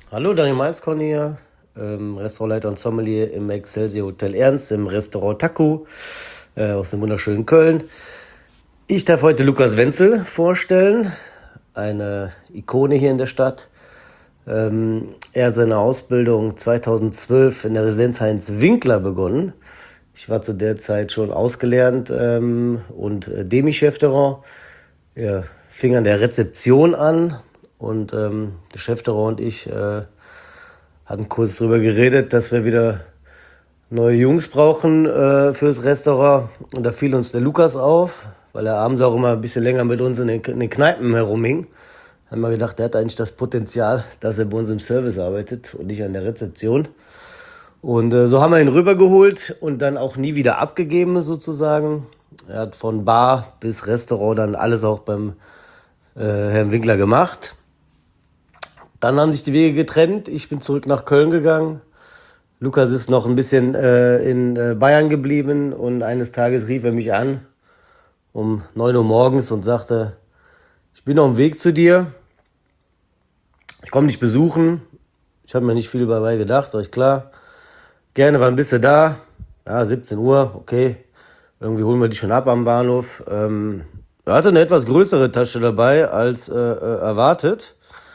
Hallo, Daniel Malzkorn hier, Restaurantleiter und Sommelier im Excelsior Hotel Ernst, im Restaurant Taku aus dem wunderschönen Köln. Ich darf heute Lukas Wenzel vorstellen, eine Ikone hier in der Stadt. Er hat seine Ausbildung 2012 in der Residenz Heinz Winkler begonnen. Ich war zu der Zeit schon ausgelernt und Demi-Chef-Terrain. Er fing an der Rezeption an und der Chef-Terrain und ich hatten kurz darüber geredet, dass wir wieder neue Jungs brauchen fürs Restaurant. Und da fiel uns der Lukas auf, weil er abends auch immer ein bisschen länger mit uns in den Kneipen herumhing. Da haben wir gedacht, der hat eigentlich das Potenzial, dass er bei uns im Service arbeitet und nicht an der Rezeption. Und so haben wir ihn rübergeholt und dann auch nie wieder abgegeben sozusagen. Er hat von Bar bis Restaurant dann alles auch beim Herrn Winkler gemacht. Dann haben sich die Wege getrennt. Ich bin zurück nach Köln gegangen. Lukas ist noch ein bisschen in Bayern geblieben und eines Tages rief er mich an um 9 Uhr morgens und sagte, ich bin auf dem Weg zu dir. Ich komme dich besuchen. Ich habe mir nicht viel dabei gedacht, war ich klar. Gerne, wann bist du da? Ja, 17 Uhr, okay. Irgendwie holen wir dich schon ab am Bahnhof. Er hatte eine etwas größere Tasche dabei als erwartet.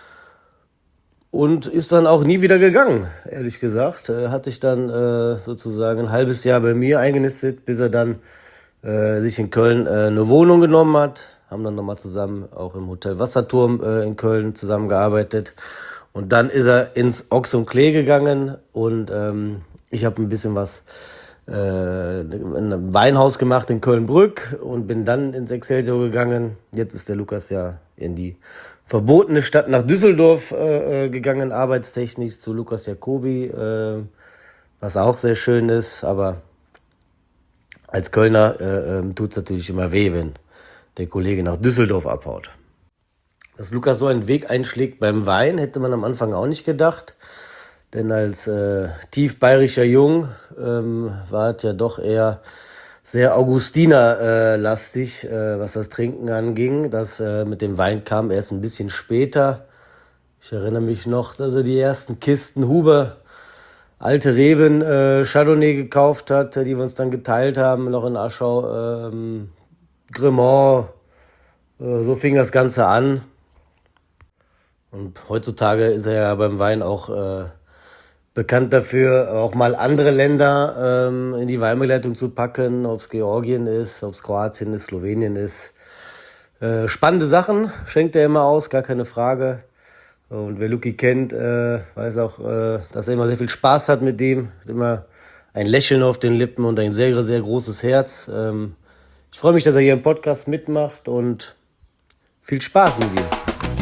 Und ist dann auch nie wieder gegangen, ehrlich gesagt. Hat sich dann sozusagen ein halbes Jahr bei mir eingenistet, bis er dann sich in Köln eine Wohnung genommen hat. Haben dann nochmal zusammen auch im Hotel Wasserturm in Köln zusammengearbeitet. Und dann ist er ins Ochs und Klee gegangen und ich habe ein bisschen was in einem Weinhaus gemacht in Köln-Brück und bin dann ins Excelsior gegangen. Jetzt ist der Lukas ja in die verbotene Stadt nach Düsseldorf gegangen, arbeitstechnisch zu Lukas Jacobi, was auch sehr schön ist. Aber als Kölner tut es natürlich immer weh, wenn der Kollege nach Düsseldorf abhaut. Dass Lukas so einen Weg einschlägt beim Wein, hätte man am Anfang auch nicht gedacht. Denn als tief bayerischer Jung war es ja doch eher sehr Augustiner-lastig, was das Trinken anging. Das mit dem Wein kam erst ein bisschen später. Ich erinnere mich noch, dass er die ersten Kisten Huber alte Reben Chardonnay gekauft hat, die wir uns dann geteilt haben, noch in Aschau. Cremant, so fing das Ganze an. Und heutzutage ist er ja beim Wein auch bekannt dafür, auch mal andere Länder in die Weinbegleitung zu packen, ob es Georgien ist, ob es Kroatien ist, Slowenien ist. Spannende Sachen schenkt er immer aus, gar keine Frage. Und wer Luki kennt, weiß auch, dass er immer sehr viel Spaß hat mit dem. Hat immer ein Lächeln auf den Lippen und ein sehr, sehr großes Herz. Ich freue mich, dass er hier im Podcast mitmacht und viel Spaß mit ihm.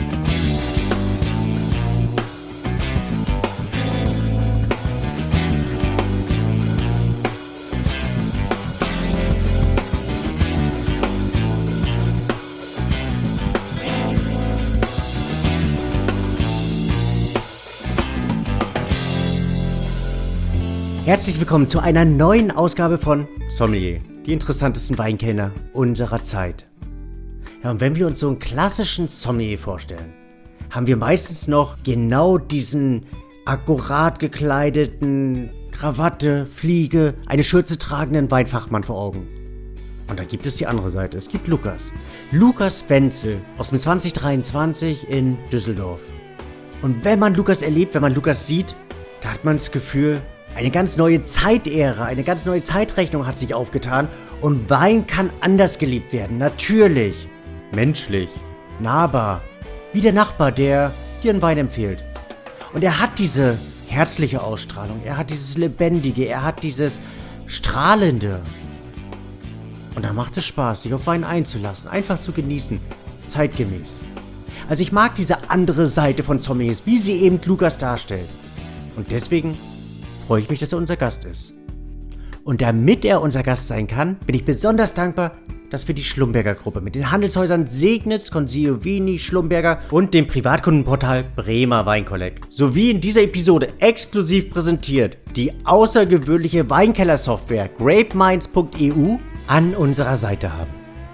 Herzlich willkommen zu einer neuen Ausgabe von Sommelier, die interessantesten Weinkellner unserer Zeit. Ja, und wenn wir uns so einen klassischen Sommelier vorstellen, haben wir meistens noch genau diesen akkurat gekleideten, Krawatte, Fliege, eine Schürze tragenden Weinfachmann vor Augen. Und da gibt es die andere Seite, es gibt Lukas. Lukas Wenzel aus dem 2023 in Düsseldorf. Und wenn man Lukas erlebt, wenn man Lukas sieht, da hat man das Gefühl, eine ganz neue Zeitära, eine ganz neue Zeitrechnung hat sich aufgetan und Wein kann anders gelebt werden. Natürlich, menschlich, nahbar, wie der Nachbar, der dir einen Wein empfiehlt. Und er hat diese herzliche Ausstrahlung, er hat dieses Lebendige, er hat dieses Strahlende. Und da macht es Spaß, sich auf Wein einzulassen, einfach zu genießen, zeitgemäß. Also ich mag diese andere Seite von Sommeliers, wie sie eben Lukas darstellt. Und deswegen freue ich mich, dass er unser Gast ist. Und damit er unser Gast sein kann, bin ich besonders dankbar, dass wir die Schlumberger Gruppe mit den Handelshäusern Segnitz, Consigliere, Schlumberger und dem Privatkundenportal Bremer Weinkolleg sowie in dieser Episode exklusiv präsentiert die außergewöhnliche Weinkeller-Software GrapeMinds.eu an unserer Seite haben.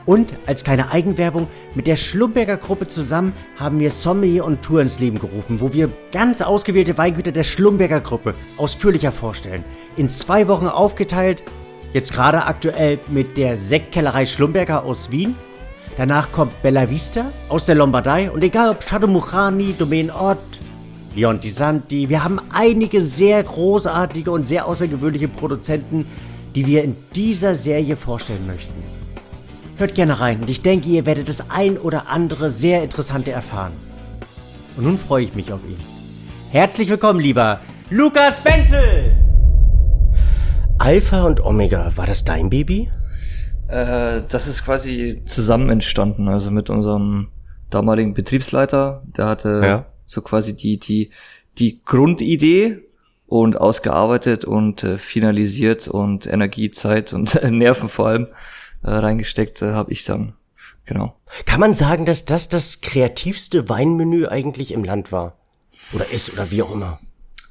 Und als kleine Eigenwerbung, mit der Schlumberger Gruppe zusammen haben wir Sommelier und Tour ins Leben gerufen, wo wir ganz ausgewählte Weingüter der Schlumberger Gruppe ausführlicher vorstellen. In 2 Wochen aufgeteilt, jetzt gerade aktuell mit der Sektkellerei Schlumberger aus Wien. Danach kommt Bella Vista aus der Lombardei und egal ob Chateau Murani, Domaine Ott, Leon Di Santi, wir haben einige sehr großartige und sehr außergewöhnliche Produzenten, die wir in dieser Serie vorstellen möchten. Hört gerne rein und ich denke, ihr werdet das ein oder andere sehr Interessante erfahren. Und nun freue ich mich auf ihn. Herzlich willkommen, lieber Lukas Wenzel! Alpha und Omega, war das dein Baby? Das ist quasi zusammen entstanden, also mit unserem damaligen Betriebsleiter. Der hatte so quasi die Grundidee und ausgearbeitet und finalisiert und Energie, Zeit und Nerven vor allem reingesteckt habe ich dann, genau. Kann man sagen, dass das kreativste Weinmenü eigentlich im Land war? Oder ist, oder wie auch immer?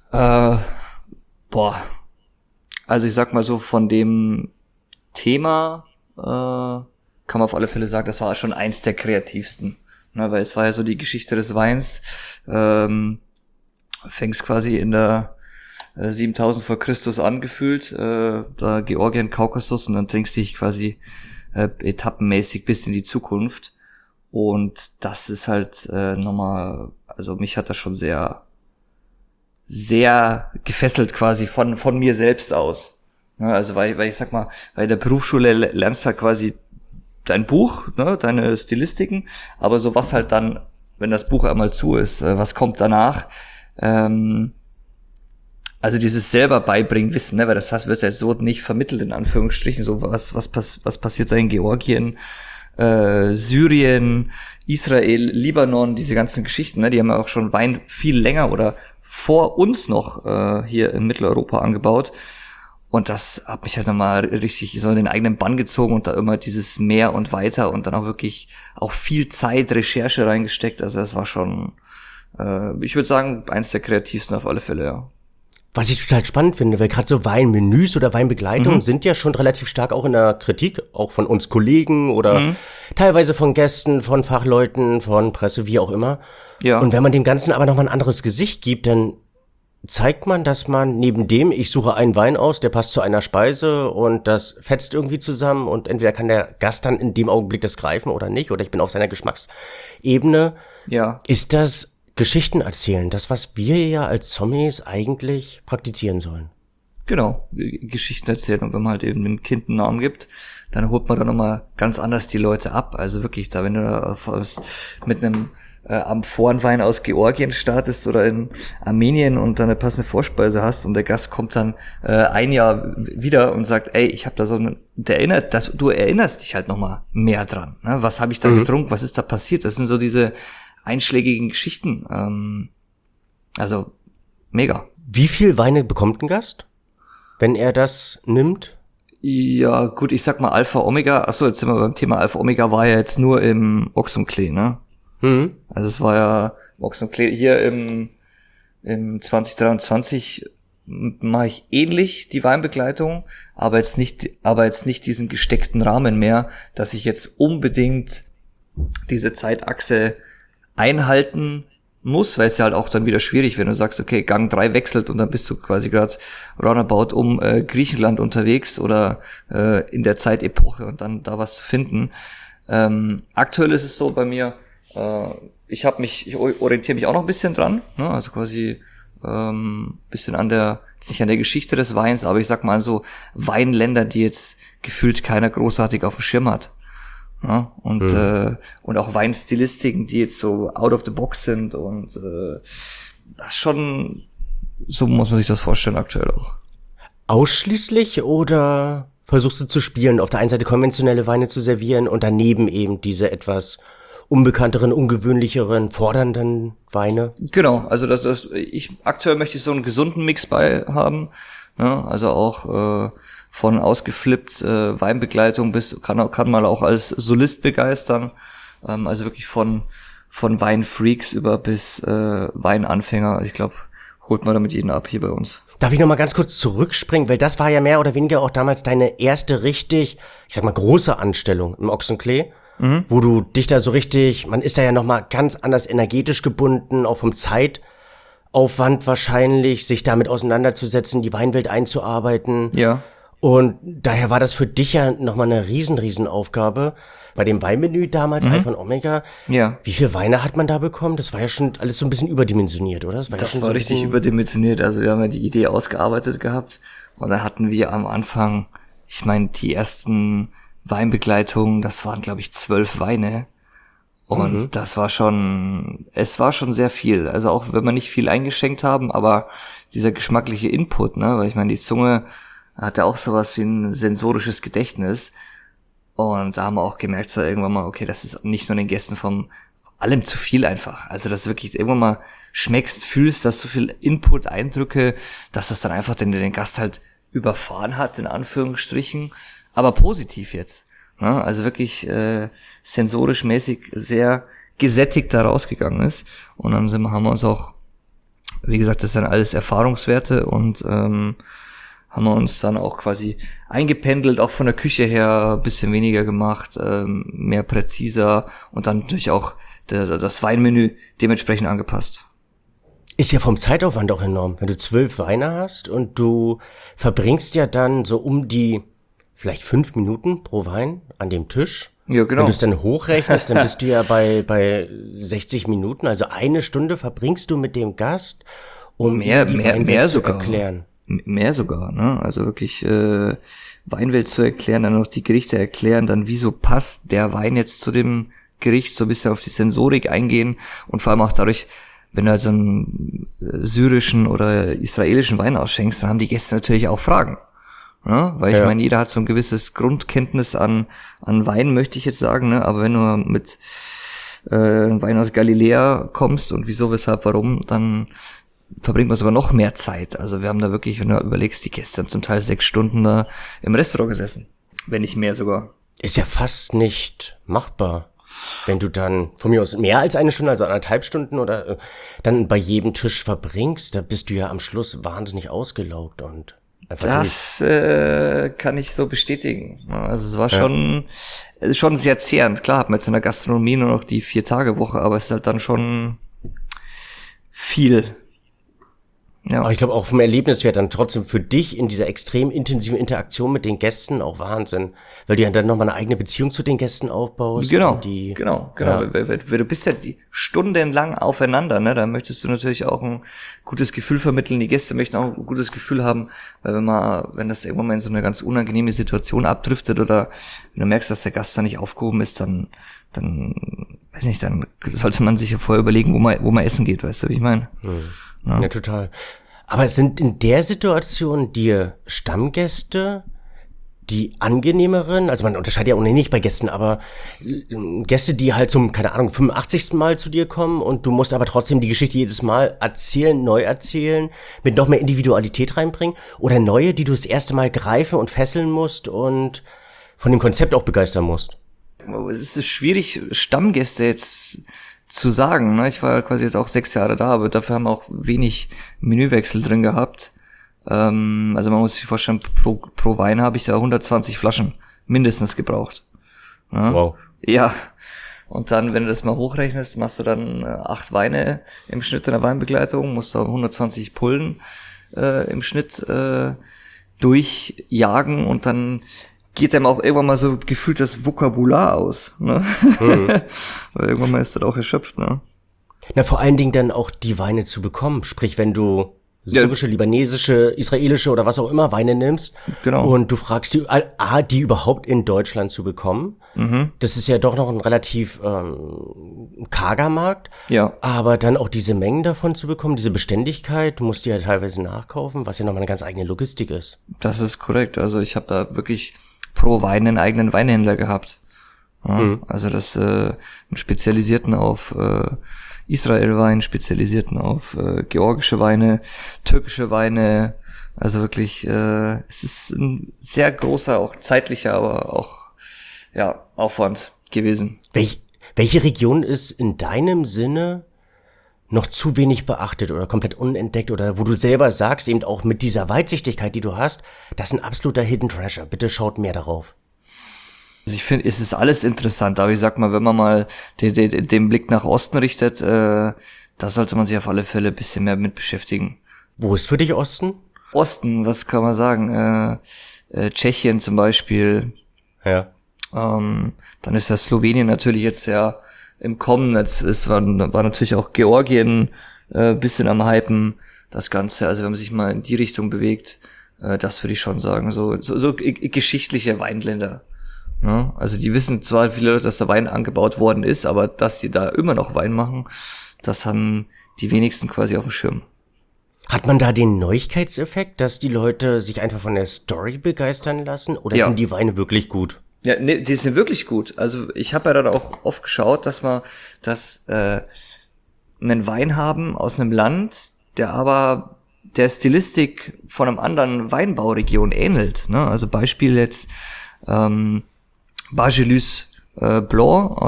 Also ich sag mal so, von dem Thema kann man auf alle Fälle sagen, das war schon eins der kreativsten. Ne, weil es war ja so die Geschichte des Weins, fängst quasi in der 7000 vor Christus angefühlt, da Georgien, Kaukasus, und dann trinkst du dich quasi etappenmäßig bis in die Zukunft. Und das ist halt nochmal, also mich hat das schon sehr, sehr gefesselt quasi von mir selbst aus. Ja, also weil ich sag mal, bei der Berufsschule lernst du halt quasi dein Buch, ne, deine Stilistiken, aber so was halt dann, wenn das Buch einmal zu ist, was kommt danach, also dieses selber beibringen Wissen, ne, weil das wird ja so nicht vermittelt, in Anführungsstrichen, so was passiert da in Georgien, Syrien, Israel, Libanon, diese ganzen Geschichten, ne, die haben ja auch schon Wein viel länger oder vor uns noch hier in Mitteleuropa angebaut. Und das hat mich halt nochmal richtig so in den eigenen Bann gezogen und da immer dieses mehr und weiter und dann auch wirklich auch viel Zeit, Recherche reingesteckt. Also das war schon, ich würde sagen, eins der kreativsten auf alle Fälle, ja. Was ich total spannend finde, weil gerade so Weinmenüs oder Weinbegleitungen sind ja schon relativ stark auch in der Kritik, auch von uns Kollegen oder teilweise von Gästen, von Fachleuten, von Presse, wie auch immer. Ja. Und wenn man dem Ganzen aber nochmal ein anderes Gesicht gibt, dann zeigt man, dass man neben dem, ich suche einen Wein aus, der passt zu einer Speise und das fetzt irgendwie zusammen und entweder kann der Gast dann in dem Augenblick das greifen oder nicht oder ich bin auf seiner Geschmacksebene. Ja. Ist das Geschichten erzählen, das, was wir ja als Sommeliers eigentlich praktizieren sollen. Genau, Geschichten erzählen. Und wenn man halt eben dem Kind einen Namen gibt, dann holt man da nochmal ganz anders die Leute ab. Also wirklich, da wenn du da mit einem Amphorenwein aus Georgien startest oder in Armenien und dann eine passende Vorspeise hast und der Gast kommt dann ein Jahr wieder und sagt, ey, ich habe da so du erinnerst dich halt nochmal mehr dran. Ne? Was habe ich da getrunken? Was ist da passiert? Das sind so diese einschlägigen Geschichten. Also mega. Wie viel Weine bekommt ein Gast, wenn er das nimmt? Ja, gut, ich sag mal Alpha Omega. Achso, jetzt sind wir beim Thema Alpha Omega, war ja jetzt nur im Ochsenklee, ne? Also es war ja Ochsenklee hier im 2023 mache ich ähnlich die Weinbegleitung, aber jetzt nicht diesen gesteckten Rahmen mehr, dass ich jetzt unbedingt diese Zeitachse einhalten muss, weil es ja halt auch dann wieder schwierig, wenn du sagst, okay, Gang 3 wechselt und dann bist du quasi gerade roundabout um Griechenland unterwegs oder in der Zeitepoche und dann da was zu finden. Aktuell ist es so bei mir, ich orientiere mich auch noch ein bisschen dran, ne? Also quasi bisschen jetzt nicht an der Geschichte des Weins, aber ich sag mal so Weinländer, die jetzt gefühlt keiner großartig auf dem Schirm hat. Ja, und auch Weinstilistiken, die jetzt so out of the box sind und das schon, so muss man sich das vorstellen aktuell auch. Ausschließlich oder versuchst du zu spielen, auf der einen Seite konventionelle Weine zu servieren und daneben eben diese etwas unbekannteren, ungewöhnlicheren, fordernden Weine? Genau, also aktuell möchte ich so einen gesunden Mix bei haben, ja, also auch von ausgeflippt Weinbegleitung bis kann mal auch als Solist begeistern, also wirklich von Weinfreaks über bis Weinanfänger. Ich glaube holt man damit jeden ab hier bei uns. Darf ich noch mal ganz kurz zurückspringen, weil das war ja mehr oder weniger auch damals deine erste richtig, ich sag mal, große Anstellung im Ochsenklee, wo du dich da so richtig, man ist da ja noch mal ganz anders energetisch gebunden, auch vom Zeitaufwand wahrscheinlich, sich damit auseinanderzusetzen, die Weinwelt einzuarbeiten. Ja. Und daher war das für dich ja noch mal eine riesen Aufgabe. Bei dem Weinmenü damals, Alpha und Omega, Ja. wie viele Weine hat man da bekommen? Das war ja schon alles so ein bisschen überdimensioniert, oder? Das Das schon war so ein richtig bisschen- überdimensioniert. Also wir haben ja die Idee ausgearbeitet gehabt und dann hatten wir am Anfang, ich meine, die ersten Weinbegleitungen, das waren glaube ich 12 Weine und es war schon sehr viel. Also auch wenn wir nicht viel eingeschenkt haben, aber dieser geschmackliche Input, ne, weil ich meine, die Zunge hat ja auch sowas wie ein sensorisches Gedächtnis und da haben wir auch gemerkt, so irgendwann mal, okay, das ist nicht nur den Gästen von allem zu viel einfach. Also, dass du wirklich irgendwann mal schmeckst, fühlst, dass so viel Input, Eindrücke, dass das dann einfach den Gast halt überfahren hat, in Anführungsstrichen, aber positiv jetzt. Ne? Also wirklich sensorisch mäßig sehr gesättigt da rausgegangen ist. Und dann haben wir uns auch, wie gesagt, das sind alles Erfahrungswerte und haben wir uns dann auch quasi eingependelt, auch von der Küche her ein bisschen weniger gemacht, mehr präziser und dann natürlich auch das Weinmenü dementsprechend angepasst. Ist ja vom Zeitaufwand auch enorm, wenn du 12 Weine hast und du verbringst ja dann so um die vielleicht 5 Minuten pro Wein an dem Tisch. Ja, genau. Wenn du es dann hochrechnest, dann bist du ja bei 60 Minuten, also eine Stunde verbringst du mit dem Gast, um Mehr ihm die Weinwelt zu sogar. erklären. Mehr sogar, ne? Also wirklich Weinwelt zu erklären, dann noch die Gerichte erklären, dann wieso passt der Wein jetzt zu dem Gericht, so ein bisschen auf die Sensorik eingehen und vor allem auch dadurch, wenn du also einen syrischen oder israelischen Wein ausschenkst, dann haben die Gäste natürlich auch Fragen. Ja? Weil ich meine, jeder hat so ein gewisses Grundkenntnis an Wein, möchte ich jetzt sagen, ne? Aber wenn du mit Wein aus Galiläa kommst und wieso, weshalb, warum, dann verbringt man sogar noch mehr Zeit. Also wir haben da wirklich, wenn du überlegst, die Gäste haben zum Teil 6 Stunden da im Restaurant gesessen. Wenn nicht mehr sogar. Ist ja fast nicht machbar. Wenn du dann von mir aus mehr als eine Stunde, also 1,5 Stunden oder dann bei jedem Tisch verbringst, da bist du ja am Schluss wahnsinnig ausgelaugt und einfach Das kann ich so bestätigen. Also es war schon sehr zehrend. Klar hat man jetzt in der Gastronomie nur noch die 4-Tage-Woche, aber es ist halt dann schon viel. Ja. Aber ich glaube auch vom Erlebniswert dann trotzdem für dich in dieser extrem intensiven Interaktion mit den Gästen auch Wahnsinn. Weil du ja dann nochmal eine eigene Beziehung zu den Gästen aufbaust. Genau, und die, genau. Ja. Weil du bist ja die stundenlang aufeinander, ne? Da möchtest du natürlich auch ein gutes Gefühl vermitteln. Die Gäste möchten auch ein gutes Gefühl haben, weil wenn das irgendwann mal in so eine ganz unangenehme Situation abdriftet oder wenn du merkst, dass der Gast da nicht aufgehoben ist, dann weiß nicht, dann sollte man sich ja vorher überlegen, wo man essen geht, weißt du, wie ich meine? Ja, total. Aber es sind in der Situation dir Stammgäste die angenehmeren, also man unterscheidet ja ohnehin nicht bei Gästen, aber Gäste, die halt zum, keine Ahnung, 85. Mal zu dir kommen und du musst aber trotzdem die Geschichte jedes Mal erzählen, neu erzählen, mit noch mehr Individualität reinbringen, oder neue, die du das erste Mal greifen und fesseln musst und von dem Konzept auch begeistern musst. Es ist schwierig, Stammgäste jetzt zu sagen, ne? Ich war quasi jetzt auch 6 Jahre da, aber dafür haben wir auch wenig Menüwechsel drin gehabt. Also man muss sich vorstellen, pro Wein habe ich da 120 Flaschen mindestens gebraucht. Ja? Wow. Ja. Und dann, wenn du das mal hochrechnest, machst du dann 8 Weine im Schnitt in der Weinbegleitung, musst du 120 Pullen im Schnitt durchjagen und dann geht einem auch irgendwann mal so gefühlt das Vokabular aus, ne? Weil irgendwann mal ist das auch erschöpft, ne? Na, vor allen Dingen dann auch die Weine zu bekommen. Sprich, wenn du syrische, libanesische, israelische oder was auch immer Weine nimmst. Genau. Und du fragst die überhaupt in Deutschland zu bekommen. Das ist ja doch noch ein relativ karger Markt. Ja. Aber dann auch diese Mengen davon zu bekommen, diese Beständigkeit, du musst die ja teilweise nachkaufen, was ja nochmal eine ganz eigene Logistik ist. Das ist korrekt. Also ich habe da wirklich pro Wein einen eigenen Weinhändler gehabt. Ja, also das einen spezialisierten auf Israel-Wein, spezialisierten auf georgische Weine, türkische Weine. Also wirklich, es ist ein sehr großer, auch zeitlicher, aber auch Aufwand gewesen. Welche Region ist in deinem Sinne noch zu wenig beachtet oder komplett unentdeckt oder wo du selber sagst, eben auch mit dieser Weitsichtigkeit, die du hast, das ist ein absoluter Hidden Treasure. Bitte schaut mehr darauf. Also ich finde, es ist alles interessant, aber ich sag mal, wenn man mal den Blick nach Osten richtet, da sollte man sich auf alle Fälle ein bisschen mehr mit beschäftigen. Wo ist für dich Osten? Osten, was kann man sagen? Tschechien zum Beispiel. Ja. Dann ist ja Slowenien natürlich jetzt ja im Kommen. Es war natürlich auch Georgien bisschen am Hypen, das Ganze. Also wenn man sich mal in die Richtung bewegt, das würde ich schon sagen. So geschichtliche Weinländer. Ne? Also die wissen zwar viele Leute, dass da Wein angebaut worden ist, aber dass sie da immer noch Wein machen, das haben die wenigsten quasi auf dem Schirm. Hat man da den Neuigkeitseffekt, dass die Leute sich einfach von der Story begeistern lassen? Oder Ja. sind die Weine wirklich gut? Ja, nee, die sind wirklich gut. Also ich habe ja dann auch oft geschaut, dass einen Wein haben aus einem Land, der aber der Stilistik von einem anderen Weinbauregion ähnelt. Ne? Also Beispiel jetzt Bargelus Blanc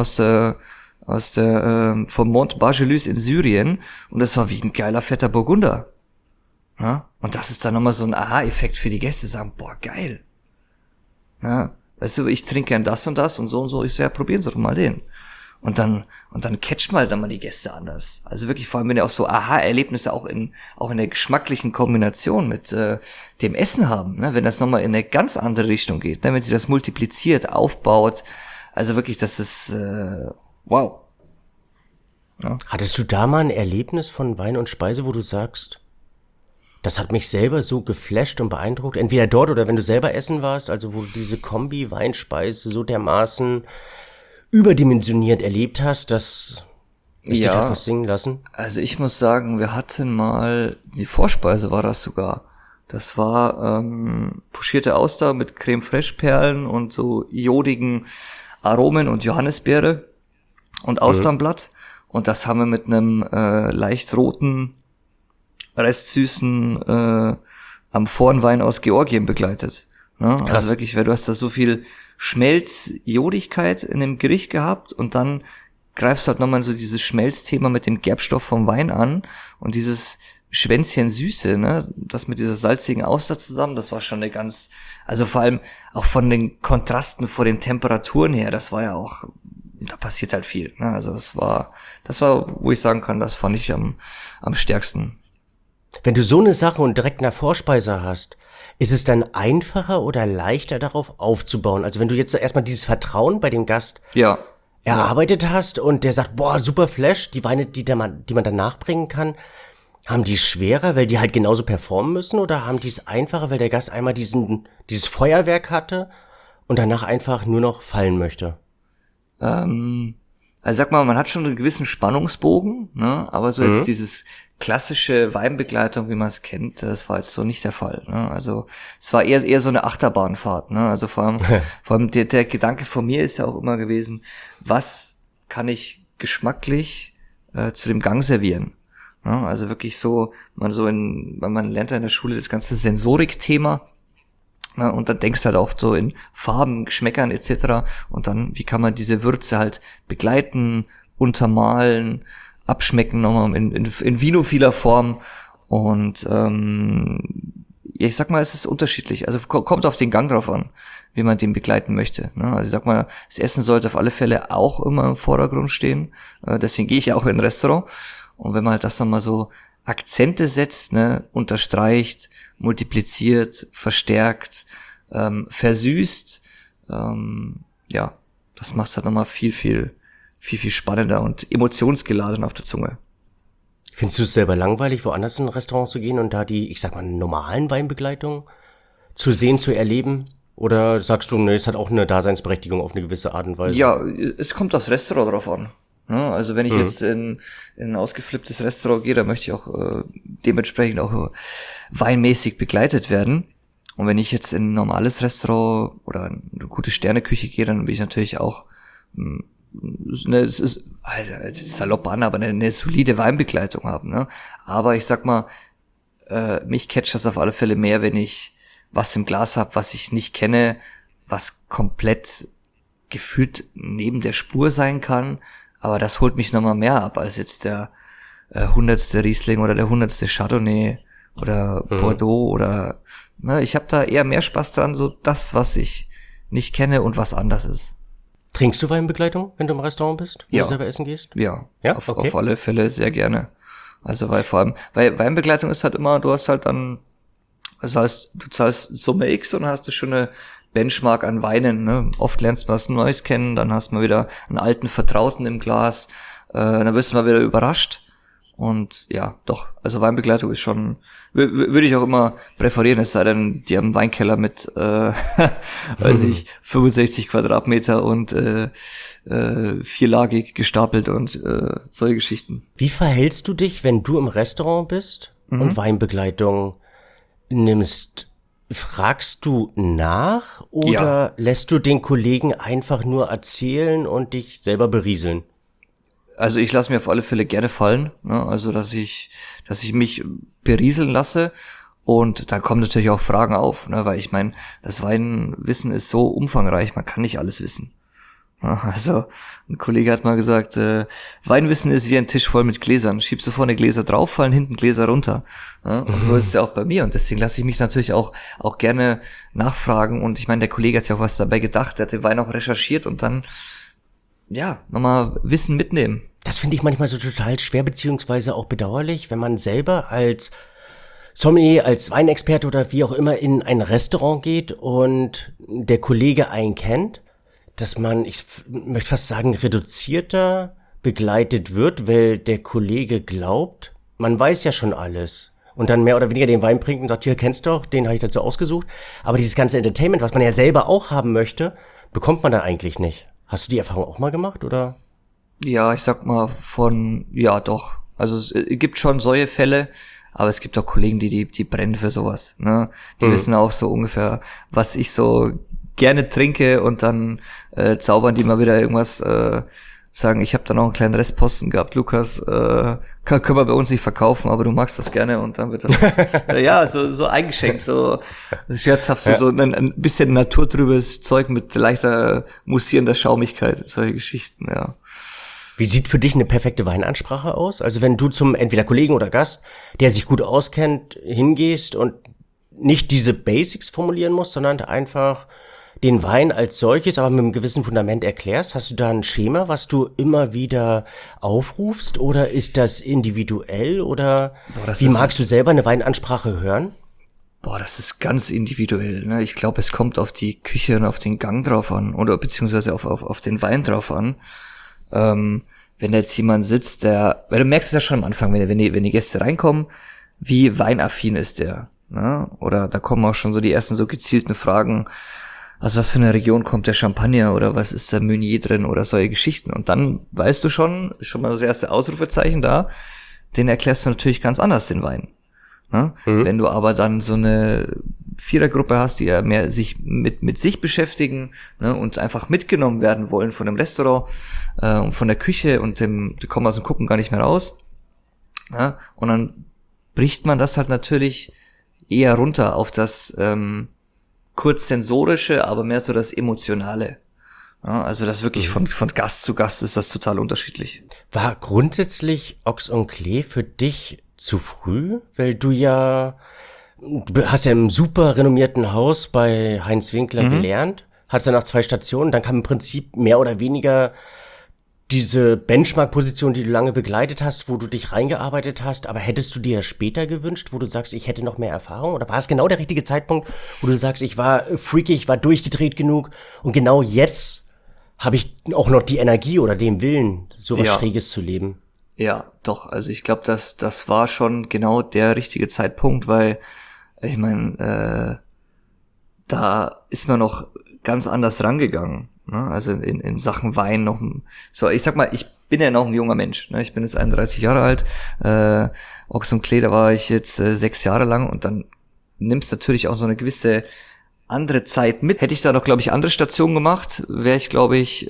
vom Mont Bargelus in Syrien, und das war wie ein geiler fetter Burgunder. Ja? Und das ist dann nochmal so ein Aha-Effekt für die Gäste, sagen, boah, geil. Ja? Weißt du, ich trinke gern das und das und so. Ich so, ja, probieren Sie doch mal den. Und dann catcht man halt dann mal die Gäste anders. Also wirklich, vor allem, wenn ihr auch so Aha-Erlebnisse auch in der geschmacklichen Kombination mit dem Essen haben, ne? Wenn das nochmal in eine ganz andere Richtung geht, ne? Wenn sie das multipliziert, aufbaut. Also wirklich, das ist wow. Ja. Hattest du da mal ein Erlebnis von Wein und Speise, wo du sagst, das hat mich selber so geflasht und beeindruckt? Entweder dort oder wenn du selber essen warst, also wo du diese Kombi Wein-Speise so dermaßen überdimensioniert erlebt hast, dass es dich hat was singen lassen? Also ich muss sagen, wir hatten mal, die Vorspeise war das sogar. Das war pochierte Auster mit Creme Fraiche Perlen und so jodigen Aromen und Johannisbeere und Austernblatt. Und das haben wir mit einem leicht roten, restsüßen Amphorenwein aus Georgien begleitet. Ne? Krass. Also wirklich, weil du hast da so viel Schmelzjodigkeit in dem Gericht gehabt und dann greifst du halt nochmal so dieses Schmelzthema mit dem Gerbstoff vom Wein an und dieses Schwänzchen Süße, ne, das mit dieser salzigen Auster zusammen, das war schon eine ganz, also vor allem auch von den Kontrasten vor den Temperaturen her, das war ja auch, da passiert halt viel, ne, also das war, wo ich sagen kann, das fand ich am stärksten. Wenn du so eine Sache und direkt eine Vorspeise hast, ist es dann einfacher oder leichter darauf aufzubauen? Also wenn du jetzt erstmal dieses Vertrauen bei dem Gast Ja. erarbeitet hast und der sagt, boah, super Flash, die Weine, die man dann nachbringen kann, haben die schwerer, weil die halt genauso performen müssen, oder haben die es einfacher, weil der Gast einmal dieses Feuerwerk hatte und danach einfach nur noch fallen möchte? Also sag mal, man hat schon einen gewissen Spannungsbogen, ne, aber so jetzt dieses klassische Weinbegleitung, wie man es kennt, das war jetzt so nicht der Fall, ne? Also es war eher so eine Achterbahnfahrt, ne? Also vor allem der Gedanke von mir ist ja auch immer gewesen, was kann ich geschmacklich zu dem Gang servieren? Ne? Also wirklich so, weil man lernt ja in der Schule das ganze Sensorik-Thema. Ja, und dann denkst du halt auch so in Farben, Geschmäckern etc. Und dann, wie kann man diese Würze halt begleiten, untermalen, abschmecken nochmal in vinophiler Form. Und ich sag mal, es ist unterschiedlich. Also kommt auf den Gang drauf an, wie man den begleiten möchte. Ne? Also ich sag mal, das Essen sollte auf alle Fälle auch immer im Vordergrund stehen. Deswegen gehe ich ja auch in ein Restaurant. Und wenn man halt das nochmal so Akzente setzt, ne, unterstreicht, multipliziert, verstärkt, versüßt, ja, das macht's halt nochmal viel spannender und emotionsgeladen auf der Zunge. Findest du es selber langweilig, woanders in ein Restaurant zu gehen und da die, ich sag mal, normalen Weinbegleitungen zu sehen, zu erleben? Oder sagst du, ne, es hat auch eine Daseinsberechtigung auf eine gewisse Art und Weise? Ja, es kommt aufs Restaurant drauf an. Ja, also wenn ich jetzt in ein ausgeflipptes Restaurant gehe, da möchte ich auch dementsprechend auch weinmäßig begleitet werden. Und wenn ich jetzt in ein normales Restaurant oder eine gute Sterneküche gehe, dann will ich natürlich auch es ist salopp an, aber eine solide Weinbegleitung haben. Ne? Aber ich sag mal, mich catcht das auf alle Fälle mehr, wenn ich was im Glas habe, was ich nicht kenne, was komplett gefühlt neben der Spur sein kann. Aber das holt mich nochmal mehr ab als jetzt der hundertste Riesling oder der hundertste Chardonnay oder Bordeaux oder, ne, ich habe da eher mehr Spaß dran, so das, was ich nicht kenne und was anders ist. Trinkst du Weinbegleitung, wenn du im Restaurant bist? Wenn Ja. du selber essen gehst? Ja, Ja? auf Okay. alle Fälle sehr gerne. Also weil Weinbegleitung ist halt immer, du hast halt dann, das heißt, du zahlst Summe X und dann hast du schon eine Benchmark an Weinen, ne? Oft lernst du was Neues kennen, dann hast du mal wieder einen alten Vertrauten im Glas, dann wirst du mal wieder überrascht. Und ja, doch, also Weinbegleitung ist schon, würde ich auch immer präferieren, es sei denn, die haben einen Weinkeller mit, weiß ich, 65 Quadratmeter und vierlagig gestapelt und solche Geschichten. Wie verhältst du dich, wenn du im Restaurant bist und Weinbegleitung nimmst? Fragst du nach oder lässt du den Kollegen einfach nur erzählen und dich selber berieseln? Also ich lasse mir auf alle Fälle gerne fallen, ne? Also dass ich mich berieseln lasse und dann kommen natürlich auch Fragen auf, ne? Weil ich meine, das Weinwissen ist so umfangreich, man kann nicht alles wissen. Ja, also ein Kollege hat mal gesagt, Weinwissen ist wie ein Tisch voll mit Gläsern. Schiebst du vorne Gläser drauf, fallen hinten Gläser runter. Ja, und so ist es ja auch bei mir und deswegen lasse ich mich natürlich auch gerne nachfragen und ich meine, der Kollege hat sich auch was dabei gedacht, der hat den Wein auch recherchiert und dann ja, nochmal Wissen mitnehmen. Das finde ich manchmal so total schwer beziehungsweise auch bedauerlich, wenn man selber als Sommelier, als Weinexperte oder wie auch immer in ein Restaurant geht und der Kollege einen kennt, dass man, ich möchte fast sagen, reduzierter begleitet wird, weil der Kollege glaubt, man weiß ja schon alles. Und dann mehr oder weniger den Wein bringt und sagt, hier, kennst du doch, den habe ich dazu ausgesucht. Aber dieses ganze Entertainment, was man ja selber auch haben möchte, bekommt man da eigentlich nicht. Hast du die Erfahrung auch mal gemacht, oder? Ja, ich sag mal ja doch. Also es gibt schon solche Fälle, aber es gibt auch Kollegen, die brennen für sowas, ne? Die wissen auch so ungefähr, was ich so gerne trinke und dann zaubern die mal wieder irgendwas, sagen, ich habe da noch einen kleinen Restposten gehabt, Lukas, können wir bei uns nicht verkaufen, aber du magst das gerne und dann wird das, ja, so eingeschenkt, so scherzhaft, so ein bisschen naturtrübes Zeug mit leichter mussierender Schaumigkeit, solche Geschichten, ja. Wie sieht für dich eine perfekte Weinansprache aus? Also wenn du zum entweder Kollegen oder Gast, der sich gut auskennt, hingehst und nicht diese Basics formulieren musst, sondern einfach den Wein als solches, aber mit einem gewissen Fundament erklärst, hast du da ein Schema, was du immer wieder aufrufst oder ist das individuell oder wie magst du selber eine Weinansprache hören? Boah, das ist ganz individuell, ne? Ich glaube, es kommt auf die Küche und auf den Gang drauf an oder beziehungsweise auf den Wein drauf an. Wenn da jetzt jemand sitzt, weil du merkst es ja schon am Anfang, wenn die Gäste reinkommen, wie weinaffin ist der, ne? Oder da kommen auch schon so die ersten so gezielten Fragen, also was für eine Region kommt der Champagner oder was ist da Meunier drin oder solche Geschichten. Und dann weißt du schon, ist schon mal das erste Ausrufezeichen da, den erklärst du natürlich ganz anders, den Wein. Ne? Wenn du aber dann so eine Vierergruppe hast, die ja mehr sich mit sich beschäftigen, ne, und einfach mitgenommen werden wollen von dem Restaurant und von der Küche und die kommen aus dem Gucken gar nicht mehr raus. Ja? Und dann bricht man das halt natürlich eher runter auf das kurz sensorische, aber mehr so das Emotionale. Ja, also das wirklich von Gast zu Gast ist das total unterschiedlich. War grundsätzlich Ochs und Klee für dich zu früh? Weil du hast ja im super renommierten Haus bei Heinz Winkler gelernt, hast dann nach 2 Stationen, dann kam im Prinzip mehr oder weniger diese Benchmark-Position, die du lange begleitet hast, wo du dich reingearbeitet hast, aber hättest du dir später gewünscht, wo du sagst, ich hätte noch mehr Erfahrung? Oder war es genau der richtige Zeitpunkt, wo du sagst, ich war freaky, ich war durchgedreht genug und genau jetzt habe ich auch noch die Energie oder den Willen, sowas Schräges zu leben? Ja, doch. Also ich glaube, das war schon genau der richtige Zeitpunkt, weil ich meine, da ist man noch ganz anders rangegangen. Ne? Also in Sachen Wein noch so, ich sag mal, ich bin ja noch ein junger Mensch. Ne? Ich bin jetzt 31 Jahre alt. Ochs und Klee, da war ich jetzt 6 Jahre lang und dann nimmst natürlich auch so eine gewisse andere Zeit mit. Hätte ich da noch, glaube ich, andere Stationen gemacht, wäre ich, glaube ich,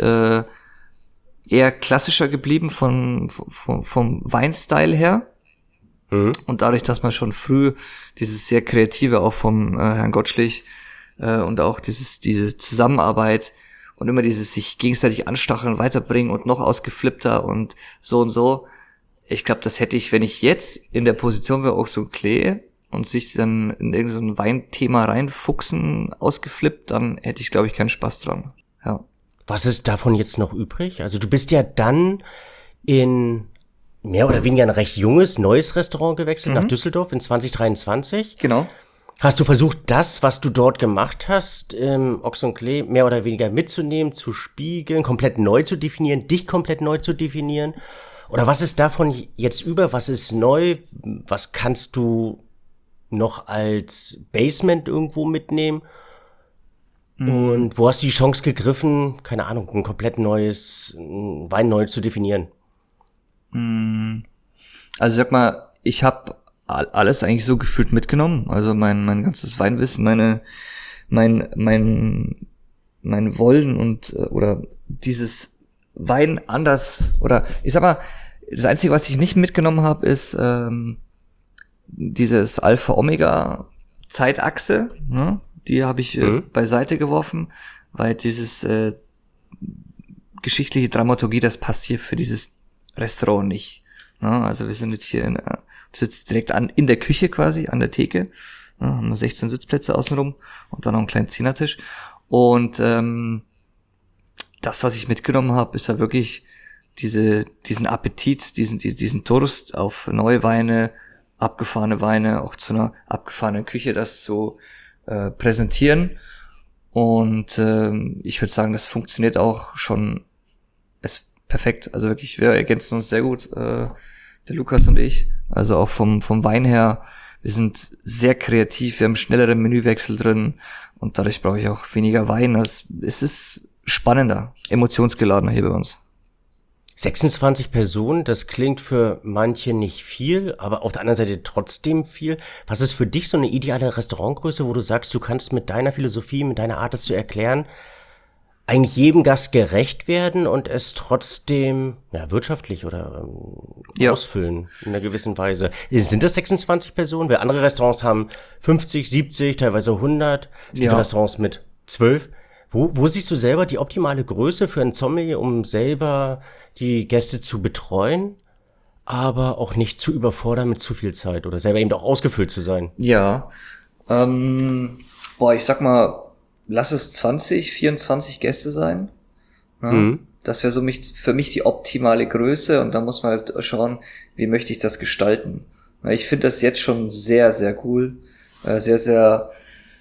eher klassischer geblieben vom Weinstyle her. Und dadurch, dass man schon früh dieses sehr Kreative auch vom Herrn Gottschlich und auch diese Zusammenarbeit und immer dieses sich gegenseitig anstacheln, weiterbringen und noch ausgeflippter und so, ich glaube, das hätte ich, wenn ich jetzt in der Position wäre, auch so Klee und sich dann in irgendein so ein Weinthema reinfuchsen, ausgeflippt, dann hätte ich, glaube ich, keinen Spaß dran. Ja. Was ist davon jetzt noch übrig? Also du bist ja dann in mehr oder weniger ein recht junges, neues Restaurant gewechselt nach Düsseldorf in 2023. Genau. Hast du versucht, das, was du dort gemacht hast, Ochs und Klee, mehr oder weniger mitzunehmen, zu spiegeln, komplett neu zu definieren, dich komplett neu zu definieren? Oder was ist davon jetzt über? Was ist neu? Was kannst du noch als Basement irgendwo mitnehmen? Und wo hast du die Chance gegriffen, keine Ahnung, ein komplett neues Wein neu zu definieren? Also sag mal, ich habe alles eigentlich so gefühlt mitgenommen. Also mein ganzes Weinwissen, mein Wollen und oder dieses Wein anders, oder ich sag mal, das Einzige, was ich nicht mitgenommen habe, ist dieses Alpha-Omega-Zeitachse, ne? Die habe ich beiseite geworfen, weil dieses geschichtliche Dramaturgie, das passt hier für dieses Restaurant nicht. Ne? Also wir sind jetzt hier sitzt direkt in der Küche quasi, an der Theke. Ja, haben wir 16 Sitzplätze außenrum und dann noch einen kleinen Zehnertisch. Und das, was ich mitgenommen habe, ist ja wirklich diesen Appetit, diesen Durst auf neue Weine, abgefahrene Weine, auch zu einer abgefahrenen Küche, das zu präsentieren. Und ich würde sagen, das funktioniert auch schon perfekt. Also wirklich, wir ergänzen uns sehr gut, der Lukas und ich. Also auch vom Wein her, wir sind sehr kreativ, wir haben schnellere Menüwechsel drin und dadurch brauche ich auch weniger Wein. Also es ist spannender, emotionsgeladener hier bei uns. 26 Personen, das klingt für manche nicht viel, aber auf der anderen Seite trotzdem viel. Was ist für dich so eine ideale Restaurantgröße, wo du sagst, du kannst mit deiner Philosophie, mit deiner Art, das zu erklären, eigentlich jedem Gast gerecht werden und es trotzdem wirtschaftlich oder ausfüllen in einer gewissen Weise? Sind das 26 Personen? Weil andere Restaurants haben 50, 70, teilweise 100. Es gibt Restaurants mit 12. Wo siehst du selber die optimale Größe für ein Sommelier, um selber die Gäste zu betreuen, aber auch nicht zu überfordern mit zu viel Zeit oder selber eben auch ausgefüllt zu sein? Ja, ich sag mal, lass es 20, 24 Gäste sein. Ja, das wäre so für mich die optimale Größe und da muss man halt schauen, wie möchte ich das gestalten. Ja, ich finde das jetzt schon sehr, sehr cool, sehr, sehr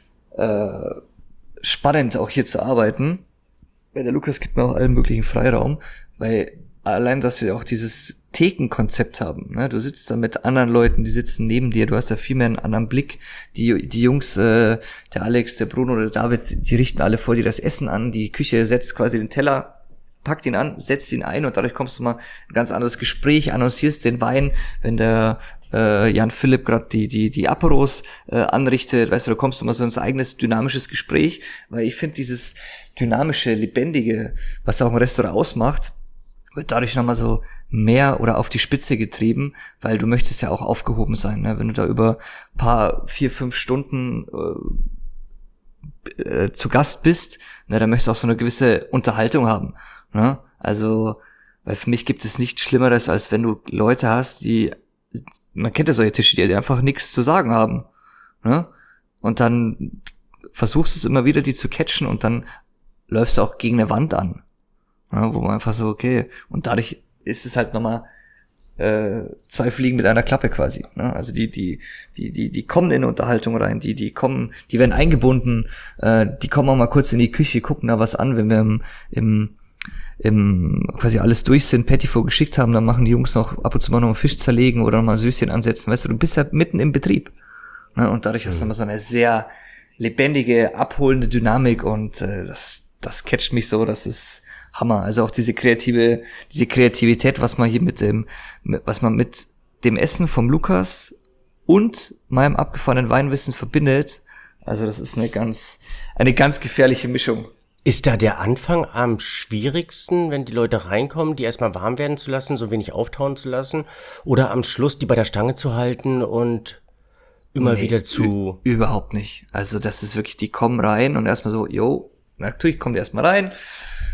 spannend auch hier zu arbeiten. Der Lukas gibt mir auch allen möglichen Freiraum, weil allein, dass wir auch dieses Thekenkonzept haben, ne? Du sitzt da mit anderen Leuten, die sitzen neben dir, du hast da viel mehr einen anderen Blick. Die Jungs, der Alex, der Bruno oder der David, die richten alle vor dir das Essen an, die Küche setzt quasi den Teller, packt ihn an, setzt ihn ein und dadurch kommst du mal ein ganz anderes Gespräch, annoncierst den Wein, wenn der Jan Philipp gerade die Aperos anrichtet, weißt du, da kommst du mal so ins eigenes dynamisches Gespräch, weil ich finde dieses dynamische, lebendige, was auch ein Restaurant ausmacht, wird dadurch nochmal so mehr oder auf die Spitze getrieben, weil du möchtest ja auch aufgehoben sein, ne? Wenn du da über 4-5 Stunden zu Gast bist, ne, dann möchtest du auch so eine gewisse Unterhaltung haben, ne? Also, weil für mich gibt es nichts Schlimmeres, als wenn du Leute hast, man kennt ja solche Tische, die einfach nichts zu sagen haben, ne? Und dann versuchst du es immer wieder, die zu catchen und dann läufst du auch gegen eine Wand an. Ja, wo man einfach so, okay, und dadurch ist es halt nochmal 2 Fliegen mit einer Klappe quasi. Ne? Also die kommen in eine Unterhaltung rein, die werden eingebunden, die kommen auch mal kurz in die Küche, gucken da was an, wenn wir im quasi alles durch sind, Patty vorgeschickt haben, dann machen die Jungs noch ab und zu mal noch einen Fisch zerlegen oder mal Süßchen ansetzen, weißt du bist ja mitten im Betrieb. Ne? Und dadurch hast du immer so eine sehr lebendige, abholende Dynamik und das catcht mich so, das ist Hammer. Also auch diese Kreativität, was man hier mit dem Essen vom Lukas und meinem abgefahrenen Weinwissen verbindet. Also das ist eine ganz gefährliche Mischung. Ist da der Anfang am schwierigsten, wenn die Leute reinkommen, die erstmal warm werden zu lassen, so wenig auftauen zu lassen? Oder am Schluss die bei der Stange zu halten und immer wieder zu... Überhaupt nicht. Also das ist wirklich, die kommen rein und erstmal so, natürlich kommt ihr erstmal rein,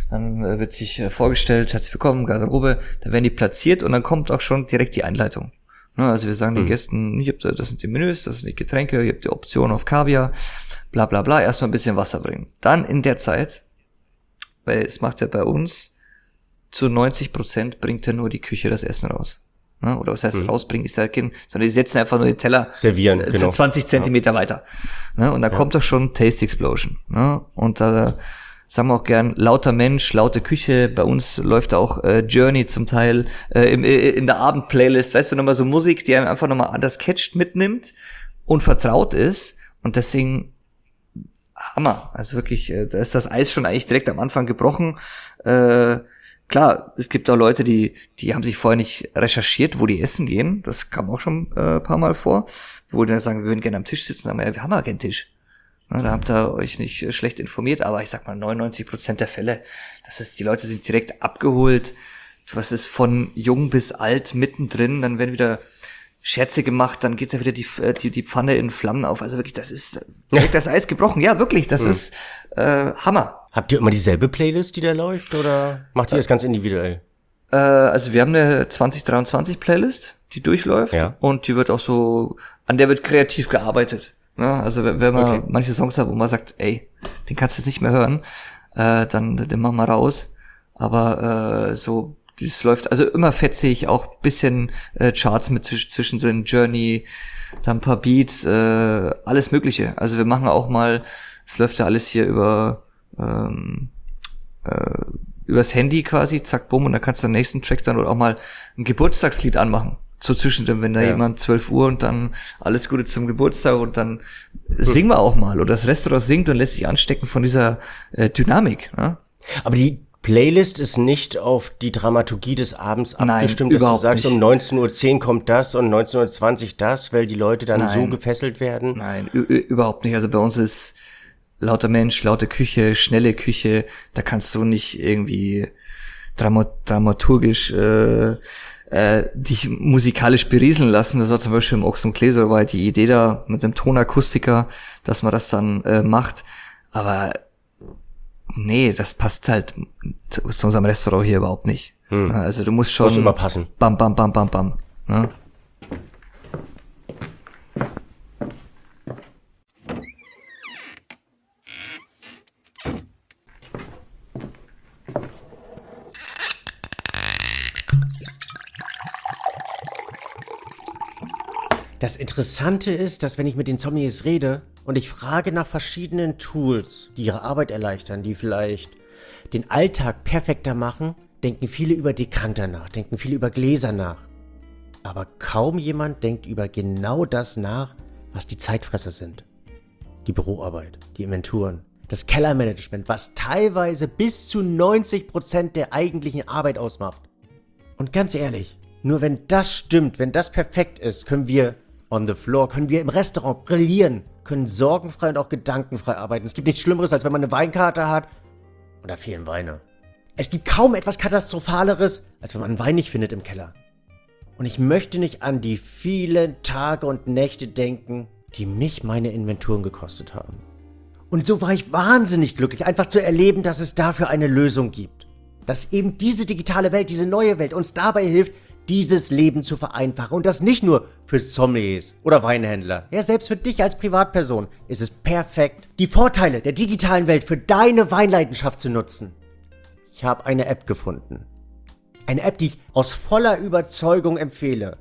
Dann wird sich vorgestellt, herzlich willkommen, Garderobe, dann werden die platziert und dann kommt auch schon direkt die Einleitung. Ne, also wir sagen den Gästen, hier habt ihr, das sind die Menüs, das sind die Getränke, ihr habt die Option auf Kaviar, bla bla bla, erstmal ein bisschen Wasser bringen. Dann in der Zeit, weil es macht ja bei uns zu 90% bringt ja nur die Küche das Essen raus. Ne? Oder was heißt rausbringen, ist ja kein, sondern die setzen einfach nur den Teller Servieren, genau. 20 Zentimeter weiter. Ne? Und da kommt doch schon Taste Explosion. Ne? Und da sagen wir auch gern, lauter Mensch, laute Küche. Bei uns läuft da auch Journey zum Teil in der Abendplaylist, weißt du, nochmal so Musik, die einem einfach nochmal anders catcht, mitnimmt und vertraut ist. Und deswegen Hammer. Also wirklich, da ist das Eis schon eigentlich direkt am Anfang gebrochen. Klar, es gibt auch Leute, die haben sich vorher nicht recherchiert, wo die essen gehen. Das kam auch schon ein paar Mal vor. Wo die dann sagen, wir würden gerne am Tisch sitzen, aber ja, wir haben ja keinen Tisch. Na, da habt ihr euch nicht schlecht informiert, aber ich sag mal 99% der Fälle, die Leute sind direkt abgeholt. Was ist von jung bis alt mittendrin, dann werden wieder Scherze gemacht, dann geht da wieder die Pfanne in Flammen auf. Also wirklich, das ist direkt das Eis gebrochen. Ja, wirklich, das ist Hammer. Habt ihr immer dieselbe Playlist, die da läuft, oder macht ihr das ganz individuell? Also wir haben eine 2023 Playlist, die durchläuft und die wird auch so, an der wird kreativ gearbeitet. Ja, also wenn man manche Songs hat, wo man sagt, ey, den kannst du jetzt nicht mehr hören, dann den machen wir raus. Aber so, das läuft also immer fetzig, auch bisschen Charts mit zwischen den Journey, dann ein paar Beats, alles Mögliche. Also wir machen auch mal, es läuft ja alles hier übers Handy quasi, zack, bumm, und dann kannst du den nächsten Track dann oder auch mal ein Geburtstagslied anmachen. So zwischendrin, wenn da jemand 12 Uhr und dann alles Gute zum Geburtstag und dann singen wir auch mal. Oder das Restaurant singt und lässt sich anstecken von dieser Dynamik. Ne? Aber die Playlist ist nicht auf die Dramaturgie des Abends abgestimmt, Nein, dass du sagst, nicht. um 19:10 Uhr kommt das und 19:20 Uhr das, weil die Leute dann so gefesselt werden? Nein, überhaupt nicht. Also bei uns ist lauter Mensch, laute Küche, schnelle Küche. Da kannst du nicht irgendwie dramaturgisch dich musikalisch berieseln lassen. Das war zum Beispiel im Ochs und Gläser, war die Idee da mit dem Tonakustiker, dass man das dann macht. Aber nee, das passt halt zu unserem Restaurant hier überhaupt nicht. Also du musst schon... Muss immer passen. Bam, bam, bam, bam, bam. Ne? Das Interessante ist, dass wenn ich mit den Sommeliers rede und ich frage nach verschiedenen Tools, die ihre Arbeit erleichtern, die vielleicht den Alltag perfekter machen, denken viele über Dekanter nach, denken viele über Gläser nach. Aber kaum jemand denkt über genau das nach, was die Zeitfresser sind. Die Büroarbeit, die Inventuren, das Kellermanagement, was teilweise bis zu 90% der eigentlichen Arbeit ausmacht. Und ganz ehrlich, nur wenn das stimmt, wenn das perfekt ist, können wir on the floor, können wir im Restaurant brillieren, können sorgenfrei und auch gedankenfrei arbeiten. Es gibt nichts Schlimmeres, als wenn man eine Weinkarte hat und da fehlen Weine. Es gibt kaum etwas Katastrophaleres, als wenn man einen Wein nicht findet im Keller. Und ich möchte nicht an die vielen Tage und Nächte denken, die mich meine Inventuren gekostet haben. Und so war ich wahnsinnig glücklich, einfach zu erleben, dass es dafür eine Lösung gibt. Dass eben diese digitale Welt, diese neue Welt uns dabei hilft, dieses Leben zu vereinfachen. Und das nicht nur für Sommeliers oder Weinhändler. Ja, selbst für dich als Privatperson ist es perfekt, die Vorteile der digitalen Welt für deine Weinleidenschaft zu nutzen. Ich habe eine App gefunden. Eine App, die ich aus voller Überzeugung empfehle.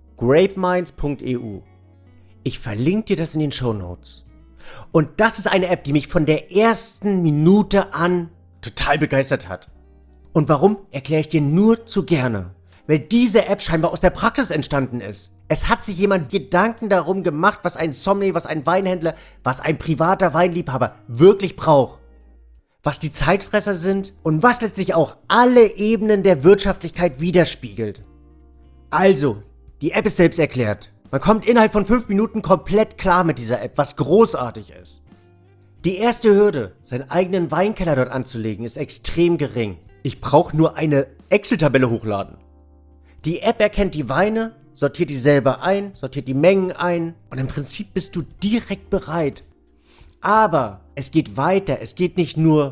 Grapeminds.eu. Ich verlinke dir das in den Shownotes. Und das ist eine App, die mich von der ersten Minute an total begeistert hat. Und warum, erkläre ich dir nur zu gerne. Weil diese App scheinbar aus der Praxis entstanden ist. Es hat sich jemand Gedanken darum gemacht, was ein Sommelier, was ein Weinhändler, was ein privater Weinliebhaber wirklich braucht. Was die Zeitfresser sind und was letztlich auch alle Ebenen der Wirtschaftlichkeit widerspiegelt. Also, die App ist selbst erklärt. Man kommt innerhalb von 5 Minuten komplett klar mit dieser App, was großartig ist. Die erste Hürde, seinen eigenen Weinkeller dort anzulegen, ist extrem gering. Ich brauche nur eine Excel-Tabelle hochladen. Die App erkennt die Weine, sortiert die selber ein, sortiert die Mengen ein und im Prinzip bist du direkt bereit. Aber es geht weiter, es geht nicht nur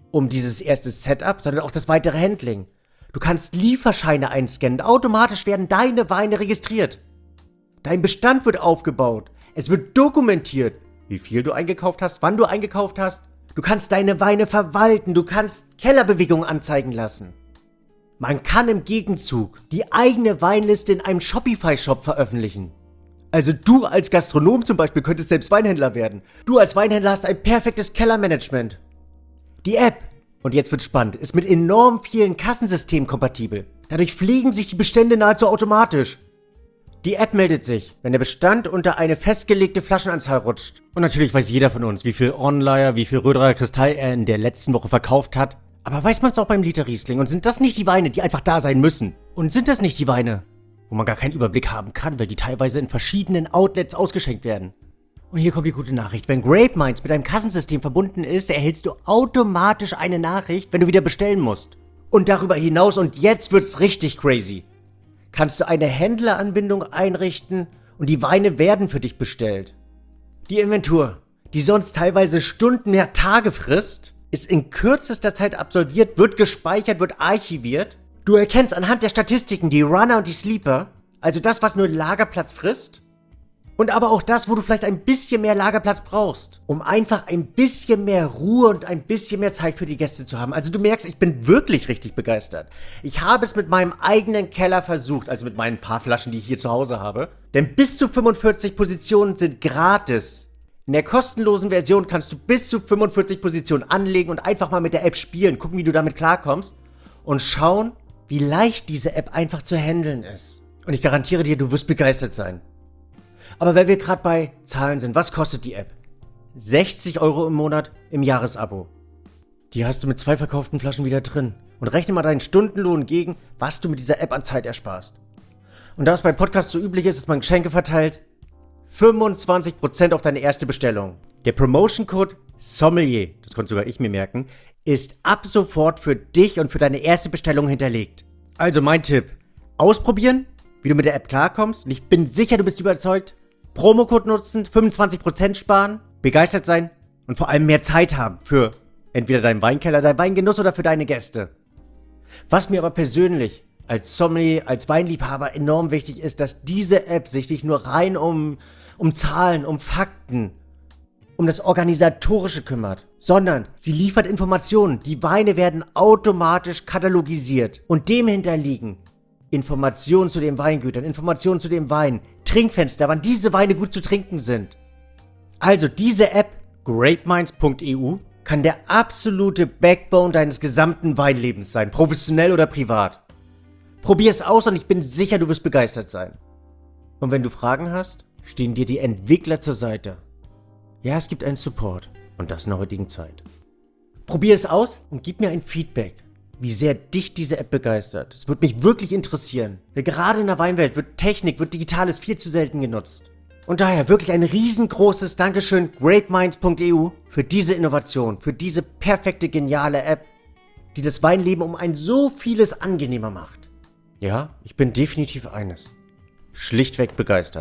um dieses erste Setup, sondern auch das weitere Handling. Du kannst Lieferscheine einscannen, automatisch werden deine Weine registriert. Dein Bestand wird aufgebaut, es wird dokumentiert, wie viel du eingekauft hast, wann du eingekauft hast. Du kannst deine Weine verwalten, du kannst Kellerbewegungen anzeigen lassen. Man kann im Gegenzug die eigene Weinliste in einem Shopify-Shop veröffentlichen. Also du als Gastronom zum Beispiel könntest selbst Weinhändler werden. Du als Weinhändler hast ein perfektes Kellermanagement. Die App, und jetzt wird's spannend, ist mit enorm vielen Kassensystemen kompatibel. Dadurch pflegen sich die Bestände nahezu automatisch. Die App meldet sich, wenn der Bestand unter eine festgelegte Flaschenanzahl rutscht. Und natürlich weiß jeder von uns, wie viel Onlyer, wie viel Röderer Kristall er in der letzten Woche verkauft hat. Aber weiß man es auch beim Liter Riesling? Und sind das nicht die Weine, die einfach da sein müssen? Und sind das nicht die Weine, wo man gar keinen Überblick haben kann, weil die teilweise in verschiedenen Outlets ausgeschenkt werden? Und hier kommt die gute Nachricht. Wenn Grape Minds mit einem Kassensystem verbunden ist, erhältst du automatisch eine Nachricht, wenn du wieder bestellen musst. Und darüber hinaus, und jetzt wird's richtig crazy, kannst du eine Händleranbindung einrichten und die Weine werden für dich bestellt. Die Inventur, die sonst teilweise Stunden, ja Tage frisst, ist in kürzester Zeit absolviert, wird gespeichert, wird archiviert. Du erkennst anhand der Statistiken die Runner und die Sleeper, also das, was nur Lagerplatz frisst, und aber auch das, wo du vielleicht ein bisschen mehr Lagerplatz brauchst, um einfach ein bisschen mehr Ruhe und ein bisschen mehr Zeit für die Gäste zu haben. Also du merkst, ich bin wirklich richtig begeistert. Ich habe es mit meinem eigenen Keller versucht, also mit meinen paar Flaschen, die ich hier zu Hause habe. Denn bis zu 45 Positionen sind gratis. In der kostenlosen Version kannst du bis zu 45 Positionen anlegen und einfach mal mit der App spielen, gucken, wie du damit klarkommst und schauen, wie leicht diese App einfach zu handeln ist. Und ich garantiere dir, du wirst begeistert sein. Aber weil wir gerade bei Zahlen sind, was kostet die App? 60 € im Monat im Jahresabo. Die hast du mit 2 verkauften Flaschen wieder drin. Und rechne mal deinen Stundenlohn gegen, was du mit dieser App an Zeit ersparst. Und da es bei Podcasts so üblich ist, dass man Geschenke verteilt, 25% auf deine erste Bestellung. Der Promotion-Code Sommelier, das konnte sogar ich mir merken, ist ab sofort für dich und für deine erste Bestellung hinterlegt. Also mein Tipp, ausprobieren, wie du mit der App klarkommst. Und ich bin sicher, du bist überzeugt. Promocode nutzen, 25% sparen, begeistert sein und vor allem mehr Zeit haben für entweder deinen Weinkeller, deinen Weingenuss oder für deine Gäste. Was mir aber persönlich als Sommelier, als Weinliebhaber enorm wichtig ist, dass diese App sich nicht nur rein um Zahlen, um Fakten, um das Organisatorische kümmert, sondern sie liefert Informationen. Die Weine werden automatisch katalogisiert und dem hinterliegen Informationen zu den Weingütern, Informationen zu dem Wein, Trinkfenster, wann diese Weine gut zu trinken sind. Also diese App, grapeminds.eu, kann der absolute Backbone deines gesamten Weinlebens sein, professionell oder privat. Probier es aus und ich bin sicher, du wirst begeistert sein. Und wenn du Fragen hast, stehen dir die Entwickler zur Seite. Ja, es gibt einen Support und das in der heutigen Zeit. Probier es aus und gib mir ein Feedback, wie sehr dich diese App begeistert. Es würde mich wirklich interessieren. Denn gerade in der Weinwelt wird Technik, wird Digitales viel zu selten genutzt. Und daher wirklich ein riesengroßes Dankeschön grapeminds.eu für diese Innovation, für diese perfekte, geniale App, die das Weinleben um ein so vieles angenehmer macht. Ja, ich bin definitiv eines. Schlichtweg begeistert.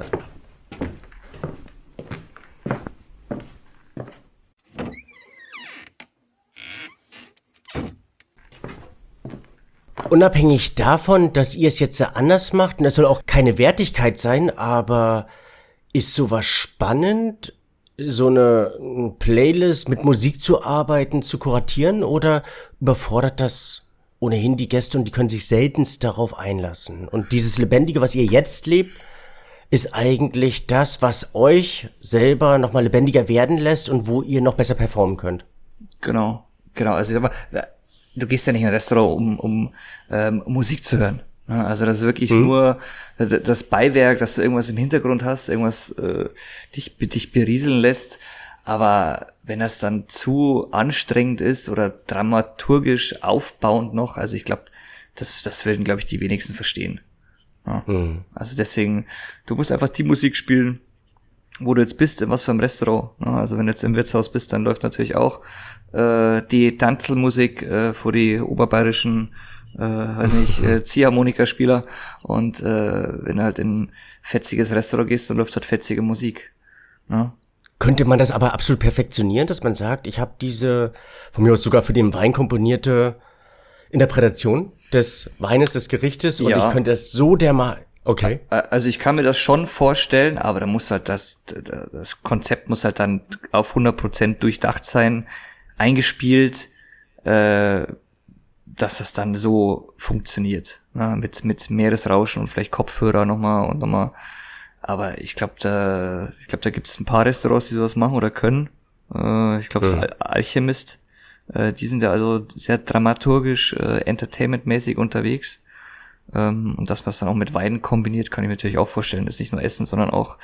Unabhängig davon, dass ihr es jetzt anders macht, und das soll auch keine Wertigkeit sein, aber ist sowas spannend, so eine Playlist mit Musik zu arbeiten, zu kuratieren, oder überfordert das ohnehin die Gäste und die können sich seltenst darauf einlassen? Und dieses Lebendige, was ihr jetzt lebt, ist eigentlich das, was euch selber nochmal lebendiger werden lässt und wo ihr noch besser performen könnt. Genau. Also ich sag mal, du gehst ja nicht in ein Restaurant, um Musik zu hören. Ja, also das ist wirklich nur das Beiwerk, dass du irgendwas im Hintergrund hast, irgendwas dich berieseln lässt. Aber wenn das dann zu anstrengend ist oder dramaturgisch aufbauend noch, also ich glaube, das würden, glaube ich, die wenigsten verstehen. Ja. Also deswegen, du musst einfach die Musik spielen, wo du jetzt bist, in was für einem Restaurant. Ja, also wenn du jetzt im Wirtshaus bist, dann läuft natürlich auch die Tanzelmusik vor die oberbayerischen Ziehharmonikaspieler. Und wenn du halt in ein fetziges Restaurant gehst, dann läuft halt fetzige Musik. Ja? Könnte man das aber absolut perfektionieren, dass man sagt, ich habe diese, von mir aus sogar für den Wein komponierte Interpretation des Weines, des Gerichtes und Ja. ich könnte es so okay. Also ich kann mir das schon vorstellen, aber da muss halt das Konzept muss halt dann auf 100% durchdacht sein, eingespielt, dass das dann so funktioniert, ne? Mit Meeresrauschen und vielleicht Kopfhörer nochmal und nochmal. Aber ich glaube, da gibt es ein paar Restaurants, die sowas machen oder können. Ich glaube, das Alchemist, die sind ja also sehr dramaturgisch, entertainmentmäßig unterwegs. Und das, was dann auch mit Wein kombiniert, kann ich mir natürlich auch vorstellen. Das ist nicht nur Essen, sondern auch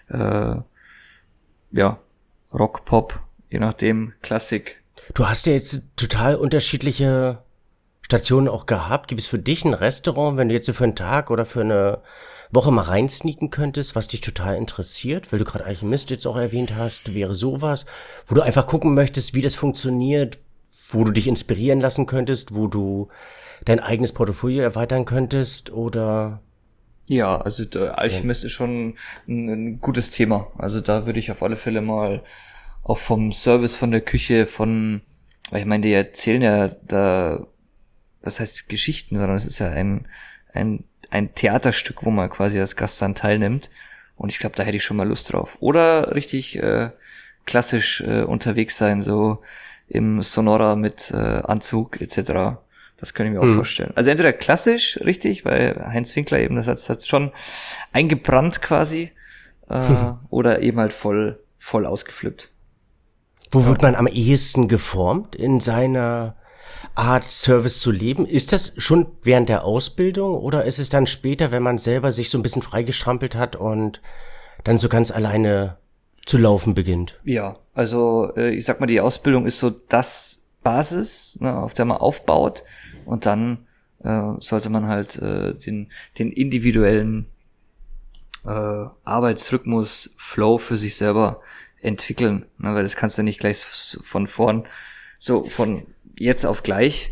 Rock, Pop, je nachdem, Klassik. Du hast ja jetzt total unterschiedliche Stationen auch gehabt. Gibt es für dich ein Restaurant, wenn du jetzt so für einen Tag oder für eine Woche mal reinsneaken könntest, was dich total interessiert, weil du gerade Alchemist jetzt auch erwähnt hast, wäre sowas, wo du einfach gucken möchtest, wie das funktioniert, wo du dich inspirieren lassen könntest, wo du dein eigenes Portfolio erweitern könntest oder... Ja, also der Alchemist ist schon ein gutes Thema. Also da würde ich auf alle Fälle mal auch vom Service, von der Küche, weil ich meine, die erzählen ja da, was heißt Geschichten, sondern es ist ja ein Theaterstück, wo man quasi als Gast dann teilnimmt. Und ich glaube, da hätte ich schon mal Lust drauf. Oder richtig klassisch unterwegs sein, so im Sonora mit Anzug etc. Das könnte ich mir auch vorstellen. Also entweder klassisch, richtig, weil Heinz Winkler eben, das hat schon eingebrannt quasi, oder eben halt voll ausgeflippt. Wo wird man am ehesten geformt in seiner Art, Service zu leben? Ist das schon während der Ausbildung oder ist es dann später, wenn man selber sich so ein bisschen freigestrampelt hat und dann so ganz alleine zu laufen beginnt? Ja, also ich sag mal, die Ausbildung ist so das Basis, ne, auf der man aufbaut und dann sollte man halt den individuellen Arbeitsrhythmus, Flow für sich selber entwickeln, ne, weil das kannst du nicht gleich von vorn, so von jetzt auf gleich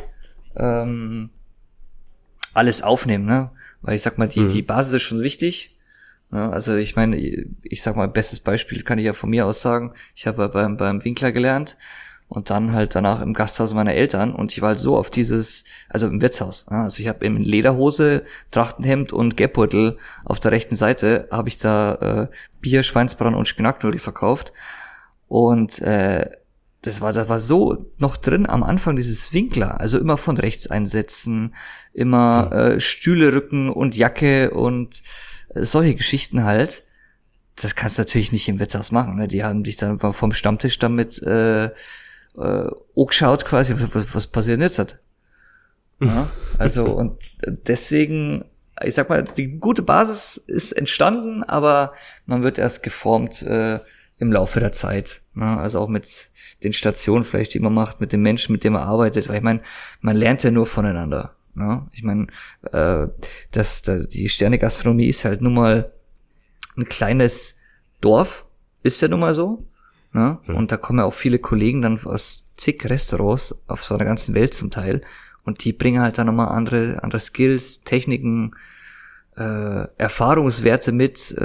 alles aufnehmen, ne? Weil ich sag mal, die Basis ist schon wichtig. Ne? Also ich meine, ich sag mal, bestes Beispiel kann ich ja von mir aus sagen. Ich habe beim Winkler gelernt und dann halt danach im Gasthaus meiner Eltern und ich war halt so auf also im Wirtshaus. Ne? Also ich habe in Lederhose, Trachtenhemd und Geldbeutel auf der rechten Seite habe ich da Bier, Schweinsbraten und Spinatknödel verkauft und das war so noch drin am Anfang dieses Winkler, also immer von rechts einsetzen, immer Stühle rücken und Jacke und solche Geschichten halt. Das kannst du natürlich nicht im Wirtshaus machen, ne? Die haben dich dann vom Stammtisch damit angeschaut quasi, was passiert jetzt hat. Ja? Also und deswegen, ich sag mal, die gute Basis ist entstanden, aber man wird erst geformt im Laufe der Zeit. Ne? Also auch mit den Stationen vielleicht, die man macht, mit den Menschen, mit denen man arbeitet, weil ich meine, man lernt ja nur voneinander. Ne? Ich meine, die Sterne-Gastronomie ist halt nun mal ein kleines Dorf, ist ja nun mal so. Ne? Und da kommen ja auch viele Kollegen dann aus zig Restaurants auf so einer ganzen Welt zum Teil und die bringen halt dann nochmal andere Skills, Techniken, Erfahrungswerte mit,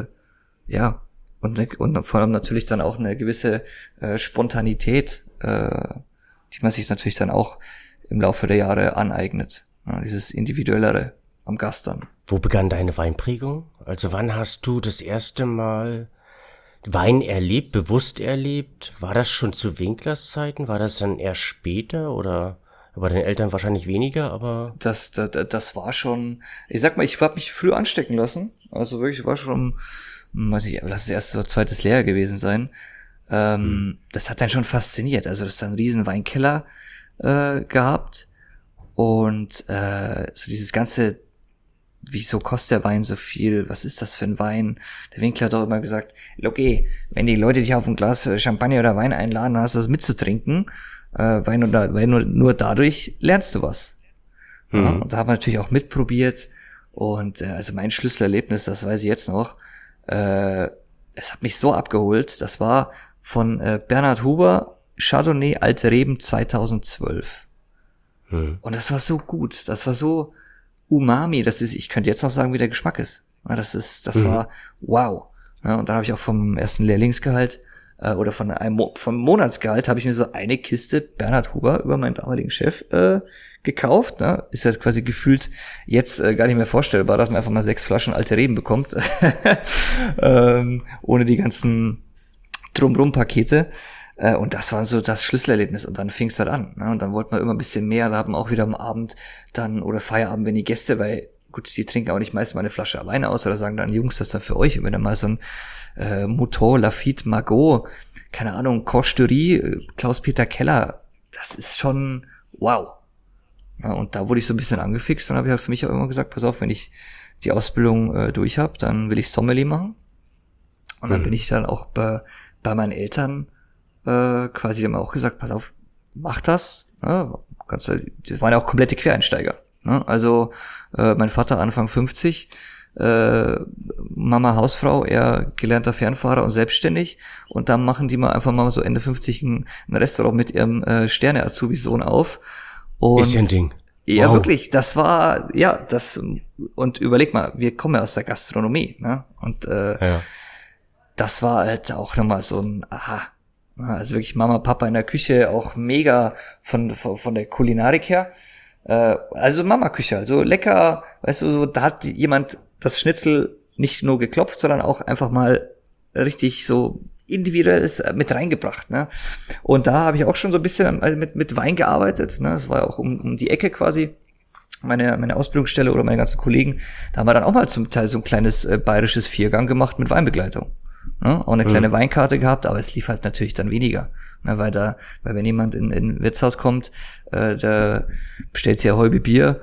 und vor allem natürlich dann auch eine gewisse Spontanität, die man sich natürlich dann auch im Laufe der Jahre aneignet. Ja, dieses Individuellere am Gast dann. Wo begann deine Weinprägung? Also wann hast du das erste Mal Wein erlebt, bewusst erlebt? War das schon zu Winklers Zeiten? War das dann erst später oder bei den Eltern wahrscheinlich weniger, aber... Das war schon, ich sag mal, ich habe mich früh anstecken lassen. Also wirklich, war schon, weiß ich, lass es erst so zweites Lehrjahr gewesen sein. Das hat dann schon fasziniert. Also das ist ein riesen Weinkeller gehabt. Und so dieses ganze, wieso kostet der Wein so viel? Was ist das für ein Wein? Der Winkler hat doch immer gesagt, okay, wenn die Leute dich auf ein Glas Champagner oder Wein einladen, dann hast du das mitzutrinken. Weil nur dadurch lernst du was. Ja, und da haben wir natürlich auch mitprobiert. Und also mein Schlüsselerlebnis, das weiß ich jetzt noch, es hat mich so abgeholt. Das war von Bernhard Huber, Chardonnay Alte Reben 2012. Und das war so gut. Das war so umami. Ich könnte jetzt noch sagen, wie der Geschmack ist. Das war wow. Ja, und dann habe ich auch vom ersten Lehrlingsgehalt oder vom Monatsgehalt habe ich mir so eine Kiste Bernhard Huber über meinen damaligen Chef gekauft. Ne? Ist ja quasi gefühlt jetzt gar nicht mehr vorstellbar, dass man einfach mal 6 Flaschen alte Reben bekommt, ohne die ganzen Drum-Rum-Pakete. Und das war so das Schlüsselerlebnis. Und dann fing es halt an. Ne? Und dann wollte man immer ein bisschen mehr. Da haben auch wieder am Abend dann oder Feierabend, wenn die Gäste, weil gut, die trinken auch nicht meist mal eine Flasche Wein aus oder sagen dann, Jungs, das ist dann für euch. Und wenn dann mal so ein Mouton, Lafite, Margaux, keine Ahnung, Corche Klaus-Peter Keller, das ist schon wow. Ja, und da wurde ich so ein bisschen angefixt und habe ich halt für mich auch immer gesagt, pass auf, wenn ich die Ausbildung durch habe, dann will ich Sommelier machen. Und dann bin ich dann auch bei meinen Eltern quasi, die haben auch gesagt, pass auf, mach das. Ne? Das waren ja auch komplette Quereinsteiger. Ne? Also mein Vater Anfang 50, Mama Hausfrau, er gelernter Fernfahrer und selbstständig. Und dann machen die mal einfach mal so Ende 50 ein Restaurant mit ihrem Sterne-Azubi-Sohn auf. Und Ist ja ein Ding. ja, Wow. wirklich, das war, ja, das, und überleg mal, wir kommen ja aus der Gastronomie, ne? Und Ja. das war halt auch nochmal so ein Aha. Also wirklich Mama, Papa in der Küche, auch mega von der Kulinarik her. Also Mama-Küche, also lecker, weißt du, so, da hat jemand das Schnitzel nicht nur geklopft, sondern auch einfach mal richtig so individuelles mit reingebracht, ne? Und da habe ich auch schon so ein bisschen mit Wein gearbeitet, ne? Das war ja auch um die Ecke quasi. Meine Ausbildungsstelle oder meine ganzen Kollegen, da haben wir dann auch mal zum Teil so ein kleines bayerisches Viergang gemacht mit Weinbegleitung. Ne? Auch eine kleine Weinkarte gehabt, aber es lief halt natürlich dann weniger. Ne? Weil wenn jemand in ein Wirtshaus kommt, da bestellt sie ja Halbe Bier,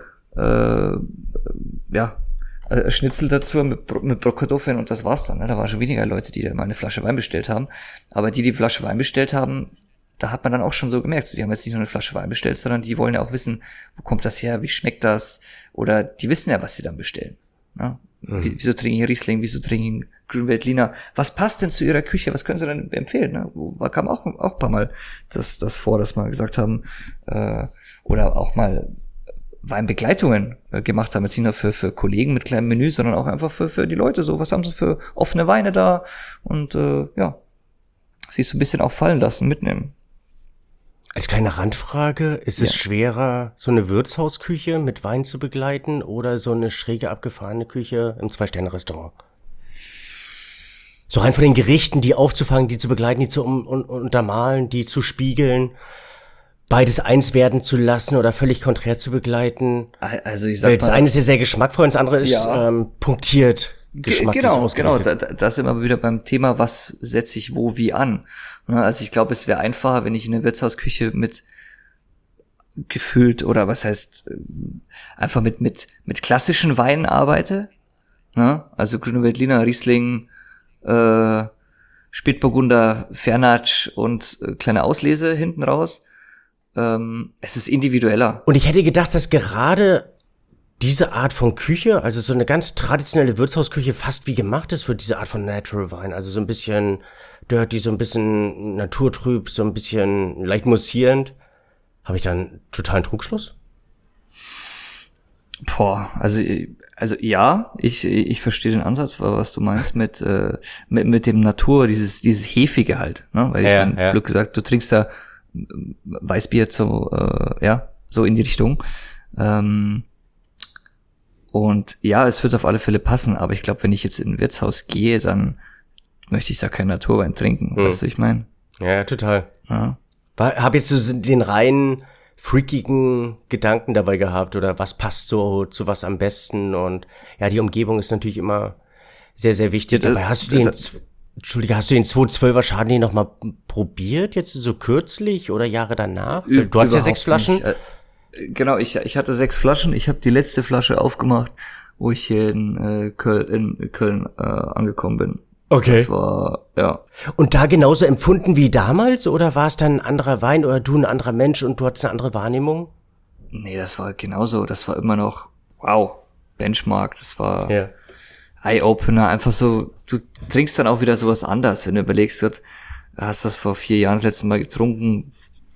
Schnitzel dazu mit Bratkartoffeln und das war's dann. Ne? Da waren schon weniger Leute, die da mal eine Flasche Wein bestellt haben. Aber die Flasche Wein bestellt haben, da hat man dann auch schon so gemerkt, so, die haben jetzt nicht nur eine Flasche Wein bestellt, sondern die wollen ja auch wissen, wo kommt das her, wie schmeckt das? Oder die wissen ja, was sie dann bestellen. Ne? Wieso trinken die Riesling, wieso trinken die Grünweltliner? Was passt denn zu ihrer Küche? Was können sie denn empfehlen? Ne? Kam auch ein paar Mal das vor, dass wir gesagt haben, oder auch mal Weinbegleitungen gemacht haben, jetzt nicht nur für Kollegen mit kleinem Menü, sondern auch einfach für die Leute so, was haben sie für offene Weine da? Und sich so ein bisschen auch fallen lassen, mitnehmen. Als kleine Randfrage, ist es schwerer, so eine Wirtshausküche mit Wein zu begleiten oder so eine schräge abgefahrene Küche im 2-Sterne-Restaurant? So rein von den Gerichten, die aufzufangen, die zu begleiten, die zu untermalen, die zu spiegeln, beides eins werden zu lassen oder völlig konträr zu begleiten. Also ich Weil sag das mal, eine ist ja sehr geschmackvoll und das andere ist Ja. punktiert geschmacklich genau, ausgerichtet. da sind wir wieder beim Thema, was setze ich wo wie an. Ne, also ich glaube, es wäre einfacher, wenn ich in eine Wirtshausküche mit gefüllt oder was heißt einfach mit klassischen Weinen arbeite. Ne? Also Grüne Veltliner, Riesling, Spätburgunder, Fernatsch und kleine Auslese hinten raus. Es ist individueller. Und ich hätte gedacht, dass gerade diese Art von Küche, also so eine ganz traditionelle Wirtshausküche, fast wie gemacht ist für diese Art von Natural Wine. Also so ein bisschen dirty, so ein bisschen naturtrüb, so ein bisschen leicht mussierend. Habe ich dann totalen Trugschluss? Boah, also ja, ich verstehe den Ansatz, was du meinst mit dem Natur, dieses Hefige halt, ne? Weil Ja, ich mein, ja. Glück gesagt, du trinkst da Weißbier so in die Richtung. Und ja, es wird auf alle Fälle passen, aber ich glaube, wenn ich jetzt in ein Wirtshaus gehe, dann möchte ich da keinen Naturwein trinken, weißt du, ich meine? Ja, total. Ja. Habe jetzt so den reinen freakigen Gedanken dabei gehabt oder was passt so zu was am besten und ja, die Umgebung ist natürlich immer sehr, sehr wichtig. Ja, Dabei hast du den 212er Chardonnay noch mal probiert, jetzt so kürzlich oder Jahre danach? Du hast ja 6 Überhaupt Flaschen. nicht. Genau, ich hatte 6 Flaschen. Ich habe die letzte Flasche aufgemacht, wo ich hier in Köln angekommen bin. Okay. Das war, ja. Und da genauso empfunden wie damals oder war es dann ein anderer Wein oder du ein anderer Mensch und du hattest eine andere Wahrnehmung? Nee, das war genauso. Das war immer noch, wow, Benchmark. Das war Ja. Eye-Opener. Einfach so, du trinkst dann auch wieder sowas anders, wenn du überlegst, du hast das vor 4 Jahren das letzte Mal getrunken,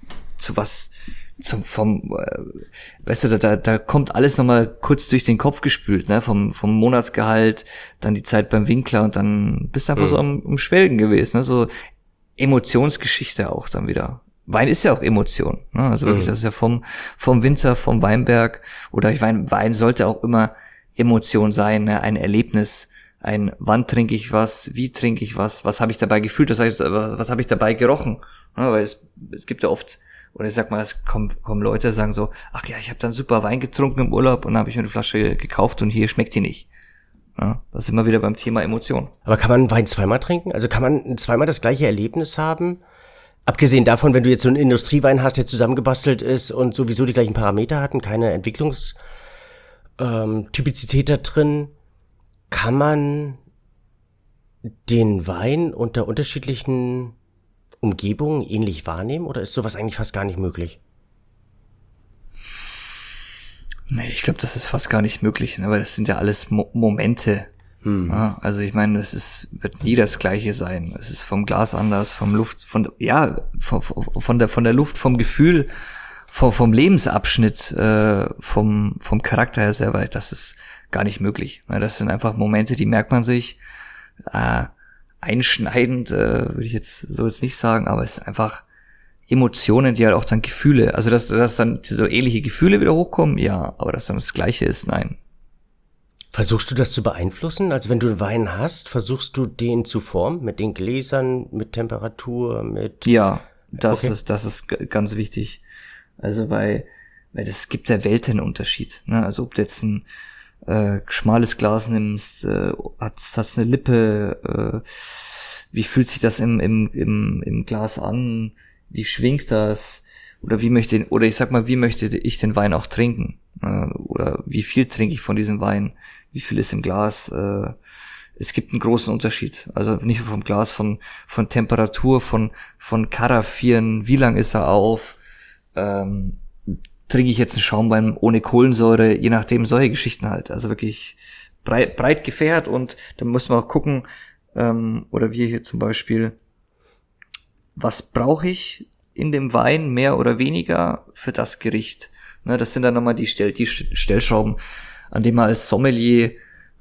weißt du, da kommt alles nochmal kurz durch den Kopf gespült, ne, vom Monatsgehalt, dann die Zeit beim Winkler und dann bist du einfach so am Schwelgen gewesen, ne, so Emotionsgeschichte auch dann wieder. Wein ist ja auch Emotion, ne? Also wirklich, das ist ja vom Winzer, vom Weinberg, oder ich meine, Wein sollte auch immer Emotion sein, ne? Ein Erlebnis, wann trinke ich was, wie trinke ich was habe ich dabei gefühlt, was habe ich dabei gerochen, ne? Weil es gibt ja oft, oder ich sag mal, es kommen Leute, sagen so, ach ja, ich habe dann super Wein getrunken im Urlaub und dann habe ich mir eine Flasche gekauft und hier schmeckt die nicht. Ja, das ist immer wieder beim Thema Emotion. Aber kann man Wein zweimal trinken? Also kann man zweimal das gleiche Erlebnis haben? Abgesehen davon, wenn du jetzt so einen Industriewein hast, der zusammengebastelt ist und sowieso die gleichen Parameter hat und keine Entwicklungstypizität da drin, kann man den Wein unter unterschiedlichen Umgebungen ähnlich wahrnehmen oder ist sowas eigentlich fast gar nicht möglich? Nee, ich glaube, das ist fast gar nicht möglich, ne? Weil das sind ja alles Momente. Ja, also ich meine, wird nie das Gleiche sein. Es ist vom Glas anders, von der Luft, vom Gefühl, vom Lebensabschnitt, vom Charakter her selber. Das ist gar nicht möglich. Das sind einfach Momente, die merkt man sich. Einschneidend, würde ich jetzt nicht sagen, aber es sind einfach Emotionen, die halt auch dann Gefühle, also dass dann so ähnliche Gefühle wieder hochkommen, ja, aber dass dann das Gleiche ist, nein. Versuchst du das zu beeinflussen? Also wenn du einen Wein hast, versuchst du den zu formen mit den Gläsern, mit Temperatur, mit... Ja, das Okay. ist ganz wichtig. Also weil es gibt ja Weltenunterschied, ne? Also ob du jetzt ein schmales Glas nimmst, hat's eine Lippe, wie fühlt sich das im Glas an, wie schwingt das, oder wie möchte ich den Wein auch trinken, oder wie viel trinke ich von diesem Wein, wie viel ist im Glas, es gibt einen großen Unterschied, also nicht nur vom Glas, von Temperatur, von Karaffieren, wie lang ist er auf, trinke ich jetzt einen Schaumwein ohne Kohlensäure, je nachdem, solche Geschichten halt. Also wirklich breit gefächert, und dann muss man auch gucken, oder wir hier zum Beispiel, was brauche ich in dem Wein mehr oder weniger für das Gericht? Ne, das sind dann nochmal die Stellschrauben, an denen man als Sommelier,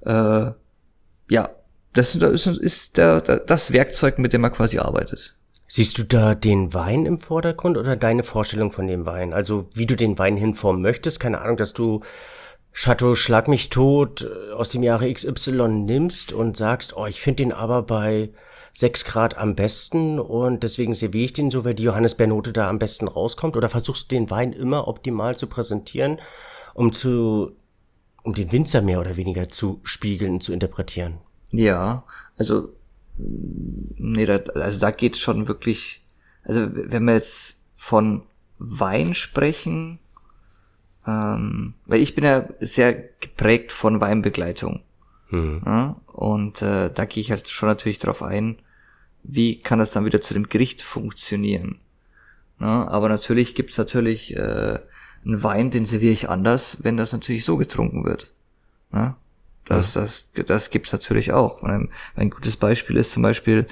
das ist das Werkzeug, mit dem man quasi arbeitet. Siehst du da den Wein im Vordergrund oder deine Vorstellung von dem Wein? Also wie du den Wein hinformen möchtest? Keine Ahnung, dass du Chateau Schlag mich tot aus dem Jahre XY nimmst und sagst, oh, ich finde den aber bei 6 Grad am besten und deswegen serviere ich den so, weil die Johannisbeernote da am besten rauskommt? Oder versuchst du den Wein immer optimal zu präsentieren, um den Winzer mehr oder weniger zu spiegeln und zu interpretieren? Ja, also nee, da geht schon wirklich, also wenn wir jetzt von Wein sprechen, weil ich bin ja sehr geprägt von Weinbegleitung. Ja, und da gehe ich halt schon natürlich drauf ein, wie kann das dann wieder zu dem Gericht funktionieren. Ja, aber natürlich gibt's natürlich einen Wein, den serviere ich anders, wenn das natürlich so getrunken wird. Ja, das gibt's natürlich auch. Ein gutes Beispiel ist zum Beispiel,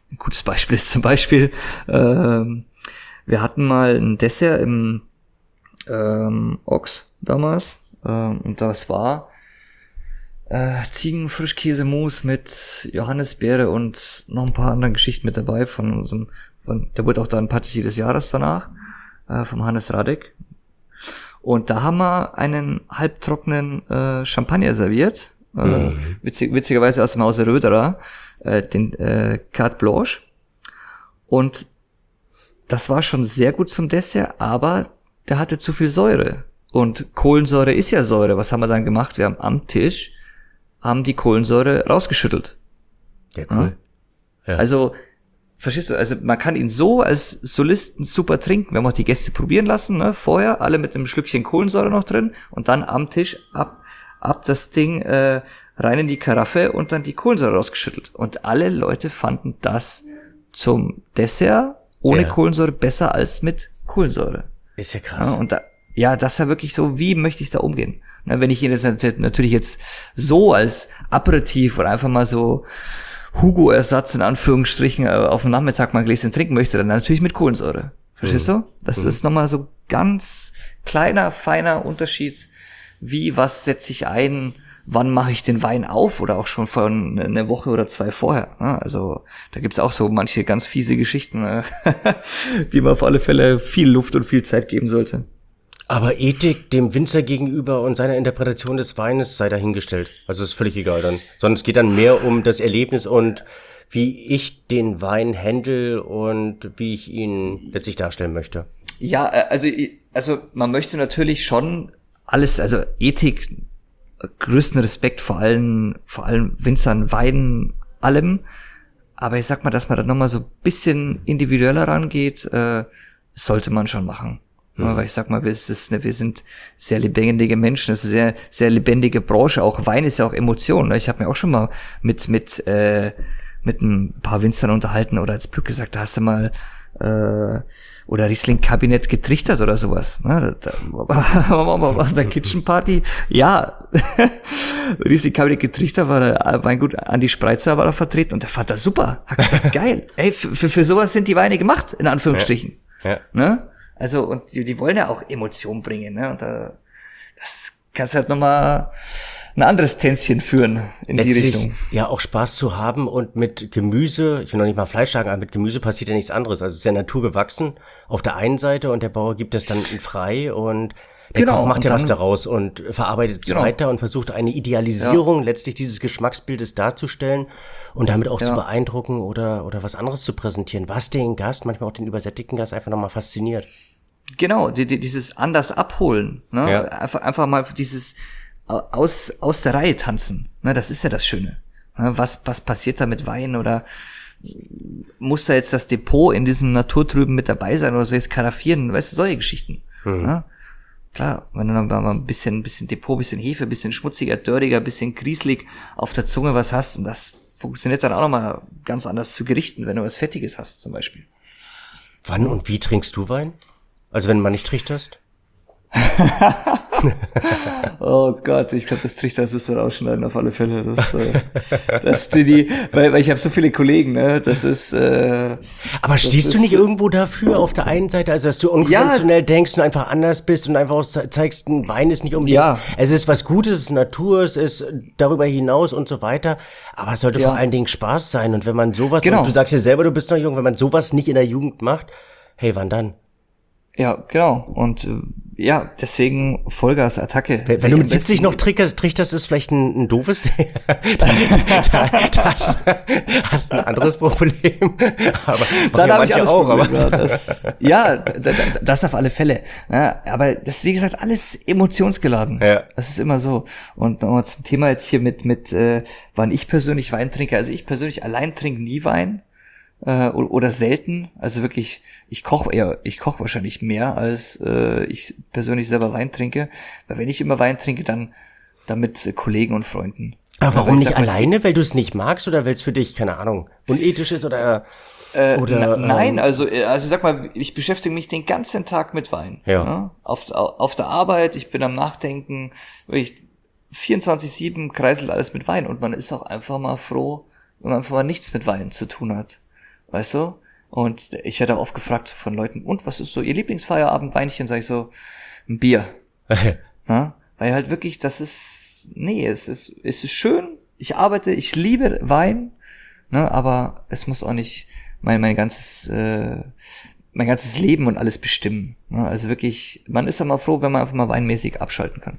wir hatten mal ein Dessert im Ochs damals, und das war Ziegenfrischkäsemousse mit Johannisbeere und noch ein paar anderen Geschichten mit dabei der wurde auch dann Patissier des Jahres danach, vom Hannes Radek. Und da haben wir einen halbtrockenen Champagner serviert, witzigerweise aus dem Hause Röderer, den Carte Blanche. Und das war schon sehr gut zum Dessert, aber der hatte zu viel Säure. Und Kohlensäure ist ja Säure. Was haben wir dann gemacht? Wir haben am Tisch die Kohlensäure rausgeschüttelt. Ja, cool. Ja. Also, verstehst du, also man kann ihn so als Solisten super trinken. Wir haben auch die Gäste probieren lassen, ne, vorher, alle mit einem Schlückchen Kohlensäure noch drin, und dann am Tisch ab das Ding rein in die Karaffe und dann die Kohlensäure rausgeschüttelt. Und alle Leute fanden das zum Dessert ohne Kohlensäure besser als mit Kohlensäure. Ist ja krass. Ja, und das ist ja wirklich so, wie möchte ich da umgehen? Na, wenn ich ihn jetzt natürlich jetzt so als Aperitif oder einfach mal so Hugo-Ersatz in Anführungsstrichen auf dem Nachmittag mal ein Gläschen trinken möchte, dann natürlich mit Kohlensäure. Verstehst du? Das ist nochmal so ganz kleiner, feiner Unterschied, was setze ich ein, wann mache ich den Wein auf oder auch schon vor eine Woche oder 2 vorher. Ne? Also da gibt's auch so manche ganz fiese Geschichten, die man auf alle Fälle viel Luft und viel Zeit geben sollte. Aber Ethik dem Winzer gegenüber und seiner Interpretation des Weines sei dahingestellt. Also ist völlig egal dann. Sondern es geht dann mehr um das Erlebnis und wie ich den Wein handle und wie ich ihn letztlich darstellen möchte. Ja, also man möchte natürlich schon alles, also Ethik, größten Respekt vor allen Winzern, Weinen, allem. Aber ich sag mal, dass man da nochmal so ein bisschen individueller rangeht, sollte man schon machen. Ja, weil ich sag mal, wir sind sehr lebendige Menschen, das ist eine sehr, sehr lebendige Branche. Auch Wein ist ja auch Emotion. Ich habe mir auch schon mal mit ein paar Winzern unterhalten oder als Glück gesagt, da hast du mal oder Riesling-Kabinett getrichtert oder sowas. Ne? Da war der Kitchen Party. Ja, Riesling-Kabinett getrichtert war der Weingut Andi Spreitzer war da vertreten und der fand das super. Hat gesagt, geil. Ey, für sowas sind die Weine gemacht, in Anführungsstrichen. Ja. Ne? Also, und die wollen ja auch Emotionen bringen, ne? Und das kannst halt nochmal ein anderes Tänzchen führen in die Richtung. Ja, auch Spaß zu haben und mit Gemüse, ich will noch nicht mal Fleisch sagen, aber mit Gemüse passiert ja nichts anderes. Also es ist ja naturgewachsen auf der einen Seite und der Bauer gibt es dann frei und der Koch macht ja was daraus und verarbeitet es weiter und versucht eine Idealisierung letztlich dieses Geschmacksbildes darzustellen und damit auch zu beeindrucken oder was anderes zu präsentieren, was den Gast, manchmal auch den übersättigten Gast einfach nochmal fasziniert. Genau, dieses anders abholen, ne? Ja. Einfach mal dieses aus der Reihe tanzen, ne? Das ist ja das Schöne. Ne? Was passiert da mit Wein oder muss da jetzt das Depot in diesem Naturtrüben mit dabei sein oder soll es karaffieren, weißt du, solche Geschichten. Ne? Klar, wenn du dann mal ein bisschen Depot, ein bisschen Hefe, ein bisschen schmutziger, dörriger, ein bisschen grieselig auf der Zunge was hast und das funktioniert dann auch nochmal ganz anders zu gerichten, wenn du was Fettiges hast zum Beispiel. Wann und wie trinkst du Wein? Also wenn man nicht trichterst? Oh Gott, ich glaube, das Trichter müssen wir rausschneiden auf alle Fälle. Weil ich habe so viele Kollegen, ne? Das ist. Aber stehst du nicht irgendwo dafür auf der einen Seite, also dass du unkonventionell denkst und einfach anders bist und einfach zeigst, ein Wein ist nicht unbedingt. Ja. Es ist was Gutes, es ist Natur, es ist darüber hinaus und so weiter. Aber es sollte vor allen Dingen Spaß sein. Und wenn man sowas, und du sagst ja selber, du bist noch jung, wenn man sowas nicht in der Jugend macht, hey, wann dann? Ja, genau. Und deswegen Vollgas, Attacke. Wenn du mit 70 noch trichterst, ist vielleicht ein doofes da hast ein anderes Problem. Aber dann habe ich auch. Aber das auf alle Fälle. Ja, aber das ist, wie gesagt, alles emotionsgeladen. Ja. Das ist immer so. Und nochmal zum Thema jetzt hier mit wann ich persönlich Wein trinke. Also ich persönlich allein trinke nie Wein. Oder selten, also wirklich, ich koche wahrscheinlich mehr, als ich persönlich selber Wein trinke, weil wenn ich immer Wein trinke, dann mit Kollegen und Freunden. Aber warum nicht alleine, weil du es nicht magst oder weil es für dich, keine Ahnung, unethisch ist oder nein, also sag mal, ich beschäftige mich den ganzen Tag mit Wein. Ja. Ne? Auf der Arbeit, ich bin am Nachdenken, wirklich 24/7 kreiselt alles mit Wein und man ist auch einfach mal froh, wenn man einfach mal nichts mit Wein zu tun hat. Weißt du? Und ich werde auch oft gefragt von Leuten, und was ist so ihr Lieblingsfeierabendweinchen? Sag ich so, ein Bier. Ja? Weil halt wirklich, es ist schön, ich arbeite, ich liebe Wein, ne, aber es muss auch nicht mein ganzes Leben und alles bestimmen. Ne? Also wirklich, man ist ja mal froh, wenn man einfach mal weinmäßig abschalten kann.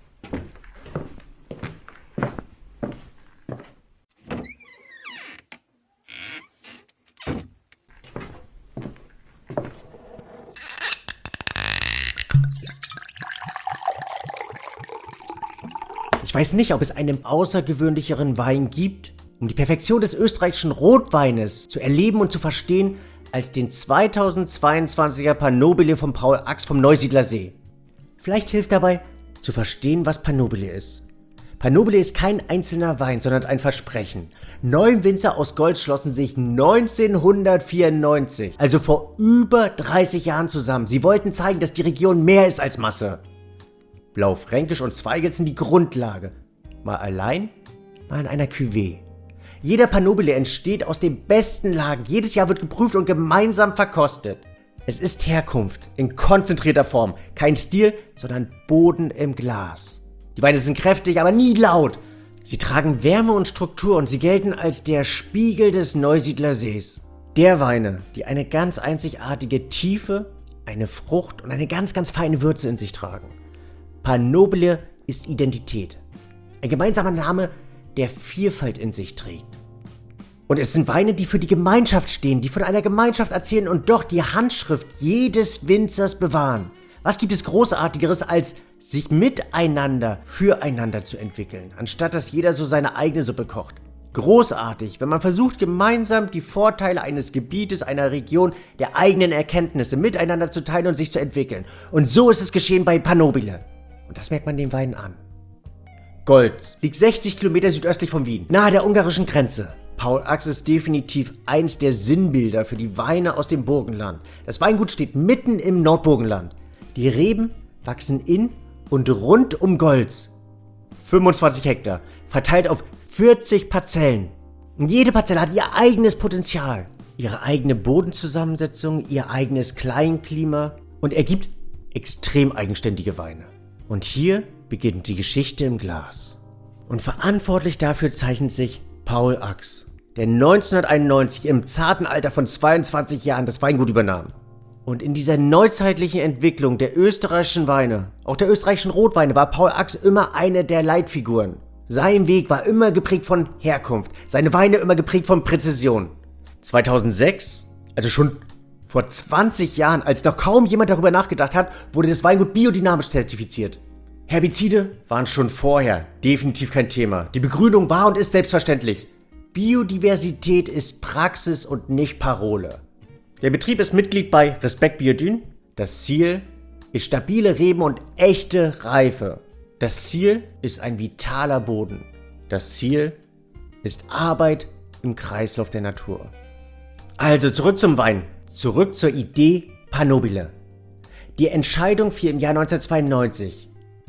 Ich weiß nicht, ob es einen außergewöhnlicheren Wein gibt, um die Perfektion des österreichischen Rotweines zu erleben und zu verstehen, als den 2022er Panobile von Paul Ax vom Neusiedler See. Vielleicht hilft dabei, zu verstehen, was Panobile ist. Panobile ist kein einzelner Wein, sondern ein Versprechen. 9 Winzer aus Gold schlossen sich 1994, also vor über 30 Jahren zusammen. Sie wollten zeigen, dass die Region mehr ist als Masse. Blaufränkisch und Zweigelt sind die Grundlage. Mal allein, mal in einer Cuvée. Jeder Panobile entsteht aus den besten Lagen. Jedes Jahr wird geprüft und gemeinsam verkostet. Es ist Herkunft in konzentrierter Form. Kein Stil, sondern Boden im Glas. Die Weine sind kräftig, aber nie laut. Sie tragen Wärme und Struktur und sie gelten als der Spiegel des Neusiedlersees. Der Weine, die eine ganz einzigartige Tiefe, eine Frucht und eine ganz, ganz feine Würze in sich tragen. Par nobile ist Identität. Ein gemeinsamer Name, der Vielfalt in sich trägt. Und es sind Weine, die für die Gemeinschaft stehen, die von einer Gemeinschaft erzählen und doch die Handschrift jedes Winzers bewahren. Was gibt es Großartigeres, als sich miteinander, füreinander zu entwickeln, anstatt dass jeder so seine eigene Suppe kocht? Großartig, wenn man versucht, gemeinsam die Vorteile eines Gebietes, einer Region, der eigenen Erkenntnisse miteinander zu teilen und sich zu entwickeln. Und so ist es geschehen bei Par nobile. Und das merkt man den Weinen an. Golz liegt 60 Kilometer südöstlich von Wien, nahe der ungarischen Grenze. Paul Ax ist definitiv eins der Sinnbilder für die Weine aus dem Burgenland. Das Weingut steht mitten im Nordburgenland. Die Reben wachsen in und rund um Golz. 25 Hektar, verteilt auf 40 Parzellen. Und jede Parzelle hat ihr eigenes Potenzial, ihre eigene Bodenzusammensetzung, ihr eigenes Kleinklima und ergibt extrem eigenständige Weine. Und hier beginnt die Geschichte im Glas. Und verantwortlich dafür zeichnet sich Paul Ax, der 1991 im zarten Alter von 22 Jahren das Weingut übernahm. Und in dieser neuzeitlichen Entwicklung der österreichischen Weine, auch der österreichischen Rotweine, war Paul Ax immer eine der Leitfiguren. Sein Weg war immer geprägt von Herkunft, seine Weine immer geprägt von Präzision. 2006, also schon vor 20 Jahren, als noch kaum jemand darüber nachgedacht hat, wurde das Weingut biodynamisch zertifiziert. Herbizide waren schon vorher definitiv kein Thema. Die Begrünung war und ist selbstverständlich. Biodiversität ist Praxis und nicht Parole. Der Betrieb ist Mitglied bei Respekt Biodyn. Das Ziel ist stabile Reben und echte Reife. Das Ziel ist ein vitaler Boden. Das Ziel ist Arbeit im Kreislauf der Natur. Also zurück zum Wein. Zurück zur Idee Par nobile. Die Entscheidung fiel im Jahr 1992.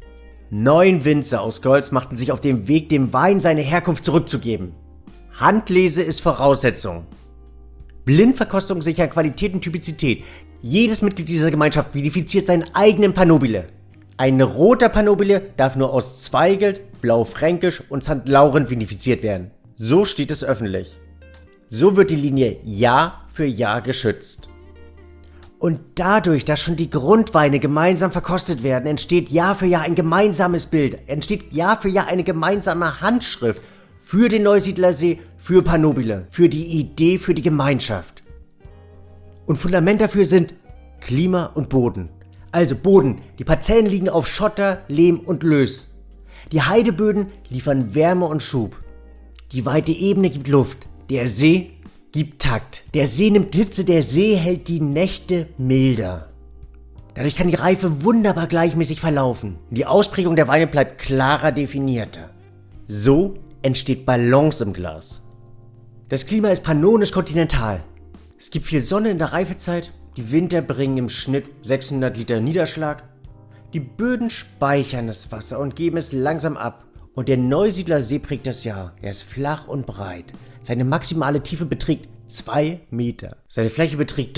9 Winzer aus Golz machten sich auf den Weg, dem Wein seine Herkunft zurückzugeben. Handlese ist Voraussetzung. Blindverkostung sichern Qualität und Typizität. Jedes Mitglied dieser Gemeinschaft vinifiziert seinen eigenen Par nobile. Ein roter Par nobile darf nur aus Zweigelt, Blaufränkisch und St. Laurent vinifiziert werden. So steht es öffentlich. So wird die Linie Jahr für Jahr geschützt. Und dadurch, dass schon die Grundweine gemeinsam verkostet werden, entsteht Jahr für Jahr ein gemeinsames Bild, entsteht Jahr für Jahr eine gemeinsame Handschrift für den Neusiedlersee, für Par nobile, für die Idee, für die Gemeinschaft. Und Fundament dafür sind Klima und Boden. Also Boden, die Parzellen liegen auf Schotter, Lehm und Löss. Die Heideböden liefern Wärme und Schub. Die weite Ebene gibt Luft, der See gibt Takt. Der See nimmt Hitze, der See hält die Nächte milder. Dadurch kann die Reife wunderbar gleichmäßig verlaufen. Die Ausprägung der Weine bleibt klarer definierter. So entsteht Balance im Glas. Das Klima ist pannonisch-kontinental. Es gibt viel Sonne in der Reifezeit. Die Winter bringen im Schnitt 600 Liter Niederschlag. Die Böden speichern das Wasser und geben es langsam ab. Und der Neusiedlersee prägt das Jahr. Er ist flach und breit. Seine maximale Tiefe beträgt 2 Meter. Seine Fläche beträgt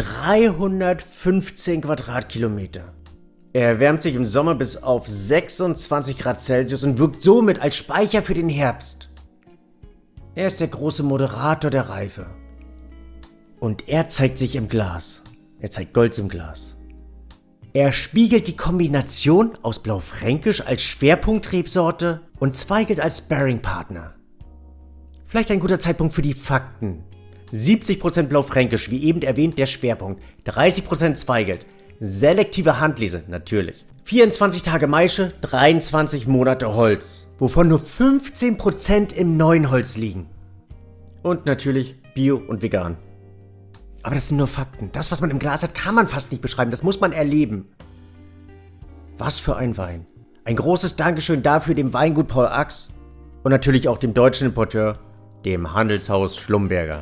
315 Quadratkilometer. Er erwärmt sich im Sommer bis auf 26 Grad Celsius und wirkt somit als Speicher für den Herbst. Er ist der große Moderator der Reife. Und er zeigt sich im Glas. Er zeigt Golz im Glas. Er spiegelt die Kombination aus Blaufränkisch als Schwerpunktrebsorte und Zweigelt als Sparringpartner. Vielleicht ein guter Zeitpunkt für die Fakten. 70% Blaufränkisch, wie eben erwähnt, der Schwerpunkt. 30% Zweigelt. Selektive Handlese, natürlich. 24 Tage Maische, 23 Monate Holz. Wovon nur 15% im neuen Holz liegen. Und natürlich Bio und vegan. Aber das sind nur Fakten. Das, was man im Glas hat, kann man fast nicht beschreiben. Das muss man erleben. Was für ein Wein. Ein großes Dankeschön dafür dem Weingut Paul Ax und natürlich auch dem deutschen Importeur, dem Handelshaus Schlumberger.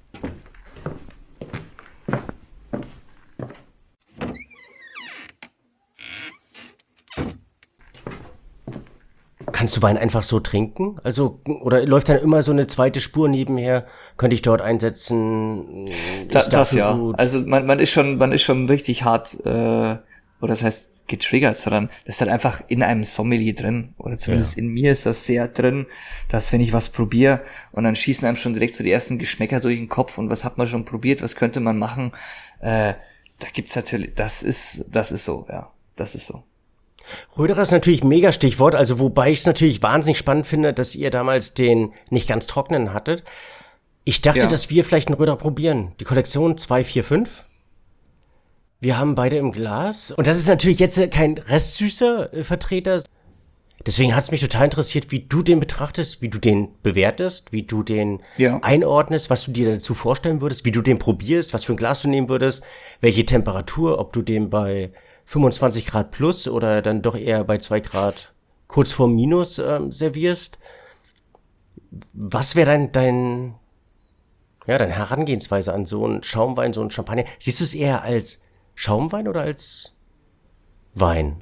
Kannst du Wein einfach so trinken? Also, oder läuft dann immer so eine zweite Spur nebenher? Könnte ich dort einsetzen? Das ja. Gut? Also man ist schon richtig hart oder das heißt getriggert, sondern das ist halt einfach in einem Sommelier drin, oder zumindest in mir ist das sehr drin, dass wenn ich was probiere und dann schießen einem schon direkt so die ersten Geschmäcker durch den Kopf und was hat man schon probiert, was könnte man machen, da gibt's natürlich, das ist so, ja, das ist so. Röderer ist natürlich ein mega Stichwort, also wobei ich es natürlich wahnsinnig spannend finde, dass ihr damals den nicht ganz trockenen hattet. Ich dachte, dass wir vielleicht einen Röderer probieren. Die Kollektion 245. Wir haben beide im Glas. Und das ist natürlich jetzt kein restsüßer Vertreter. Deswegen hat es mich total interessiert, wie du den betrachtest, wie du den bewertest, wie du den einordnest, was du dir dazu vorstellen würdest, wie du den probierst, was für ein Glas du nehmen würdest, welche Temperatur, ob du den bei 25 Grad plus oder dann doch eher bei 2 Grad kurz vor Minus servierst. Was wäre deine Herangehensweise an so einen Schaumwein, so einen Champagner? Siehst du es eher als Schaumwein oder als Wein?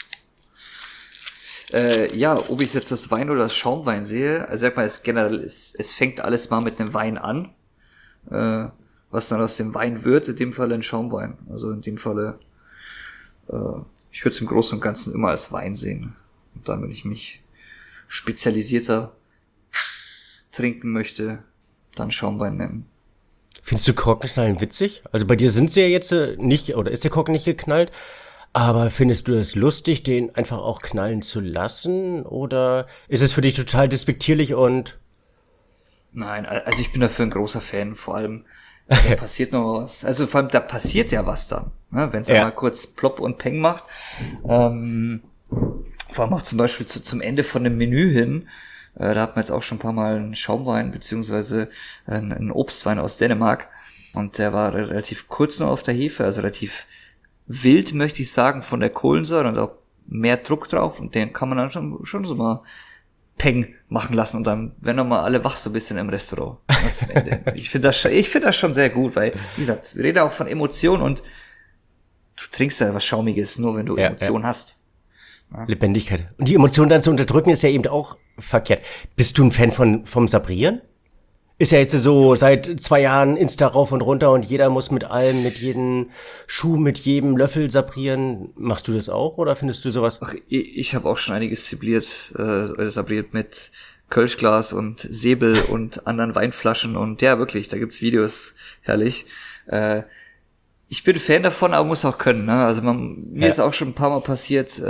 Ob ich jetzt das Wein oder das Schaumwein sehe, also sag mal, es fängt alles mal mit einem Wein an. Was dann aus dem Wein wird, in dem Fall ein Schaumwein. Also in dem Falle, ich würde es im Großen und Ganzen immer als Wein sehen. Und dann, wenn ich mich spezialisierter trinken möchte, dann Schaumwein nennen. Findest du Korkenknallen witzig? Also bei dir sind sie ja jetzt nicht, oder ist der Korken nicht geknallt, aber findest du es lustig, den einfach auch knallen zu lassen? Oder ist es für dich total despektierlich und... Nein, also ich bin dafür ein großer Fan, vor allem, da passiert noch was. Also vor allem, da passiert ja was dann, ne? Wenn es mal kurz plopp und peng macht. Vor allem auch zum Beispiel zum Ende von dem Menü hin, da hat man jetzt auch schon ein paar Mal einen Schaumwein, beziehungsweise einen Obstwein aus Dänemark. Und der war relativ kurz noch auf der Hefe, also relativ wild, möchte ich sagen, von der Kohlensäure und auch mehr Druck drauf. Und den kann man dann schon so mal Peng machen lassen. Und dann werden nochmal alle wach so ein bisschen im Restaurant. Zum Ende. Ich finde das schon sehr gut, weil, wie gesagt, wir reden auch von Emotionen und du trinkst ja was Schaumiges, nur wenn du Emotionen hast. Ja. Lebendigkeit. Und die Emotionen dann zu unterdrücken, ist ja eben auch verkehrt. Bist du ein Fan vom Sabrieren? Ist ja jetzt so seit 2 Jahren Insta rauf und runter und jeder muss mit allem, mit jedem Schuh, mit jedem Löffel sabrieren. Machst du das auch oder findest du sowas? Ach, ich habe auch schon einiges sabriert mit Kölschglas und Säbel und anderen Weinflaschen und ja, wirklich, da gibt's Videos, herrlich. Ich bin Fan davon, aber muss auch können, ne? Also mir ist auch schon ein paar Mal passiert,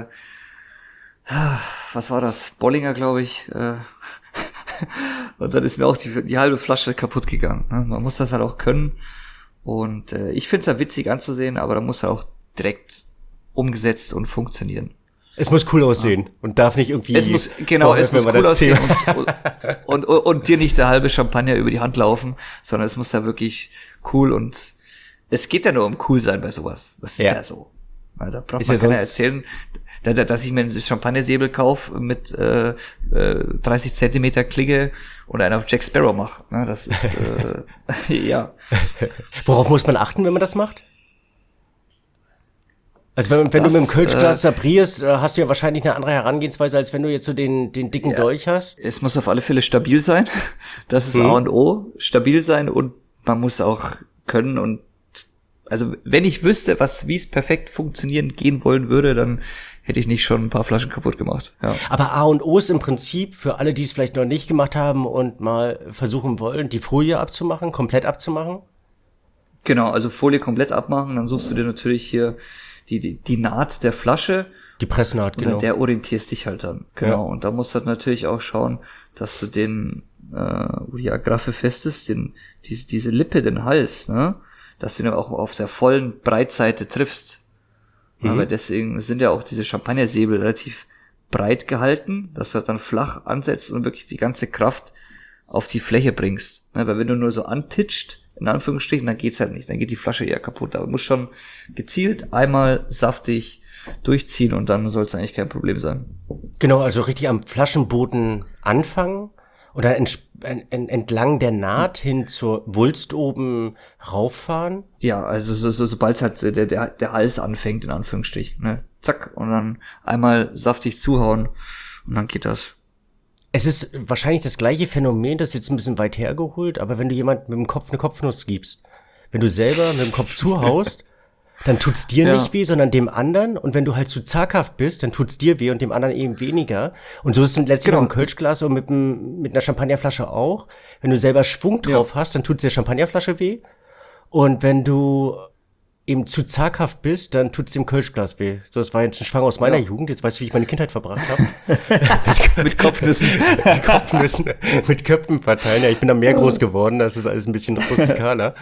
was war das? Bollinger, glaube ich. Und dann ist mir auch die halbe Flasche kaputt gegangen. Ne? Man muss das halt auch können. Und ich finde es ja witzig anzusehen, aber da muss er auch direkt umgesetzt und funktionieren. Es muss cool aussehen und darf nicht irgendwie... Es muss cool aussehen und dir nicht der halbe Champagner über die Hand laufen, sondern es muss da wirklich cool und es geht ja nur um cool sein bei sowas. Das ist ja so. Da braucht man keiner erzählen, dass ich mir einen Champagnersäbel kaufe mit 30 Zentimeter Klinge und einen auf Jack Sparrow mache. Das ist, ja. Worauf muss man achten, wenn man das macht? Also wenn du mit dem Kölschglas sabrierst, hast du ja wahrscheinlich eine andere Herangehensweise, als wenn du jetzt so den dicken Dolch hast. Es muss auf alle Fälle stabil sein. Das ist A und O. Stabil sein und man muss auch können und also wenn ich wüsste, wie es perfekt funktionieren gehen wollen würde, dann hätte ich nicht schon ein paar Flaschen kaputt gemacht. Ja. Aber A und O ist im Prinzip für alle, die es vielleicht noch nicht gemacht haben und mal versuchen wollen, die Folie abzumachen, komplett abzumachen? Genau, also Folie komplett abmachen, dann suchst du dir natürlich hier die Naht der Flasche. Die Pressnaht, genau. Und der orientierst dich halt dann. Genau. Ja. Und da musst du halt natürlich auch schauen, dass du wo die Agraffe fest ist, diese Lippe, den Hals, ne? Dass du den auch auf der vollen Breitseite triffst. Aber deswegen sind ja auch diese Champagnersäbel relativ breit gehalten, dass du halt dann flach ansetzt und wirklich die ganze Kraft auf die Fläche bringst. Weil wenn du nur so antitscht, in Anführungsstrichen, dann geht's halt nicht. Dann geht die Flasche eher kaputt. Aber du musst schon gezielt einmal saftig durchziehen und dann soll es eigentlich kein Problem sein. Genau, also richtig am Flaschenboden anfangen und dann entlang der Naht hin zur Wulst oben rauffahren? Ja, also sobald halt der Hals anfängt, in Anführungsstrichen, ne? Zack, und dann einmal saftig zuhauen und dann geht das. Es ist wahrscheinlich das gleiche Phänomen, das ist jetzt ein bisschen weit hergeholt, aber wenn du jemand mit dem Kopf eine Kopfnuss gibst, wenn du selber mit dem Kopf zuhaust dann tut's dir Ja. nicht weh, sondern dem anderen. Und wenn du halt zu zaghaft bist, dann tut's dir weh und dem anderen eben weniger. Und so ist es letztlich Genau. mit dem Kölschglas und mit einer Champagnerflasche auch. Wenn du selber Schwung drauf hast, dann tut's der Champagnerflasche weh. Und wenn du eben zu zaghaft bist, dann tut's dem Kölschglas weh. So, das war jetzt ein Schwang aus meiner Jugend. Jetzt weißt du, wie ich meine Kindheit verbracht habe. Mit Kopfnüssen. Mit Kopfnüssen, mit Köpfen verteilen. Ja, ich bin da mehr groß geworden. Das ist alles ein bisschen rustikaler.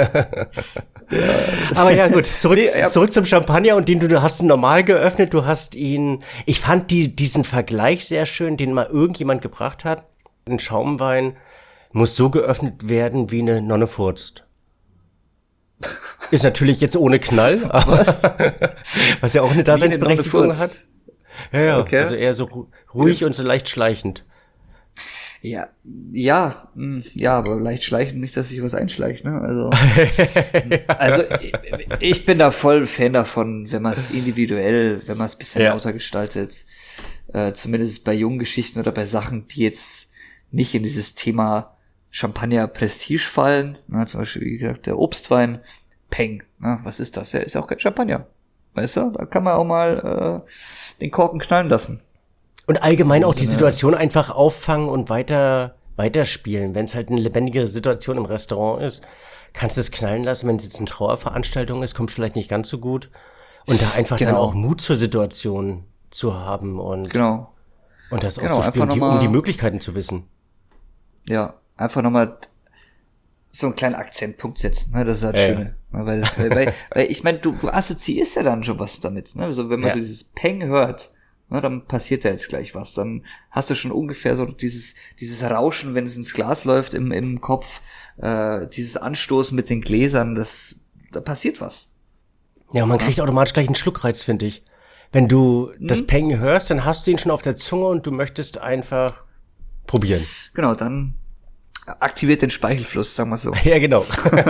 Aber ja, gut. Zurück zum Champagner, und den du hast normal geöffnet. Du hast ihn, ich fand diesen Vergleich sehr schön, den mal irgendjemand gebracht hat. Ein Schaumwein muss so geöffnet werden, wie eine Nonne furzt. Ist natürlich jetzt ohne Knall, aber was ja auch eine Daseinsberechtigung hat. Ja, Okay. also eher so ruhig und so leicht schleichend. Ja, aber leicht schleichen, nicht, dass sich was einschleicht, ne? Also ich bin da voll Fan davon, wenn man es individuell, wenn man es ein bisschen lauter gestaltet. Zumindest bei jungen Geschichten oder bei Sachen, die jetzt nicht in dieses Thema Champagner Prestige fallen. Ne? Zum Beispiel, wie gesagt, der Obstwein, Peng. Ne? Was ist das? Ja, ist ja auch kein Champagner. Weißt du? Da kann man auch mal den Korken knallen lassen. Und allgemein auch die Situation einfach auffangen und weiterspielen. Wenn es halt eine lebendige Situation im Restaurant ist, kannst du es knallen lassen. Wenn es jetzt eine Trauerveranstaltung ist, kommt vielleicht nicht ganz so gut. Und da einfach dann auch Mut zur Situation zu haben und das auch zu spielen, um die Möglichkeiten zu wissen. Ja, einfach nochmal so einen kleinen Akzentpunkt setzen, ne? Das ist halt schön. Weil ich meine, du assoziierst ja dann schon was damit, ne? Also wenn man so dieses Peng hört, ne, dann passiert da jetzt gleich was. Dann hast du schon ungefähr so dieses Rauschen, wenn es ins Glas läuft im Kopf, dieses Anstoßen mit den Gläsern, da passiert was. Ja, und man kriegt automatisch gleich einen Schluckreiz, finde ich. Wenn du das Peng hörst, dann hast du ihn schon auf der Zunge und du möchtest einfach probieren. Genau, dann aktiviert den Speichelfluss, sagen wir so. Ja, genau.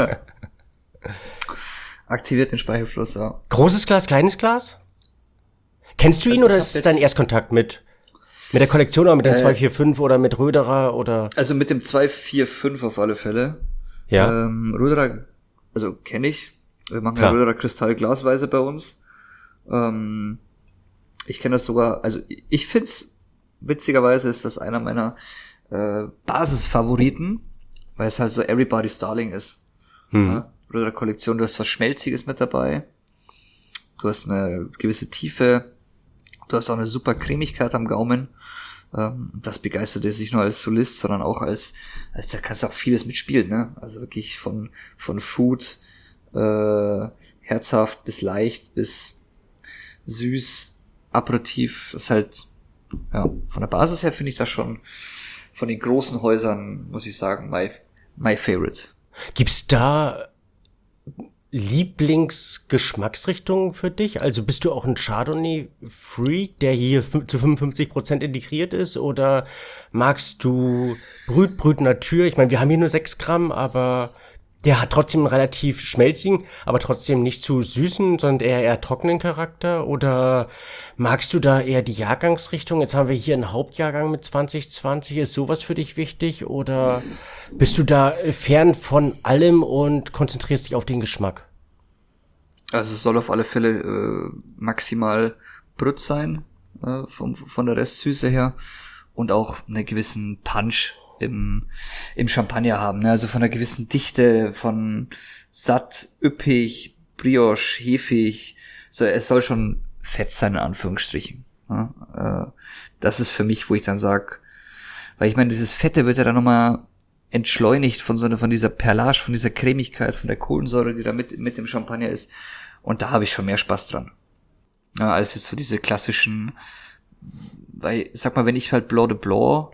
Aktiviert den Speichelfluss, ja. Großes Glas, kleines Glas? Kennst du ihn oder ist dein Erstkontakt mit der Kollektion oder mit der 245 oder mit Röderer oder? Also mit dem 245 auf alle Fälle. Ja. Röderer, also kenne ich. Wir machen ja Röderer Kristall glasweise bei uns. Ich kenne das sogar, also ich find's, witzigerweise ist das einer meiner Basisfavoriten, weil es halt so Everybody's Darling ist. Ja? Röderer Kollektion, du hast was Schmelziges mit dabei. Du hast eine gewisse Tiefe. Du hast auch eine super Cremigkeit am Gaumen. Das begeistert dich nicht nur als Solist, sondern auch als da kannst du auch vieles mitspielen, ne? Also wirklich von Food, herzhaft bis leicht bis süß, Aperitif. Das ist halt, ja, von der Basis her finde ich das schon von den großen Häusern, muss ich sagen, my favorite. Gibt's da Lieblingsgeschmacksrichtungen für dich? Also bist du auch ein Chardonnay-Freak, der hier zu 55% integriert ist? Oder magst du Brut Natur? Ich meine, wir haben hier nur 6 Gramm, aber der hat trotzdem einen relativ schmelzigen, aber trotzdem nicht zu süßen, sondern eher trockenen Charakter. Oder magst du da eher die Jahrgangsrichtung? Jetzt haben wir hier einen Hauptjahrgang mit 2020. Ist sowas für dich wichtig? Oder bist du da fern von allem und konzentrierst dich auf den Geschmack? Also es soll auf alle Fälle maximal Brut sein, von der Restsüße her. Und auch einen gewissen Punch im Champagner haben, ne? Also von einer gewissen Dichte, von satt, üppig, brioche, hefig. So, es soll schon fett sein, in Anführungsstrichen. Ja? Das ist für mich, wo ich dann sag, weil ich meine, dieses Fette wird ja dann nochmal entschleunigt von dieser Perlage, von dieser Cremigkeit, von der Kohlensäure, die da mit dem Champagner ist. Und da habe ich schon mehr Spaß dran. Ja, als jetzt so diese klassischen, weil, sag mal, wenn ich halt Blanc de Blanc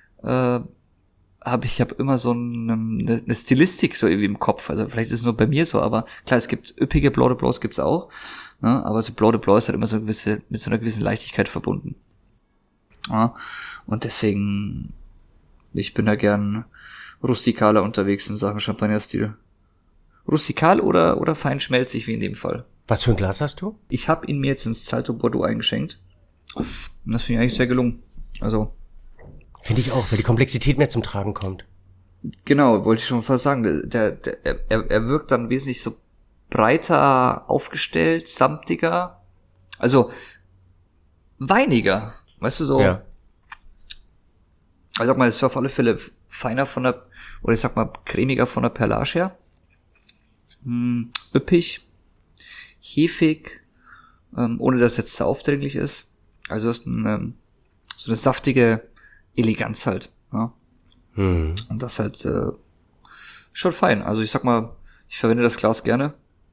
habe immer so eine Stilistik so irgendwie im Kopf. Also vielleicht ist es nur bei mir so, aber klar, es gibt üppige Blanc de Blancs, gibt's auch. Ne? Aber so Blanc de Blanc ist halt immer so mit so einer gewissen Leichtigkeit verbunden. Ja? Und deswegen, ich bin da gern rustikaler unterwegs in Sachen Champagner-Stil. Rustikal oder fein schmelzig, wie in dem Fall. Was für ein Glas hast du? Ich habe ihn mir jetzt ins Salto Bordeaux eingeschenkt. Und das finde ich eigentlich sehr gelungen. Also Finde ich auch, weil die Komplexität mehr zum Tragen kommt. genau, wollte ich schon fast sagen. Er wirkt dann wesentlich so breiter aufgestellt, samtiger, also weiniger, weißt du, so. Ja. Ich sag mal, es war auf alle Fälle feiner oder ich sag mal, cremiger von der Perlage her. Üppig, hefig, ohne dass es jetzt zu aufdringlich ist. Also es ist so eine saftige Eleganz halt. Ja? Und das halt schon fein. Also ich sag mal, ich verwende das Glas gerne.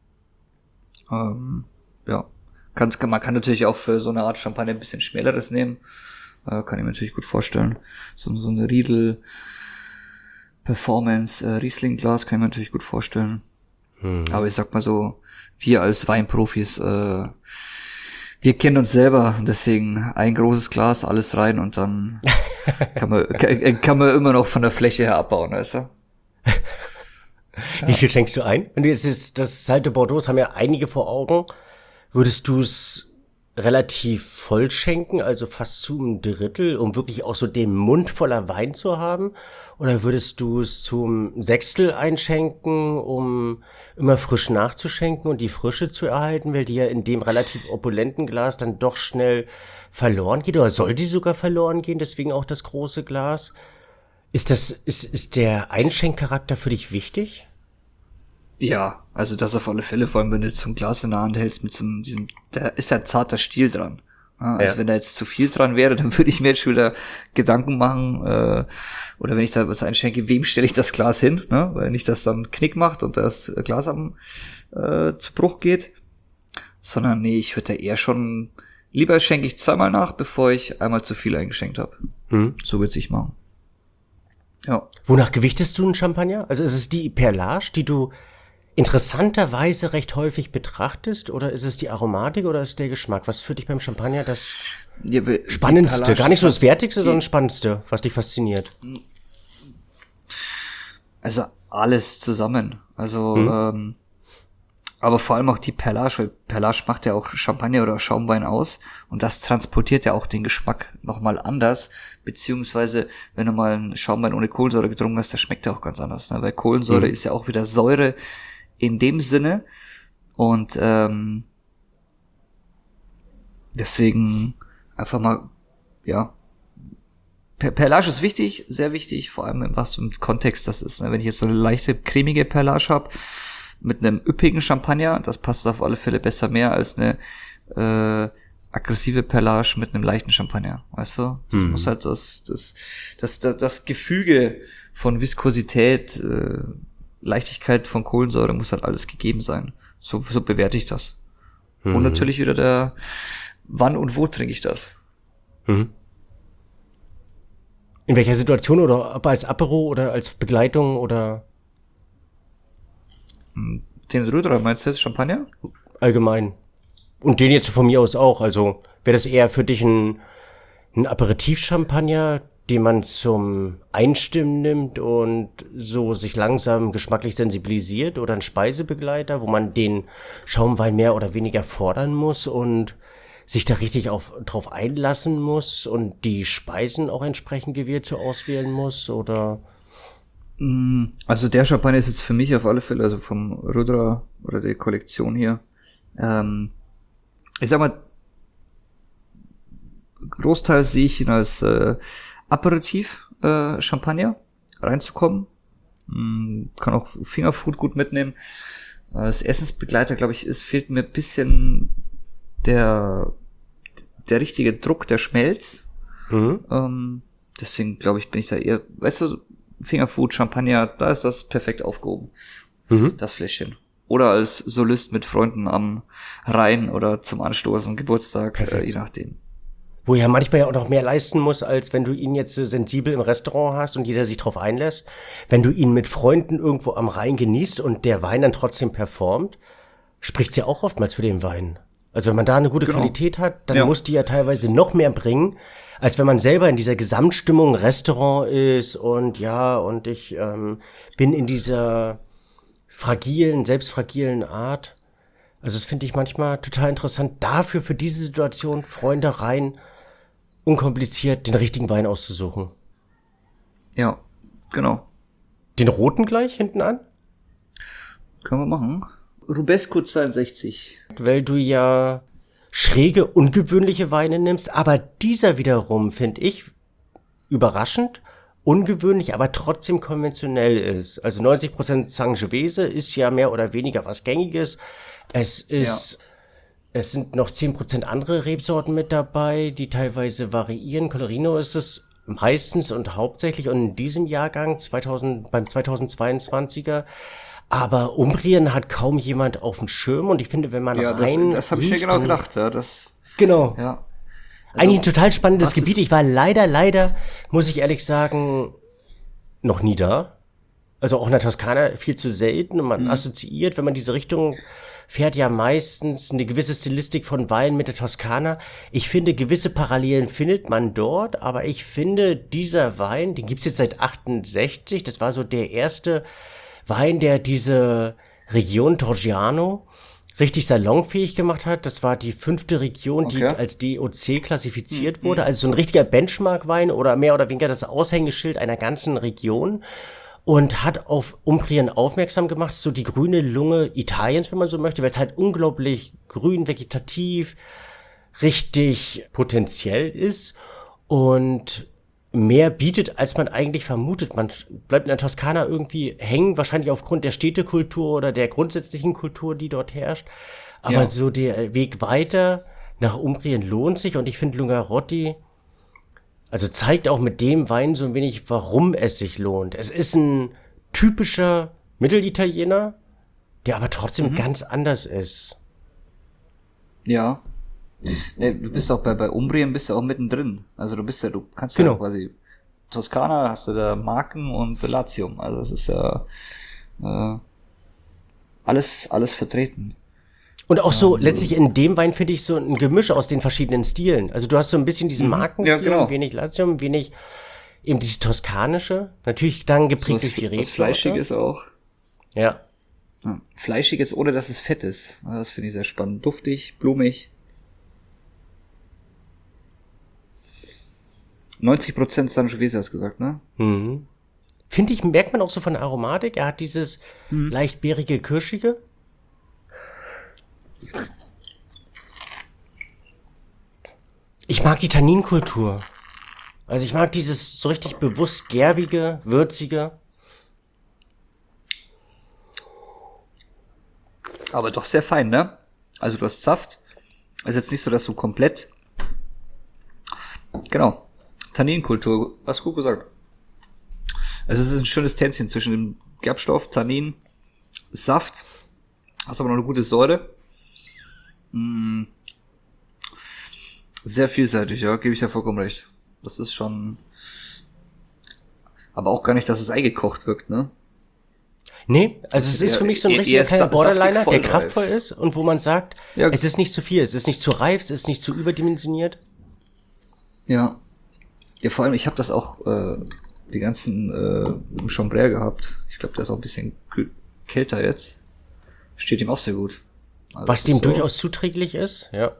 Ja, man kann natürlich auch für so eine Art Champagner ein bisschen schmäleres nehmen. Kann ich mir natürlich gut vorstellen. So eine Riedel Performance Riesling Glas kann ich mir natürlich gut vorstellen. Aber ich sag mal so, wir als Weinprofis, wir kennen uns selber, deswegen ein großes Glas, alles rein und dann kann man immer noch von der Fläche her abbauen, weißt du? Wie viel schenkst du ein? Wenn du jetzt das Salte Bordeaux haben ja einige vor Augen. Würdest du es relativ voll schenken, also fast zu einem Drittel, um wirklich auch so den Mund voller Wein zu haben? Oder würdest du es zum Sechstel einschenken, um immer frisch nachzuschenken und die Frische zu erhalten, weil die ja in dem relativ opulenten Glas dann doch schnell verloren geht? Oder soll die sogar verloren gehen, deswegen auch das große Glas? Ist der Einschenkcharakter für dich wichtig? Ja, also das auf alle Fälle, vor allem wenn du so ein Glas in der Hand hältst mit da ist ja zarter Stiel dran. Ja, also wenn da jetzt zu viel dran wäre, dann würde ich mir jetzt schon wieder Gedanken machen, oder wenn ich da was einschenke, wem stelle ich das Glas hin, ne? Weil nicht, dass dann Knick macht und das Glas zu Bruch geht, sondern nee, ich würde da eher schon, lieber schenke ich zweimal nach, bevor ich einmal zu viel eingeschenkt habe. So würde ich machen. Ja. Wonach gewichtest du einen Champagner? Also ist es die Perlage, die du interessanterweise recht häufig betrachtest, oder ist es die Aromatik oder ist der Geschmack? Was für dich beim Champagner das Spannendste? Gar nicht so das Wertigste, sondern das Spannendste, was dich fasziniert. Also alles zusammen. Also, aber vor allem auch die Perlage, weil Perlage macht ja auch Champagner oder Schaumwein aus und das transportiert ja auch den Geschmack nochmal anders, beziehungsweise wenn du mal einen Schaumwein ohne Kohlensäure getrunken hast, der schmeckt ja auch ganz anders, ne? Weil Kohlensäure ist ja auch wieder Säure in dem Sinne und deswegen einfach mal, ja, Perlage ist wichtig, sehr wichtig, vor allem in was für einem Kontext das ist, ne? Wenn ich jetzt so eine leichte, cremige Perlage habe, mit einem üppigen Champagner, das passt auf alle Fälle besser mehr als eine aggressive Perlage mit einem leichten Champagner, weißt du? Das muss halt das Gefüge von Viskosität, Leichtigkeit von Kohlensäure muss halt alles gegeben sein. So bewerte ich das. Und natürlich wieder wann und wo trinke ich das? In welcher Situation, oder ob als Apero oder als Begleitung oder? Den Röderer meinst du jetzt, Champagner? Allgemein. Und den jetzt von mir aus auch. Also wäre das eher für dich ein Aperitif-Champagner, den man zum Einstimmen nimmt und so sich langsam geschmacklich sensibilisiert, oder ein Speisebegleiter, wo man den Schaumwein mehr oder weniger fordern muss und sich da richtig drauf einlassen muss und die Speisen auch entsprechend gewählt zu auswählen muss, oder? Also der Champagner ist jetzt für mich auf alle Fälle, also vom Röderer oder der Kollektion hier, ich sag mal, großteils sehe ich ihn als Aperitif Champagner reinzukommen. Kann auch Fingerfood gut mitnehmen. Als Essensbegleiter, glaube ich, fehlt mir ein bisschen der richtige Druck, der Schmelz. Deswegen glaube ich, bin ich da eher, weißt du, Fingerfood, Champagner, da ist das perfekt aufgehoben. Das Fläschchen. Oder als Solist mit Freunden am Rhein oder zum Anstoßen, Geburtstag, je nachdem. Wo ja manchmal ja auch noch mehr leisten muss, als wenn du ihn jetzt sensibel im Restaurant hast und jeder sich drauf einlässt. Wenn du ihn mit Freunden irgendwo am Rhein genießt und der Wein dann trotzdem performt, spricht's ja auch oftmals für den Wein. Also wenn man da eine gute Qualität hat, dann muss die ja teilweise noch mehr bringen, als wenn man selber in dieser Gesamtstimmung Restaurant ist und und ich bin in dieser selbst fragilen Art. Also das finde ich manchmal total interessant, dafür für diese Situation Freunde rein, unkompliziert den richtigen Wein auszusuchen. Ja, genau. Den roten gleich hinten an? Können wir machen. Rubesco 62. Weil du ja schräge, ungewöhnliche Weine nimmst, aber dieser wiederum, finde ich, überraschend, ungewöhnlich, aber trotzdem konventionell ist. Also 90% Sangiovese ist ja mehr oder weniger was Gängiges. Es sind noch 10% andere Rebsorten mit dabei, die teilweise variieren. Colorino ist es meistens und hauptsächlich und in diesem Jahrgang beim 2022er. Aber Umbrien hat kaum jemand auf dem Schirm und ich finde, wenn man rein das habe ich mir riecht, genau dann- gedacht. Ja, das, Genau. ja. Eigentlich ein total spannendes was ist- Gebiet. Ich war leider, muss ich ehrlich sagen, noch nie da. Also auch in der Toskana viel zu selten und man assoziiert, wenn man diese Richtung fährt, ja meistens eine gewisse Stilistik von Wein mit der Toskana. Ich finde, gewisse Parallelen findet man dort, aber ich finde, dieser Wein, den gibt's jetzt seit 68, das war so der erste Wein, der diese Region Torgiano richtig salonfähig gemacht hat. Das war die 5. Region, die Okay. als DOC klassifiziert wurde. Also so ein richtiger Benchmark-Wein oder mehr oder weniger das Aushängeschild einer ganzen Region. Und hat auf Umbrien aufmerksam gemacht, so die grüne Lunge Italiens, wenn man so möchte, weil es halt unglaublich grün, vegetativ, richtig potenziell ist und mehr bietet, als man eigentlich vermutet. Man bleibt in der Toskana irgendwie hängen, wahrscheinlich aufgrund der Städtekultur oder der grundsätzlichen Kultur, die dort herrscht. Aber Ja. so der Weg weiter nach Umbrien lohnt sich und ich finde Lungarotti also zeigt auch mit dem Wein so ein wenig, warum es sich lohnt. Es ist ein typischer Mittelitaliener, der aber trotzdem ganz anders ist. Ja. Nee, du bist auch bei Umbrien bist du auch mittendrin. Also du kannst Genau. ja quasi Toskana, hast du da Marken und Latium. Also das ist ja alles vertreten. Und auch so letztlich in dem Wein finde ich so ein Gemisch aus den verschiedenen Stilen. Also du hast so ein bisschen diesen Markenstil, Ja, genau. ein wenig Latium, ein wenig eben dieses Toskanische. Natürlich dann geprägt durch die Was Rebsorte. Fleischiges auch. Ja. Ja. Fleischig jetzt, ohne dass es fett ist. Ja, das finde ich sehr spannend. Duftig, blumig. 90% Sangiovese hast du gesagt, ne? Mhm. Finde ich, merkt man auch so von der Aromatik. Er hat dieses leicht beerige, kirschige. Ich mag die Tanninkultur. Also ich mag dieses so richtig bewusst gerbige, würzige. Aber doch sehr fein, ne? Also du hast Saft. Ist jetzt nicht so, dass du komplett... Genau. Tanninkultur. Hast du gut gesagt. Also es ist ein schönes Tänzchen zwischen dem Gerbstoff, Tannin, Saft. Hast aber noch eine gute Säure. Sehr vielseitig, ja, gebe ich dir vollkommen recht. Das ist schon... Aber auch gar nicht, dass es eingekocht wirkt, ne? Nee, also es ist für mich so ein eher richtiger kleiner saftig Borderliner, der vollreif. kraftvoll ist und wo man sagt, Ja. es ist nicht zu viel, es ist nicht zu reif, es ist nicht zu überdimensioniert. Ja. Ja, vor allem, ich habe das auch die ganzen im Chambray gehabt. Ich glaube, der ist auch ein bisschen kälter jetzt. Steht ihm auch sehr gut. Also Was das dem ist so- durchaus zuträglich ist, ja.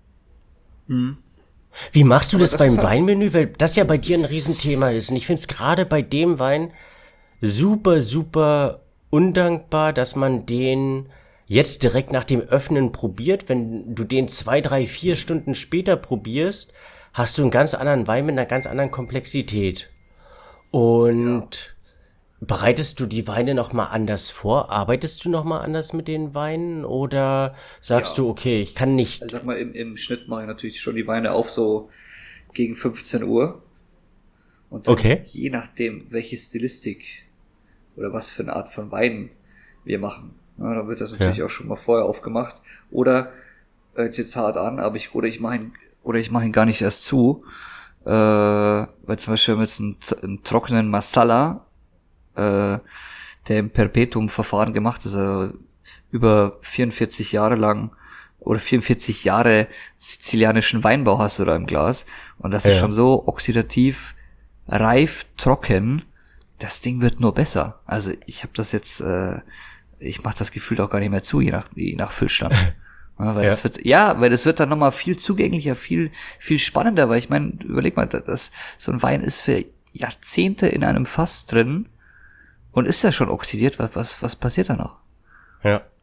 Wie machst du das das beim ist halt- Weinmenü? Weil das ja bei dir ein Riesenthema ist. Und ich finde es gerade bei dem Wein super undankbar, dass man den jetzt direkt nach dem Öffnen probiert. Wenn du den 2, 3, 4 Stunden später probierst, hast du einen ganz anderen Wein mit einer ganz anderen Komplexität. Und bereitest du die Weine nochmal anders vor? Arbeitest du nochmal anders mit den Weinen? Oder sagst du, okay, ich kann nicht... Also sag mal, im Schnitt mache ich natürlich schon die Weine auf so gegen 15 Uhr. Und dann Okay. je nachdem, welche Stilistik oder was für eine Art von Wein wir machen. Ja, dann wird das natürlich auch schon mal vorher aufgemacht. Oder hört sich jetzt hart an, aber ich mache ihn gar nicht erst zu. Weil zum Beispiel mit einem trockenen Masala, der im Perpetuum-Verfahren gemacht ist, also über 44 Jahre lang oder 44 Jahre sizilianischen Weinbau hast du da im Glas. Und das ist schon so oxidativ, reif, trocken. Das Ding wird nur besser. Also ich habe das jetzt, ich mache das Gefühl auch gar nicht mehr zu, je nach Füllstand. Ja, weil das wird dann nochmal viel zugänglicher, viel spannender, weil ich meine, überleg mal, so ein Wein ist für Jahrzehnte in einem Fass drin und ist ja schon oxidiert, was passiert da noch? Ja.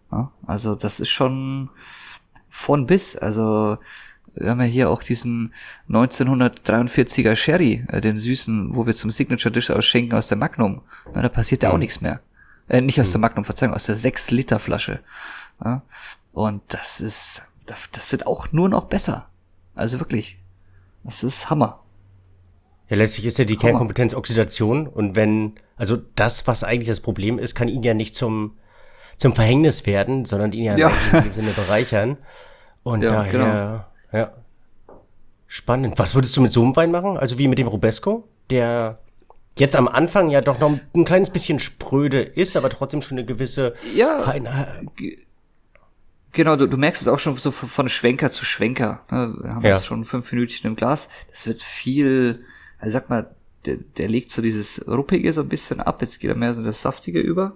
Ja, also das ist schon von bis. Also wir haben ja hier auch diesen 1943er Sherry, den süßen, wo wir zum Signature Dish ausschenken aus der Magnum. Ja, da passiert ja auch nichts mehr. Nicht aus der Magnum, Verzeihung, aus der 6-Liter Flasche. Ja, und das wird auch nur noch besser. Also wirklich, das ist Hammer. Ja, letztlich ist ja die Kernkompetenz Oxidation und also das, was eigentlich das Problem ist, kann ihn ja nicht zum Verhängnis werden, sondern ihn ja in dem Sinne bereichern. Und daher, ja, spannend. Was würdest du mit so einem Wein machen? Also wie mit dem Rubesco, der jetzt am Anfang ja doch noch ein kleines bisschen spröde ist, aber trotzdem schon eine gewisse Feinheit. Genau, du merkst es auch schon so von Schwenker zu Schwenker. Wir haben jetzt schon 5 Minuten im Glas. Das wird viel, also sag mal, der legt so dieses Ruppige so ein bisschen ab. Jetzt geht er mehr so in das Saftige über.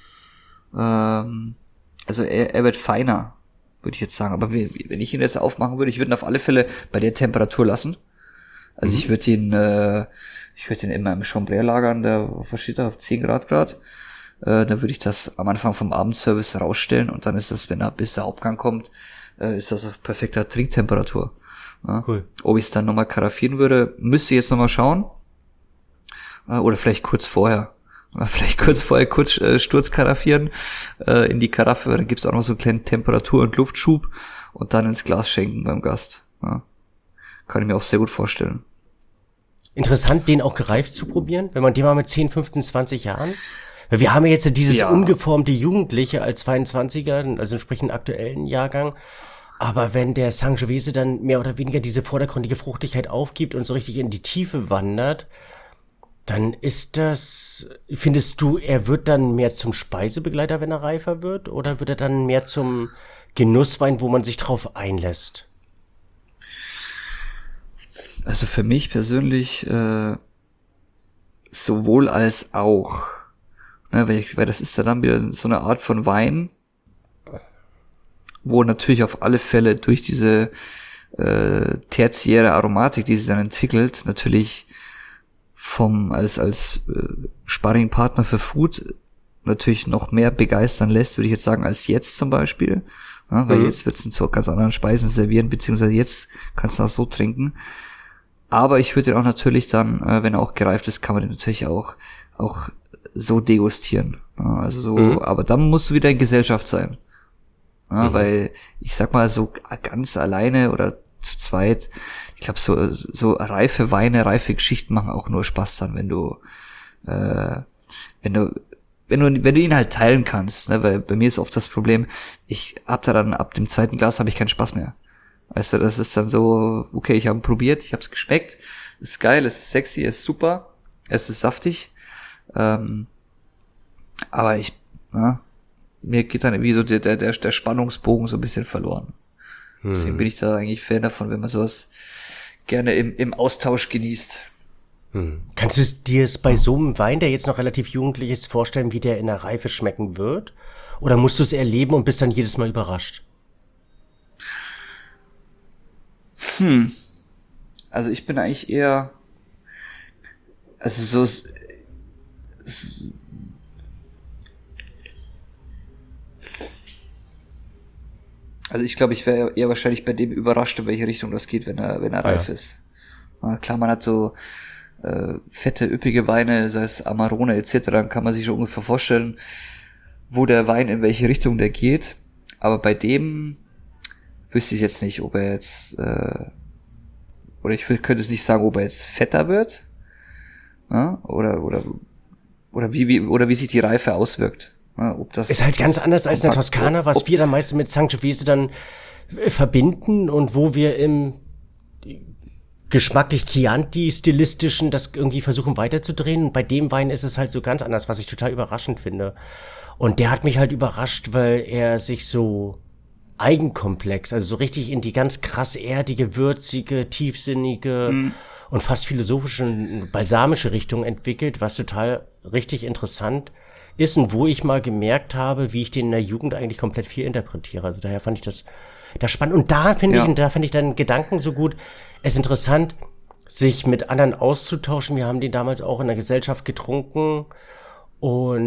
Also er wird feiner, würde ich jetzt sagen. Aber wenn ich ihn jetzt aufmachen würde, ich würde ihn auf alle Fälle bei der Temperatur lassen. Also ich würde ihn immer im Chambrère lagern, was steht da, auf 10 Grad. Da würde ich das am Anfang vom Abendservice rausstellen und dann ist das, wenn er bis der Hauptgang kommt, ist das auf perfekter Trinktemperatur. Ja. Cool. Ob ich es dann nochmal karaffieren würde, müsste ich jetzt nochmal schauen. Oder vielleicht kurz vorher. Kurz Sturz karaffieren in die Karaffe, dann gibt's auch noch so einen kleinen Temperatur- und Luftschub und dann ins Glas schenken beim Gast. Ja. Kann ich mir auch sehr gut vorstellen. Interessant, den auch gereift zu probieren, wenn man den mal mit 10, 15, 20 Jahren. Weil wir haben ja jetzt dieses ungeformte Jugendliche als 22er, also entsprechend aktuellen Jahrgang. Aber wenn der Sangiovese dann mehr oder weniger diese vordergründige Fruchtigkeit aufgibt und so richtig in die Tiefe wandert, dann findest du, er wird dann mehr zum Speisebegleiter, wenn er reifer wird? Oder wird er dann mehr zum Genusswein, wo man sich drauf einlässt? Also für mich persönlich sowohl als auch. Ne, weil das ist ja dann wieder so eine Art von Wein, wo natürlich auf alle Fälle durch diese tertiäre Aromatik, die sich dann entwickelt, natürlich als Sparringpartner für Food natürlich noch mehr begeistern lässt, würde ich jetzt sagen, als jetzt zum Beispiel. Ja, weil jetzt wird's zu ganz anderen Speisen servieren, beziehungsweise jetzt kannst du auch so trinken. Aber ich würde den auch natürlich dann, wenn er auch gereift ist, kann man den natürlich auch so degustieren. Ja, also so, aber dann musst du wieder in Gesellschaft sein. Ja, weil ich sag mal, so ganz alleine oder zu zweit, ich glaube, so reife Weine, reife Geschichten machen auch nur Spaß dann, wenn du ihn halt teilen kannst, ne? Weil bei mir ist oft das Problem, ich hab da dann ab dem zweiten Glas habe ich keinen Spaß mehr. Weißt du, das ist dann so, okay, ich habe probiert, ich habe es geschmeckt, ist geil, ist sexy, ist super, es ist saftig, aber mir geht dann irgendwie so der Spannungsbogen so ein bisschen verloren. Deswegen bin ich da eigentlich Fan davon, wenn man sowas gerne im Austausch genießt. Kannst du dir es bei so einem Wein, der jetzt noch relativ jugendlich ist, vorstellen, wie der in der Reife schmecken wird? Oder musst du es erleben und bist dann jedes Mal überrascht? Also ich bin eigentlich eher, also also ich glaube, ich wäre eher wahrscheinlich bei dem überrascht, in welche Richtung das geht, wenn er reif ist. Ja, klar, man hat so fette, üppige Weine, sei es Amarone etc., dann kann man sich schon ungefähr vorstellen, wo der Wein in welche Richtung der geht. Aber bei dem wüsste ich jetzt nicht, ob er jetzt oder ich könnte es nicht sagen, ob er jetzt fetter wird, ja? oder wie sich die Reife auswirkt. Ja, ob das ist halt ganz anders als in der Toskana, was wir dann meistens mit Sangiovese dann verbinden und wo wir im geschmacklich Chianti-stilistischen das irgendwie versuchen weiterzudrehen. Und bei dem Wein ist es halt so ganz anders, was ich total überraschend finde. Und der hat mich halt überrascht, weil er sich so eigenkomplex, also so richtig in die ganz krass erdige, würzige, tiefsinnige und fast philosophische, balsamische Richtung entwickelt, was total richtig interessant ist und wo ich mal gemerkt habe, wie ich den in der Jugend eigentlich komplett viel interpretiere. Also daher fand ich das spannend. Und da finde ich deinen Gedanken so gut. Es ist interessant, sich mit anderen auszutauschen. Wir haben den damals auch in der Gesellschaft getrunken und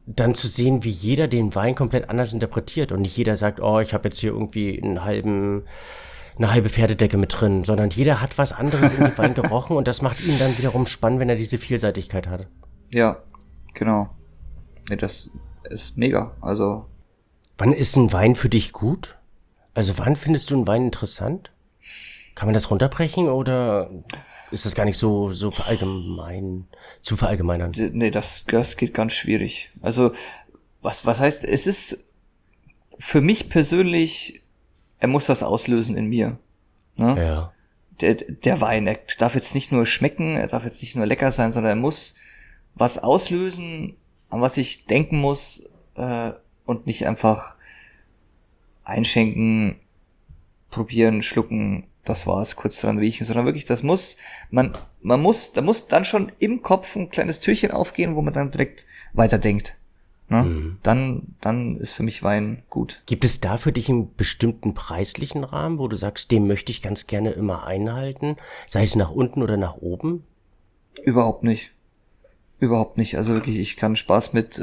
dann zu sehen, wie jeder den Wein komplett anders interpretiert und nicht jeder sagt, oh, ich habe jetzt hier irgendwie eine halbe Pferdedecke mit drin, sondern jeder hat was anderes in den Wein gerochen und das macht ihn dann wiederum spannend, wenn er diese Vielseitigkeit hat. Ja, genau. Nee, das ist mega. Also. Wann ist ein Wein für dich gut? Also wann findest du einen Wein interessant? Kann man das runterbrechen oder ist das gar nicht so zu verallgemeinern? Nee, das geht ganz schwierig. Also, was heißt, es ist für mich persönlich, er muss was auslösen in mir. Ne? Ja. Der Wein, er darf jetzt nicht nur schmecken, er darf jetzt nicht nur lecker sein, sondern er muss was auslösen, an was ich denken muss, und nicht einfach einschenken, probieren, schlucken, das war's, kurz dran riechen, sondern wirklich, da muss dann schon im Kopf ein kleines Türchen aufgehen, wo man dann direkt weiterdenkt. Ne? Mhm. Dann ist für mich Wein gut. Gibt es da für dich einen bestimmten preislichen Rahmen, wo du sagst, den möchte ich ganz gerne immer einhalten, sei es nach unten oder nach oben? Überhaupt nicht. Also wirklich, ich kann Spaß mit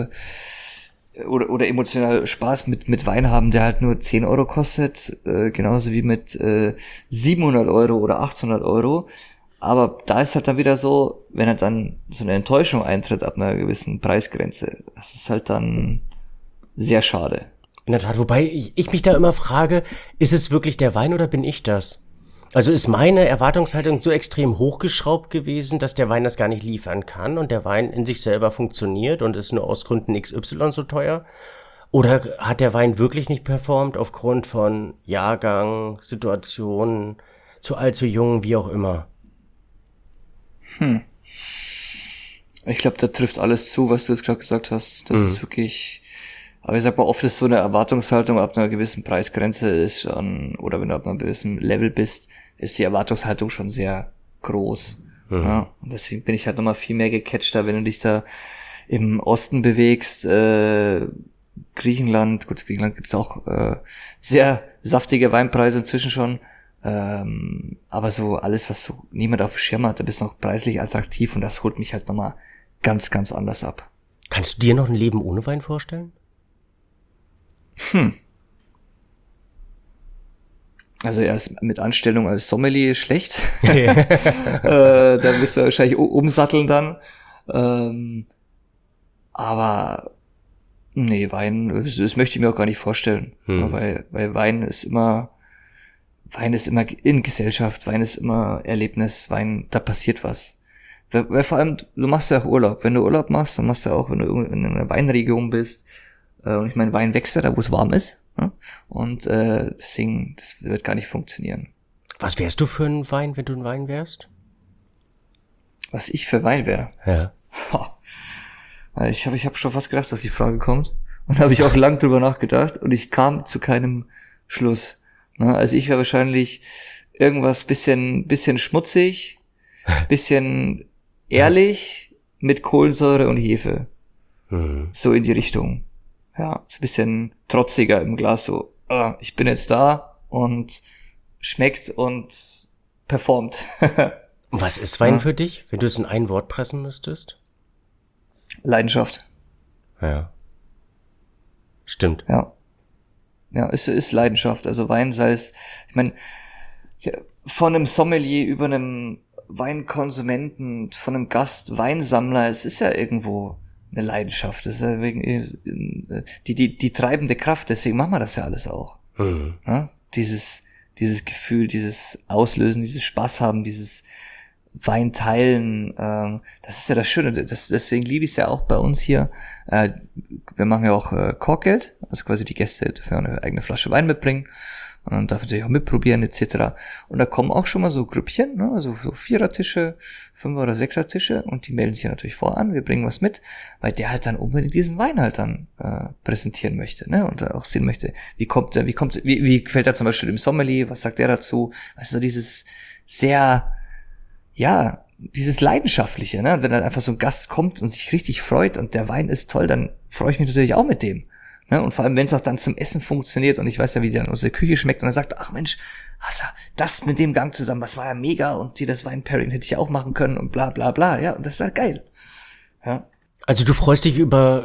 oder emotional Spaß mit Wein haben, der halt nur 10 Euro kostet, genauso wie mit 700 Euro oder 800 Euro. Aber da ist halt dann wieder so, wenn halt dann so eine Enttäuschung eintritt ab einer gewissen Preisgrenze, das ist halt dann sehr schade. In der Tat, wobei ich mich da immer frage, ist es wirklich der Wein oder bin ich das? Also ist meine Erwartungshaltung so extrem hochgeschraubt gewesen, dass der Wein das gar nicht liefern kann und der Wein in sich selber funktioniert und ist nur aus Gründen XY so teuer? Oder hat der Wein wirklich nicht performt aufgrund von Jahrgang, Situationen, zu alt, zu jung, wie auch immer? Ich glaube, da trifft alles zu, was du jetzt gerade gesagt hast. Das ist wirklich, aber ich sag mal, oft ist so eine Erwartungshaltung ab einer gewissen Preisgrenze ist schon, oder wenn du ab einem gewissen Level bist, ist die Erwartungshaltung schon sehr groß. Ja, und deswegen bin ich halt nochmal viel mehr gecatchter, wenn du dich da im Osten bewegst, Griechenland gibt's auch sehr saftige Weinpreise inzwischen schon, aber so alles, was so niemand auf dem Schirm hat, da bist du noch preislich attraktiv und das holt mich halt nochmal ganz, ganz anders ab. Kannst du dir noch ein Leben ohne Wein vorstellen? Also erst mit Anstellung als Sommelier ist schlecht. Da wirst du wahrscheinlich umsatteln dann. Aber nee, Wein, das möchte ich mir auch gar nicht vorstellen. Weil Wein ist immer in Gesellschaft, Wein ist immer Erlebnis, Wein, da passiert was. Weil vor allem, du machst ja auch Urlaub. Wenn du Urlaub machst, dann machst du auch, wenn du in einer Weinregion bist. Und ich meine, Wein wächst ja da, wo es warm ist. Ne? Und deswegen, das wird gar nicht funktionieren. Was wärst du für ein Wein, wenn du ein Wein wärst? Was ich für Wein wäre? Ja. Ich hab schon fast gedacht, dass die Frage kommt. Und habe ich auch lang drüber nachgedacht. Und ich kam zu keinem Schluss. Ne? Also ich wäre wahrscheinlich irgendwas bisschen schmutzig, bisschen ehrlich mit Kohlensäure und Hefe. So in die Richtung. Ja, so ein bisschen trotziger im Glas, so, ich bin jetzt da und schmeckt und performt. Und was ist Wein für dich, wenn du es in ein Wort pressen müsstest? Leidenschaft. Ja. Stimmt. Ja. Ja, es ist Leidenschaft. Also Wein, sei es, ich meine, von einem Sommelier über einem Weinkonsumenten, von einem Gast, Weinsammler, es ist ja irgendwo eine Leidenschaft. Das ist ja die treibende Kraft, deswegen machen wir das ja alles auch. Ja? Dieses Gefühl, dieses Auslösen, dieses Spaß haben, dieses Wein teilen, das ist ja das Schöne. Deswegen liebe ich es ja auch bei uns hier. Wir machen ja auch Korkgeld, also quasi die Gäste dürfen eine eigene Flasche Wein mitbringen. Und dann darf natürlich auch mitprobieren, etc. Und da kommen auch schon mal so Grüppchen, ne? Also so Vierertische, Fünfer- oder Sechsertische, und die melden sich ja natürlich voran, wir bringen was mit, weil der halt dann unbedingt diesen Wein halt dann präsentieren möchte, ne? Und auch sehen möchte, wie gefällt er zum Beispiel dem Sommelier, was sagt er dazu? Also dieses sehr, ja, dieses Leidenschaftliche, ne? Und wenn dann einfach so ein Gast kommt und sich richtig freut und der Wein ist toll, dann freue ich mich natürlich auch mit dem. Ne? Und vor allem, wenn es auch dann zum Essen funktioniert und ich weiß ja, wie der aus der Küche schmeckt und er sagt, ach Mensch, das mit dem Gang zusammen, das war ja mega und hier das Wein-Pairing hätte ich ja auch machen können und bla bla bla, ja, und das ist halt geil. Ja. Also du freust dich über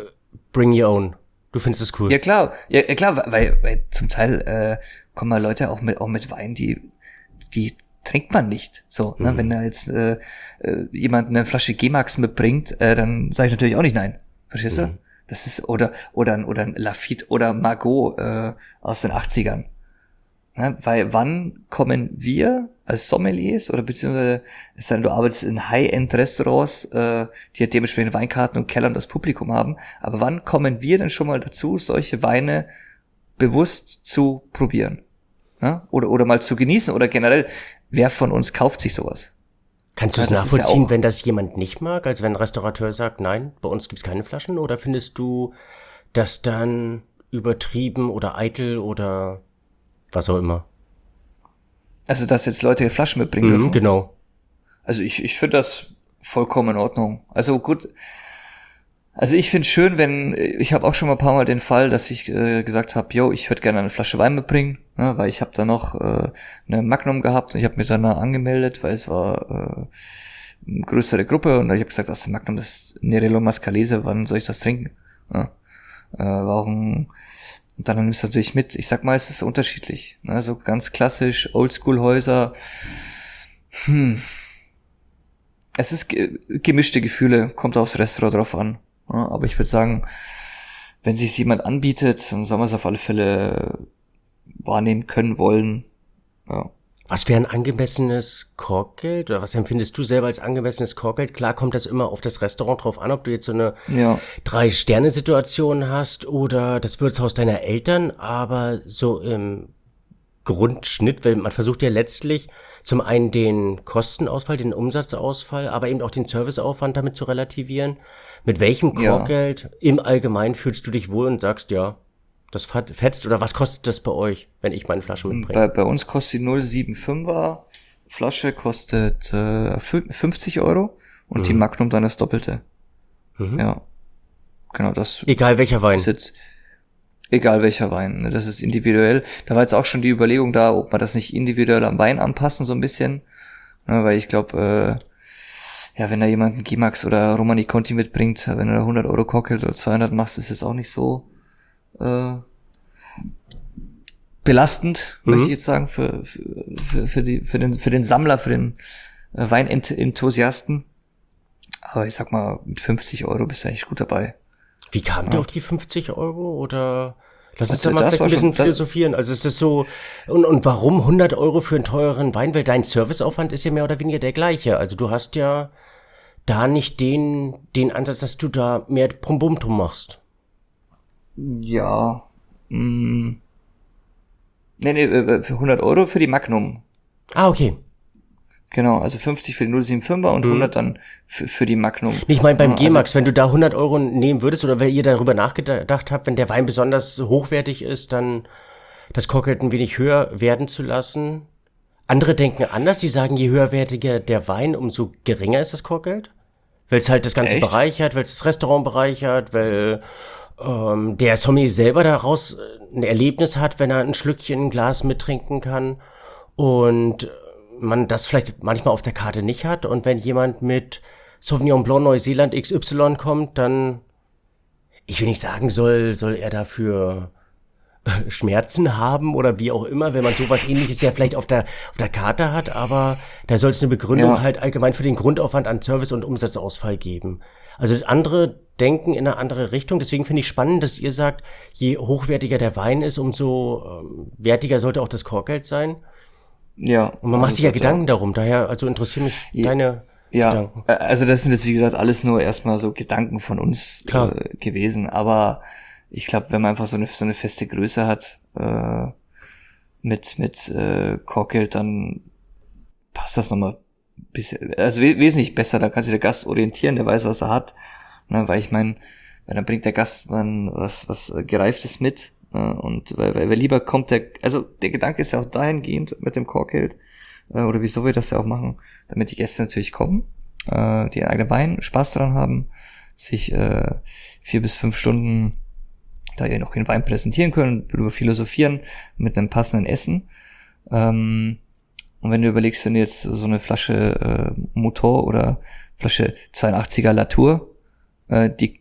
bring your own. Du findest es cool. Ja klar, weil zum Teil kommen mal Leute auch mit Wein, die trinkt man nicht. So, ne? Wenn da jetzt jemand eine Flasche G-Max mitbringt, dann sage ich natürlich auch nicht nein. Verstehst du? Das ist oder ein Lafite oder Margaux aus den 80ern. Ne? Weil wann kommen wir als Sommeliers oder beziehungsweise es sei denn, du arbeitest in High-End-Restaurants, die ja dementsprechend Weinkarten und Keller und das Publikum haben, aber wann kommen wir denn schon mal dazu, solche Weine bewusst zu probieren? Ja? Oder mal zu genießen oder generell, wer von uns kauft sich sowas? Kannst du es das ist ja nachvollziehen, auch- wenn das jemand nicht mag? Also wenn ein Restaurateur sagt, nein, bei uns gibt's keine Flaschen? Oder findest du das dann übertrieben oder eitel oder was auch immer? Also, dass jetzt Leute Flaschen mitbringen dürfen. Genau. Also ich finde das vollkommen in Ordnung. Also gut, also ich finde es schön, wenn, ich habe auch schon mal ein paar Mal den Fall, dass ich gesagt habe, yo, ich würde gerne eine Flasche Wein mitbringen, ne, weil ich habe da noch eine Magnum gehabt und ich habe mich dann angemeldet, weil es war eine größere Gruppe und ich habe gesagt, aus der Magnum, das ist Nerello Mascalese, wann soll ich das trinken? Ja, warum? Und dann nimmst du das natürlich mit. Ich sag mal, es ist unterschiedlich. Ne? So ganz klassisch, Oldschool-Häuser. Es ist gemischte Gefühle, kommt aufs Restaurant drauf an. Ja, aber ich würde sagen, wenn sich jemand anbietet, dann soll man es auf alle Fälle wahrnehmen können, wollen. Ja. Was wäre ein angemessenes Korkgeld? Oder was empfindest du selber als angemessenes Korkgeld? Klar kommt das immer auf das Restaurant drauf an, ob du jetzt so eine Ja. 3-Sterne-Situation hast oder das Wirtshaus deiner Eltern, aber so im Grundschnitt, weil man versucht ja letztlich zum einen den Kostenausfall, den Umsatzausfall, aber eben auch den Serviceaufwand damit zu relativieren. Mit welchem Ja. Korkgeld im Allgemeinen fühlst du dich wohl und sagst, ja, das fetzt, oder was kostet das bei euch, wenn ich meine Flasche mitbringe? Bei uns kostet die 075er Flasche kostet 50 Euro und die Magnum dann das Doppelte. Ja. Genau, das Egal welcher Wein. ist jetzt egal welcher Wein, ne? Das ist individuell. Da war jetzt auch schon die Überlegung da, ob man das nicht individuell am Wein anpassen, so ein bisschen. Ne, weil ich glaube, ja, wenn da jemand einen G-Max oder Romani Conti mitbringt, wenn du da 100 Euro Cocktail oder 200 machst, ist es auch nicht so belastend, möchte ich jetzt sagen, für den Sammler, für den Weinenthusiasten. Aber ich sag mal, mit 50 Euro bist du eigentlich gut dabei. Wie kamt ihr auf die 50 Euro? Oder lass uns Also da mal das vielleicht war ein bisschen schon- das- philosophieren. Also ist das so, und warum 100 Euro für einen teureren Wein? Weil dein Serviceaufwand ist ja mehr oder weniger der gleiche. Also du hast ja da nicht den Ansatz, dass du da mehr Brumbumtum machst. Ja. Nee, für 100 Euro für die Magnum. Ah, okay. Genau, also 50 für die 075er und 100 dann für die Magnum. Ich meine beim Ja, G-Max, wenn du da 100 Euro nehmen würdest oder wenn ihr darüber nachgedacht habt, wenn der Wein besonders hochwertig ist, dann das Korkgeld ein wenig höher werden zu lassen. Andere denken anders, die sagen, je höherwertiger der Wein, umso geringer ist das Korkgeld. Weil es halt das Ganze Echt? bereichert, weil es das Restaurant bereichert, weil der Sommelier selber daraus ein Erlebnis hat, wenn er ein Schlückchen, ein Glas mittrinken kann. Und man das vielleicht manchmal auf der Karte nicht hat. Und wenn jemand mit Sauvignon Blanc Neuseeland XY kommt, dann, ich will nicht sagen, soll er dafür Schmerzen haben oder wie auch immer, wenn man sowas Ähnliches ja vielleicht auf der Karte hat, aber da soll es eine Begründung Ja. halt allgemein für den Grundaufwand an Service und Umsatzausfall geben. Also andere denken in eine andere Richtung, deswegen finde ich spannend, dass ihr sagt, je hochwertiger der Wein ist, umso wertiger sollte auch das Korkgeld sein. Ja. Und man macht Also sich ja das- Gedanken darum, daher, also interessieren mich deine Ja, Gedanken. also das sind jetzt wie gesagt alles nur erstmal so Gedanken von uns Klar. gewesen, aber ich glaube, wenn man einfach so eine feste Größe hat mit Korkgeld, dann passt das nochmal ein bisschen, also wesentlich besser, da kann sich der Gast orientieren, der weiß, was er hat, ne, weil ich meine, dann bringt der Gast dann was Gereiftes mit, ne, und weil lieber kommt also der Gedanke ist ja auch dahingehend mit dem Korkgeld, oder wieso wir das ja auch machen, damit die Gäste natürlich kommen, die ihren eigenen Wein, Spaß daran haben, sich 4 bis 5 Stunden da ihr noch den Wein präsentieren können, darüber philosophieren mit einem passenden Essen. Und wenn du überlegst, wenn du jetzt so eine Flasche Mouton oder Flasche 82er Latour, die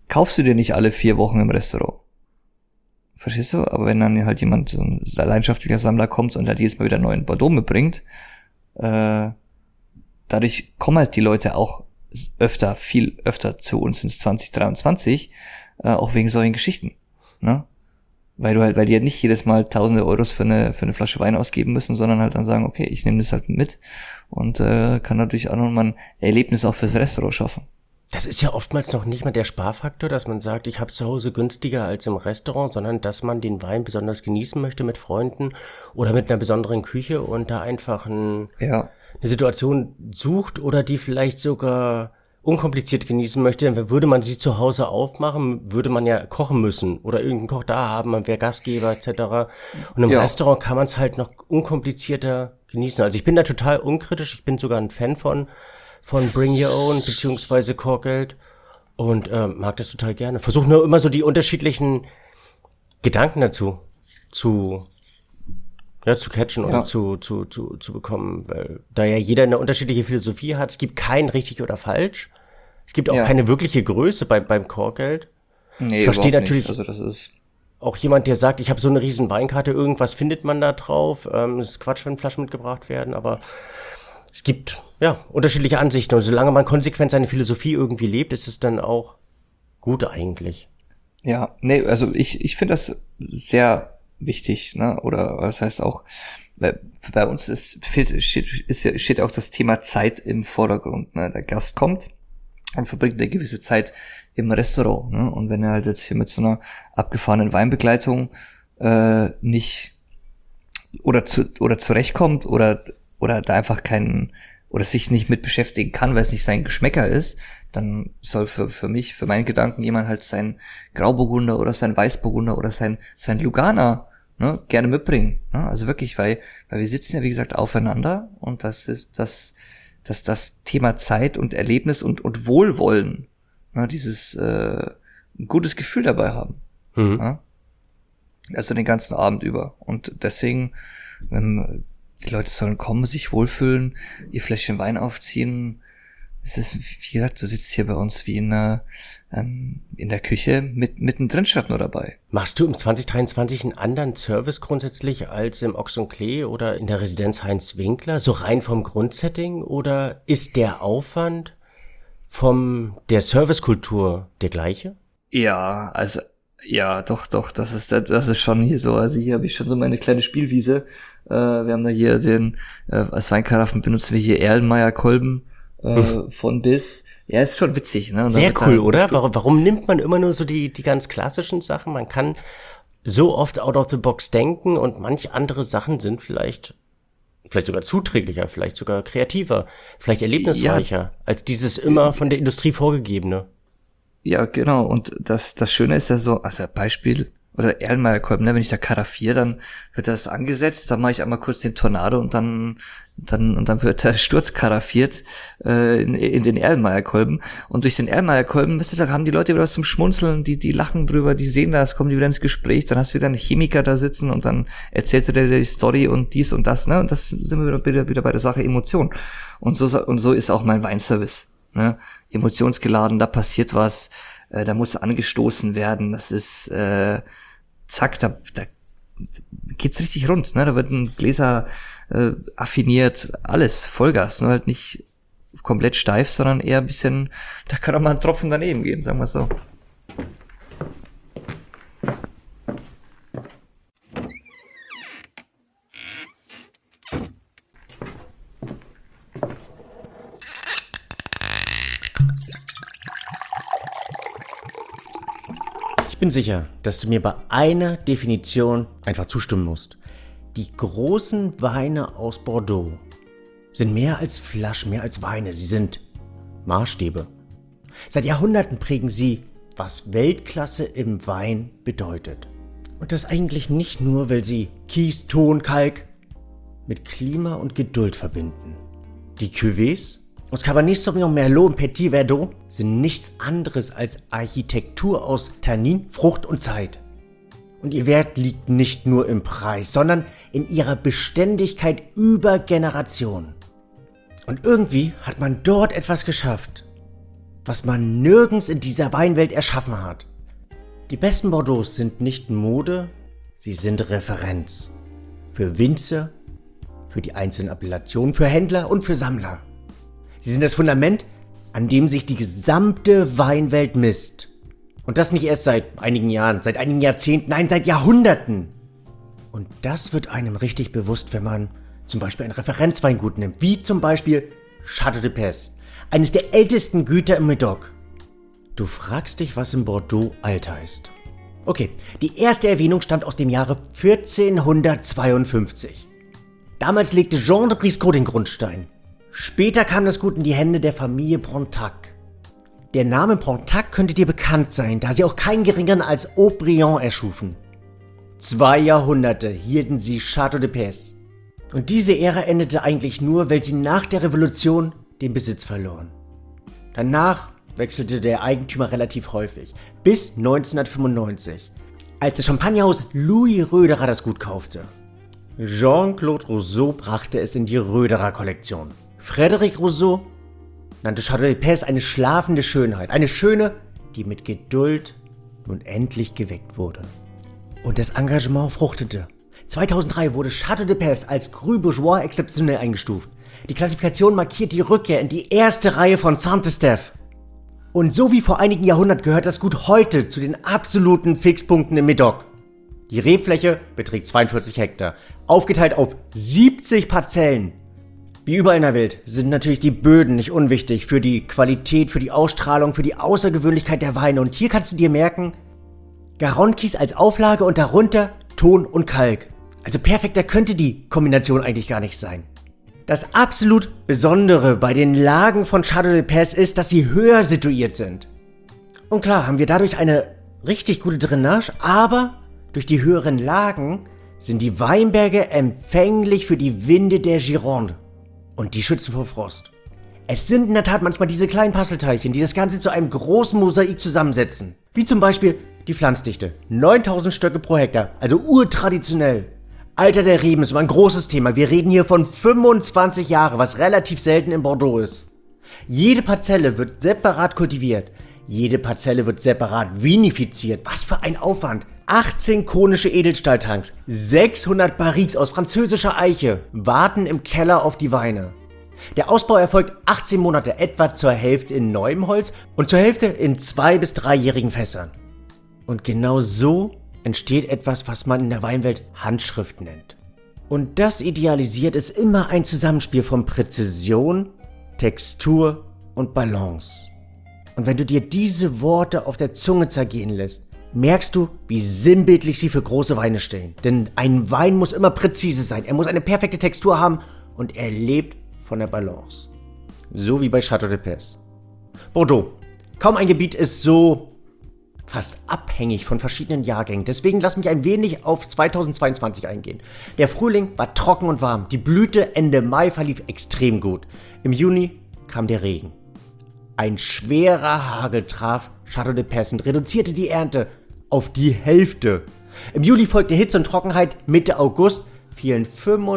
kaufst du dir nicht alle 4 Wochen im Restaurant. Verstehst du? Aber wenn dann halt jemand, so ein leidenschaftlicher Sammler kommt und halt jedes Mal wieder einen neuen Bordeaux mitbringt, dadurch kommen halt die Leute auch viel öfter zu uns ins 2023, auch wegen solchen Geschichten, ne? Weil die halt nicht jedes Mal tausende Euros für eine Flasche Wein ausgeben müssen, sondern halt dann sagen, okay, ich nehme das halt mit und kann natürlich auch nochmal ein Erlebnis auch fürs Restaurant schaffen. Das ist ja oftmals noch nicht mal der Sparfaktor, dass man sagt, ich habe es zu Hause günstiger als im Restaurant, sondern dass man den Wein besonders genießen möchte mit Freunden oder mit einer besonderen Küche und da einfach eine Situation sucht oder die vielleicht sogar unkompliziert genießen möchte. Dann würde man sie zu Hause aufmachen, würde man ja kochen müssen oder irgendeinen Koch da haben, man wäre Gastgeber etc. Und im Restaurant kann man es halt noch unkomplizierter genießen. Also ich bin da total unkritisch, ich bin sogar ein Fan von Bring Your Own beziehungsweise Korkgeld und mag das total gerne. Versuche nur immer so die unterschiedlichen Gedanken dazu zu catchen oder zu bekommen, weil da ja jeder eine unterschiedliche Philosophie hat. Es gibt kein richtig oder falsch. Es gibt auch keine wirkliche Größe beim Korkgeld. Nee, ich verstehe natürlich nicht. Also das ist auch jemand, der sagt, ich habe so eine riesen Weinkarte, irgendwas findet man da drauf. Es ist Quatsch, wenn Flaschen mitgebracht werden, aber es gibt unterschiedliche Ansichten und solange man konsequent seine Philosophie irgendwie lebt, ist es dann auch gut eigentlich. Ja, nee, also ich finde das sehr wichtig, ne? Oder was heißt auch, bei uns steht auch das Thema Zeit im Vordergrund, ne? Der Gast kommt und verbringt eine gewisse Zeit im Restaurant, ne? Und wenn er halt jetzt hier mit so einer abgefahrenen Weinbegleitung nicht oder zurechtkommt oder da einfach oder sich nicht mit beschäftigen kann, weil es nicht sein Geschmäcker ist, dann soll für meinen Gedanken jemand halt sein Grauburgunder oder sein Weißburgunder oder sein Lugana, ne, gerne mitbringen. Ne? Also wirklich, weil wir sitzen ja, wie gesagt, aufeinander und das ist das Thema Zeit und Erlebnis und Wohlwollen, ne, dieses ein gutes Gefühl dabei haben. Mhm. Ne? Also den ganzen Abend über. Und deswegen, die Leute sollen kommen, sich wohlfühlen, ihr Fläschchen Wein aufziehen. Es ist, wie gesagt, du sitzt hier bei uns wie in der Küche mittendrin statt nur dabei. Machst du im 2023 einen anderen Service grundsätzlich als im Ochs und Klee oder in der Residenz Heinz Winkler, so rein vom Grundsetting? Oder ist der Aufwand der Servicekultur der gleiche? Ja, also, ja, doch, das ist schon hier so. Also hier habe ich schon so meine kleine Spielwiese. Wir haben da hier als Weinkaraffen benutzen wir hier Erlenmeyer-Kolben von bis. Ja, ist schon witzig, ne? Und sehr cool, oder? Warum nimmt man immer nur so die ganz klassischen Sachen? Man kann so oft out of the box denken und manch andere Sachen sind vielleicht sogar zuträglicher, vielleicht sogar kreativer, vielleicht erlebnisreicher als dieses immer von der Industrie vorgegebene. Ja, genau. Und das Schöne ist ja so, also Beispiel, oder Erlenmeyer-Kolben, ne? Wenn ich da karaffiere, dann wird das angesetzt, dann mache ich einmal kurz den Tornado und dann wird der Sturz karaffiert in den Erlenmeyer-Kolben. Und durch den Erlenmeyer-Kolben, wisst ihr, da haben die Leute wieder was zum Schmunzeln, die lachen drüber, die sehen das, kommen die wieder ins Gespräch, dann hast du wieder einen Chemiker da sitzen und dann erzählt er dir die Story und dies und das, ne? Und das sind wir wieder bei der Sache Emotion. Und so ist auch mein Weinservice, ne? Emotionsgeladen, da passiert was, da muss angestoßen werden, das ist zack, da geht's richtig rund, ne? Da wird ein Gläser affiniert, alles, Vollgas, nur halt nicht komplett steif, sondern eher ein bisschen, da kann auch mal ein Tropfen daneben gehen, sagen wir so. Ich bin sicher, dass du mir bei einer Definition einfach zustimmen musst. Die großen Weine aus Bordeaux sind mehr als Flaschen, mehr als Weine. Sie sind Maßstäbe. Seit Jahrhunderten prägen sie, was Weltklasse im Wein bedeutet. Und das eigentlich nicht nur, weil sie Kies, Ton, Kalk mit Klima und Geduld verbinden. Die Cuvées aus Cabernet Sauvignon, Merlot und Petit Verdot sind nichts anderes als Architektur aus Tannin, Frucht und Zeit. Und ihr Wert liegt nicht nur im Preis, sondern in ihrer Beständigkeit über Generationen. Und irgendwie hat man dort etwas geschafft, was man nirgends in dieser Weinwelt erschaffen hat. Die besten Bordeaux sind nicht Mode, sie sind Referenz. Für Winzer, für die einzelnen Appellationen, für Händler und für Sammler. Sie sind das Fundament, an dem sich die gesamte Weinwelt misst. Und das nicht erst seit einigen Jahren, seit einigen Jahrzehnten, nein, seit Jahrhunderten. Und das wird einem richtig bewusst, wenn man zum Beispiel ein Referenzweingut nimmt, wie zum Beispiel Château de Pez, eines der ältesten Güter im Médoc. Du fragst dich, was in Bordeaux alt heißt. Okay, die erste Erwähnung stammt aus dem Jahre 1452. Damals legte Jean de Briscoe den Grundstein. Später kam das Gut in die Hände der Familie Pontac. Der Name Pontac könnte dir bekannt sein, da sie auch keinen geringeren als Haut-Briand erschufen. 2 Jahrhunderte hielten sie Château de Pez. Und diese Ära endete eigentlich nur, weil sie nach der Revolution den Besitz verloren. Danach wechselte der Eigentümer relativ häufig, bis 1995, als das Champagnerhaus Louis Roederer das Gut kaufte. Jean-Claude Rousseau brachte es in die Roederer-Kollektion. Frédéric Rousseau nannte Château de Pez eine schlafende Schönheit, eine Schöne, die mit Geduld nun endlich geweckt wurde. Und das Engagement fruchtete. 2003 wurde Château de Pez als Cru Bourgeois exceptionnel eingestuft. Die Klassifikation markiert die Rückkehr in die erste Reihe von Saint-Estèphe. Und so wie vor einigen Jahrhunderten gehört das Gut heute zu den absoluten Fixpunkten im Médoc. Die Rebfläche beträgt 42 Hektar, aufgeteilt auf 70 Parzellen. Wie überall in der Welt sind natürlich die Böden nicht unwichtig für die Qualität, für die Ausstrahlung, für die Außergewöhnlichkeit der Weine. Und hier kannst du dir merken, Garonne-Kies als Auflage und darunter Ton und Kalk. Also perfekter könnte die Kombination eigentlich gar nicht sein. Das absolut Besondere bei den Lagen von Château de Pez ist, dass sie höher situiert sind. Und klar haben wir dadurch eine richtig gute Drainage, aber durch die höheren Lagen sind die Weinberge empfänglich für die Winde der Gironde. Und die schützen vor Frost. Es sind in der Tat manchmal diese kleinen Passelteilchen, die das Ganze zu einem großen Mosaik zusammensetzen. Wie zum Beispiel die Pflanzdichte. 9000 Stöcke pro Hektar, also urtraditionell. Alter der Reben ist immer ein großes Thema. Wir reden hier von 25 Jahren, was relativ selten in Bordeaux ist. Jede Parzelle wird separat kultiviert. Jede Parzelle wird separat vinifiziert. Was für ein Aufwand. 18 konische Edelstahltanks, 600 Barriques aus französischer Eiche warten im Keller auf die Weine. Der Ausbau erfolgt 18 Monate, etwa zur Hälfte in neuem Holz und zur Hälfte in 2- bis 3-jährigen Fässern. Und genau so entsteht etwas, was man in der Weinwelt Handschrift nennt. Und das idealisiert ist immer ein Zusammenspiel von Präzision, Textur und Balance. Und wenn du dir diese Worte auf der Zunge zergehen lässt, merkst du, wie sinnbildlich sie für große Weine stehen. Denn ein Wein muss immer präzise sein, er muss eine perfekte Textur haben und er lebt von der Balance. So wie bei Château de Pez. Bordeaux. Kaum ein Gebiet ist so fast abhängig von verschiedenen Jahrgängen. Deswegen lass mich ein wenig auf 2022 eingehen. Der Frühling war trocken und warm. Die Blüte Ende Mai verlief extrem gut. Im Juni kam der Regen. Ein schwerer Hagel traf Château de Pez und reduzierte die Ernte auf die Hälfte. Im Juli folgte Hitze und Trockenheit. Mitte August fielen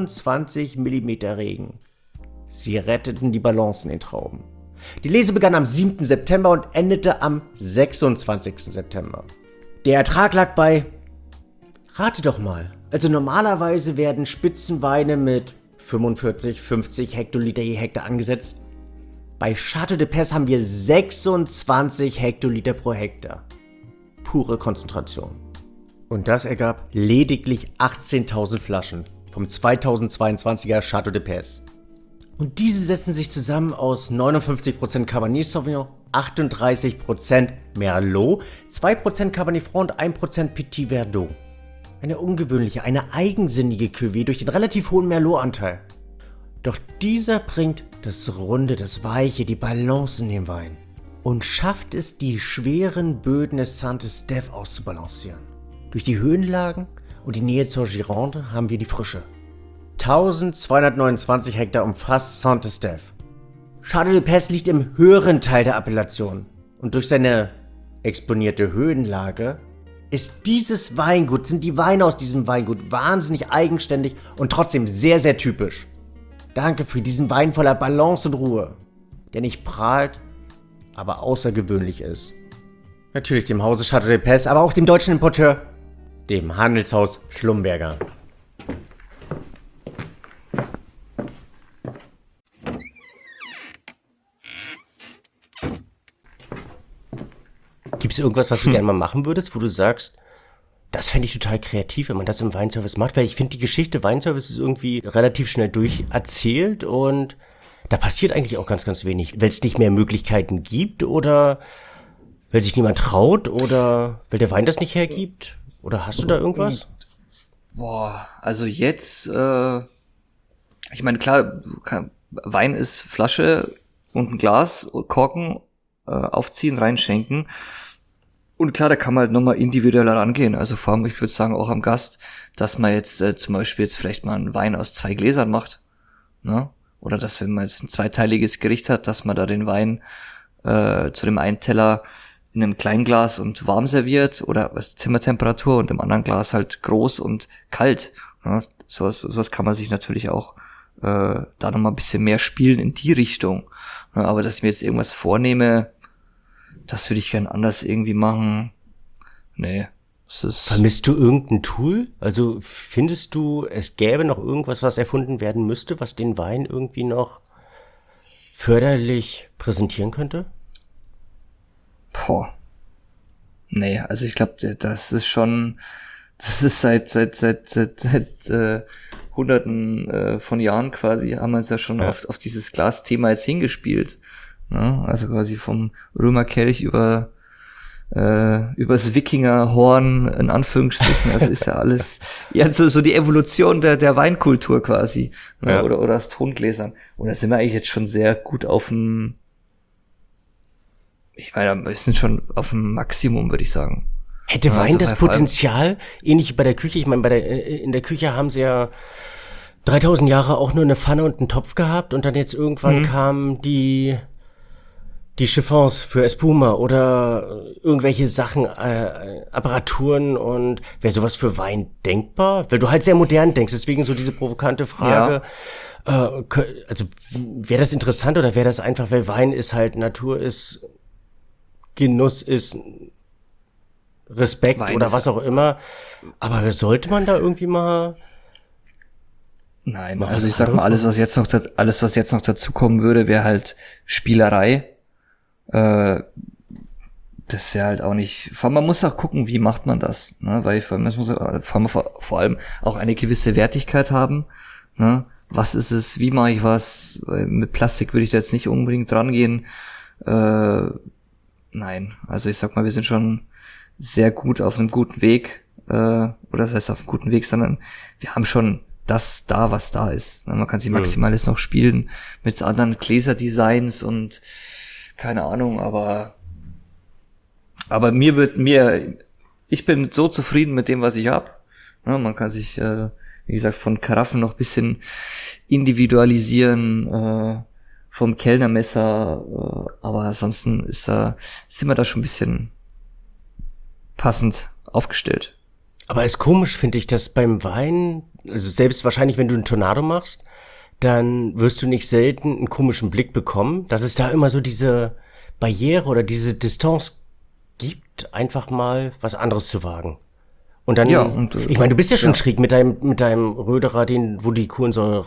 25 mm Regen. Sie retteten die Balance in den Trauben. Die Lese begann am 7. September und endete am 26. September. Der Ertrag lag bei, rate doch mal, also normalerweise werden Spitzenweine mit 45, 50 Hektoliter je Hektar angesetzt. Bei Château de Pez haben wir 26 Hektoliter pro Hektar. Pure Konzentration. Und das ergab lediglich 18.000 Flaschen vom 2022er Château de Pez. Und diese setzen sich zusammen aus 59% Cabernet Sauvignon, 38% Merlot, 2% Cabernet Franc und 1% Petit Verdot. Eine ungewöhnliche, eine eigensinnige Cuvée durch den relativ hohen Merlot-Anteil. Doch dieser bringt das Runde, das Weiche, die Balance in den Wein und schafft es, die schweren Böden des Saint-Estèphe auszubalancieren. Durch die Höhenlagen und die Nähe zur Gironde haben wir die Frische. 1229 Hektar umfasst Saint-Estèphe. Château de Pez liegt im höheren Teil der Appellation und durch seine exponierte Höhenlage ist dieses Weingut, sind die Weine aus diesem Weingut wahnsinnig eigenständig und trotzdem sehr, sehr typisch. Danke für diesen Wein voller Balance und Ruhe, der nicht prahlt, aber außergewöhnlich ist. Natürlich dem Hause Chateau de Pez, aber auch dem deutschen Importeur, dem Handelshaus Schlumberger. Gibt es irgendwas, was du gerne mal machen würdest, wo du sagst, das fände ich total kreativ, wenn man das im Weinservice macht? Weil ich finde, die Geschichte Weinservice ist irgendwie relativ schnell durcherzählt und da passiert eigentlich auch ganz, ganz wenig. Weil es nicht mehr Möglichkeiten gibt oder weil sich niemand traut oder weil der Wein das nicht hergibt? Oder hast du da irgendwas? Boah, also jetzt, ich meine, klar, Wein ist Flasche und ein Glas, Korken, aufziehen, reinschenken. Und klar, da kann man halt nochmal individueller rangehen. Also vor allem, ich würde sagen, auch am Gast, dass man jetzt zum Beispiel jetzt vielleicht mal einen Wein aus 2 Gläsern macht. Ne? Oder dass, wenn man jetzt ein zweiteiliges Gericht hat, dass man da den Wein zu dem einen Teller in einem kleinen Glas und warm serviert oder was Zimmertemperatur und im anderen Glas halt groß und kalt. Ne? Sowas kann man sich natürlich auch da nochmal ein bisschen mehr spielen in die Richtung. Ne? Aber dass ich mir jetzt irgendwas vornehme, das würde ich gern anders irgendwie machen. Nee, es ist... Vermisst du irgendein Tool? Also findest du, es gäbe noch irgendwas, was erfunden werden müsste, was den Wein irgendwie noch förderlich präsentieren könnte? Boah. Nee, also ich glaube, das ist seit Hunderten von Jahren quasi, haben wir uns ja schon auf dieses Glasthema jetzt hingespielt. Ne? Also quasi vom Römerkelch übers Wikingerhorn, in Anführungsstrichen, also ist ja alles, ja, so die Evolution der Weinkultur quasi, ne? Ja. Oder aus Tongläsern. Und da sind wir eigentlich jetzt schon sehr gut ich meine, wir sind schon auf dem Maximum, würde ich sagen. Hätte Ja, Wein also das vor allem- Potenzial, ähnlich wie bei der Küche, ich meine, in der Küche haben sie ja 3000 Jahre auch nur eine Pfanne und einen Topf gehabt und dann jetzt irgendwann kamen die Chiffons für Espuma oder irgendwelche Sachen, Apparaturen und wäre sowas für Wein denkbar? Weil du halt sehr modern denkst, deswegen so diese provokante Frage. Also wäre das interessant oder wäre das einfach, weil Wein ist halt Natur ist, Genuss ist Respekt Wein oder ist- was auch immer. Aber sollte man da irgendwie mal... Nein, Mal also was ich sag mal, anderes alles, was jetzt noch dazu kommen würde, wäre halt Spielerei. Das wäre halt auch nicht, vor allem, man muss auch gucken, wie macht man das, ne? Weil es muss vor allem auch eine gewisse Wertigkeit haben, ne? Was ist es, wie mache ich was? Weil mit Plastik würde ich da jetzt nicht unbedingt dran gehen. Nein, also ich sag mal, wir sind schon sehr gut auf einem guten Weg, oder das heißt auf einem guten Weg, sondern wir haben schon das da, was da ist. Man kann sich maximal jetzt noch spielen mit anderen Gläserdesigns und keine Ahnung, aber ich bin so zufrieden mit dem, was ich habe. Ja, man kann sich, wie gesagt, von Karaffen noch ein bisschen individualisieren, vom Kellnermesser, aber ansonsten sind wir da schon ein bisschen passend aufgestellt. Aber ist komisch, finde ich, dass beim Wein, also selbst wahrscheinlich, wenn du einen Tornado machst, dann wirst du nicht selten einen komischen Blick bekommen, dass es da immer so diese Barriere oder diese Distanz gibt, einfach mal was anderes zu wagen. Und dann, Ja, und, ich meine, du bist ja schon schräg mit deinem Röderer, wo die Kohlensäure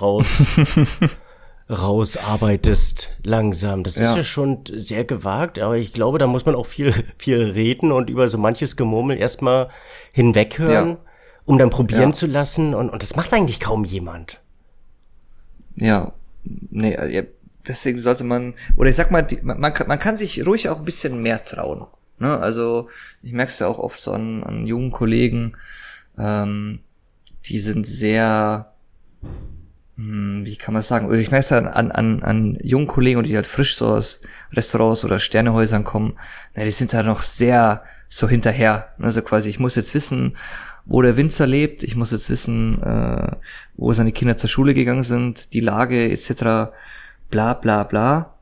rausarbeitest langsam. Das ist Ja. ja schon sehr gewagt, aber ich glaube, da muss man auch viel reden und über so manches Gemurmel erstmal hinweghören, Ja. um dann probieren Ja. zu lassen. Und das macht eigentlich kaum jemand. Ja, nee, ja, deswegen sollte man, oder ich sag mal, man kann sich ruhig auch ein bisschen mehr trauen. Ne? Also ich merke es ja auch oft so an jungen Kollegen, die sind sehr, wie kann man sagen, oder ich merke es an jungen Kollegen, die halt frisch so aus Restaurants oder Sternehäusern kommen, na, die sind da noch sehr so hinterher. Also quasi, ich muss jetzt wissen, wo der Winzer lebt, ich muss jetzt wissen, wo seine Kinder zur Schule gegangen sind, die Lage etc., bla bla bla.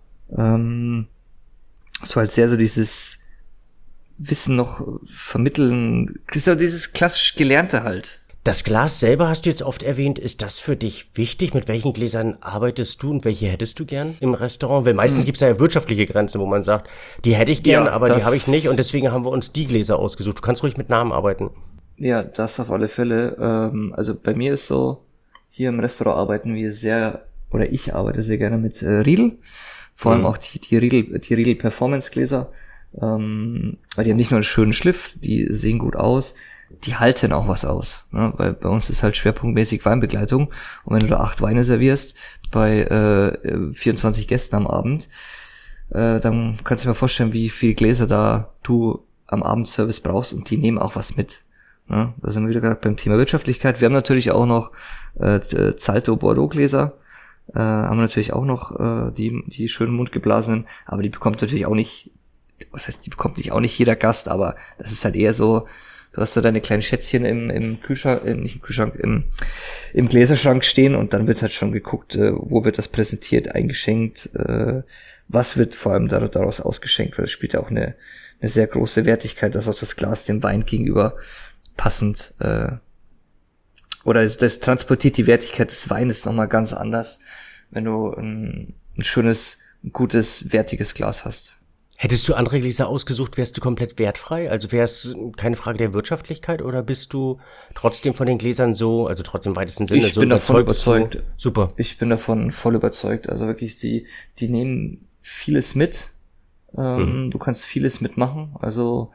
So halt sehr so dieses Wissen noch vermitteln, ist ja dieses klassisch Gelernte halt. Das Glas selber hast du jetzt oft erwähnt. Ist das für dich wichtig? Mit welchen Gläsern arbeitest du und welche hättest du gern im Restaurant? Weil meistens gibt's ja wirtschaftliche Grenzen, wo man sagt, die hätte ich gern, Ja, aber die das- habe ich nicht und deswegen haben wir uns die Gläser ausgesucht. Du kannst ruhig mit Namen arbeiten. Ja, das auf alle Fälle. Also bei mir ist so, hier im Restaurant arbeiten wir oder ich arbeite sehr gerne mit Riedel. Vor allem auch die Riedel Performance Gläser. Weil die haben nicht nur einen schönen Schliff, die sehen gut aus, die halten auch was aus. Ne? Weil bei uns ist halt schwerpunktmäßig Weinbegleitung. Und wenn du da 8 Weine servierst bei 24 Gästen am Abend, dann kannst du dir mal vorstellen, wie viel Gläser da du am Abendservice brauchst und die nehmen auch was mit. Ja, da sind wir wieder gerade beim Thema Wirtschaftlichkeit. Wir haben natürlich auch noch Zalto Bordeaux Gläser, haben wir natürlich auch noch die schönen mundgeblasenen, aber die bekommt natürlich auch nicht, was heißt, die bekommt nicht auch nicht jeder Gast, aber das ist halt eher so, du hast da deine kleinen Schätzchen im Kühlschrank, nicht im Kühlschrank, im Gläserschrank stehen und dann wird halt schon geguckt, wo wird das präsentiert, eingeschenkt, was wird vor allem daraus ausgeschenkt, weil das spielt ja auch eine sehr große Wertigkeit, dass auch das Glas dem Wein gegenüber passend oder das transportiert die Wertigkeit des Weines nochmal ganz anders, wenn du ein schönes, ein gutes, wertiges Glas hast. Hättest du andere Gläser ausgesucht, wärst du komplett wertfrei? Also wäre es keine Frage der Wirtschaftlichkeit oder bist du trotzdem von den Gläsern so, also trotzdem im weitesten Sinne Ich so bin davon überzeugt? überzeugt. Super. Ich bin davon voll überzeugt. Also wirklich, die nehmen vieles mit. Du kannst vieles mitmachen. Also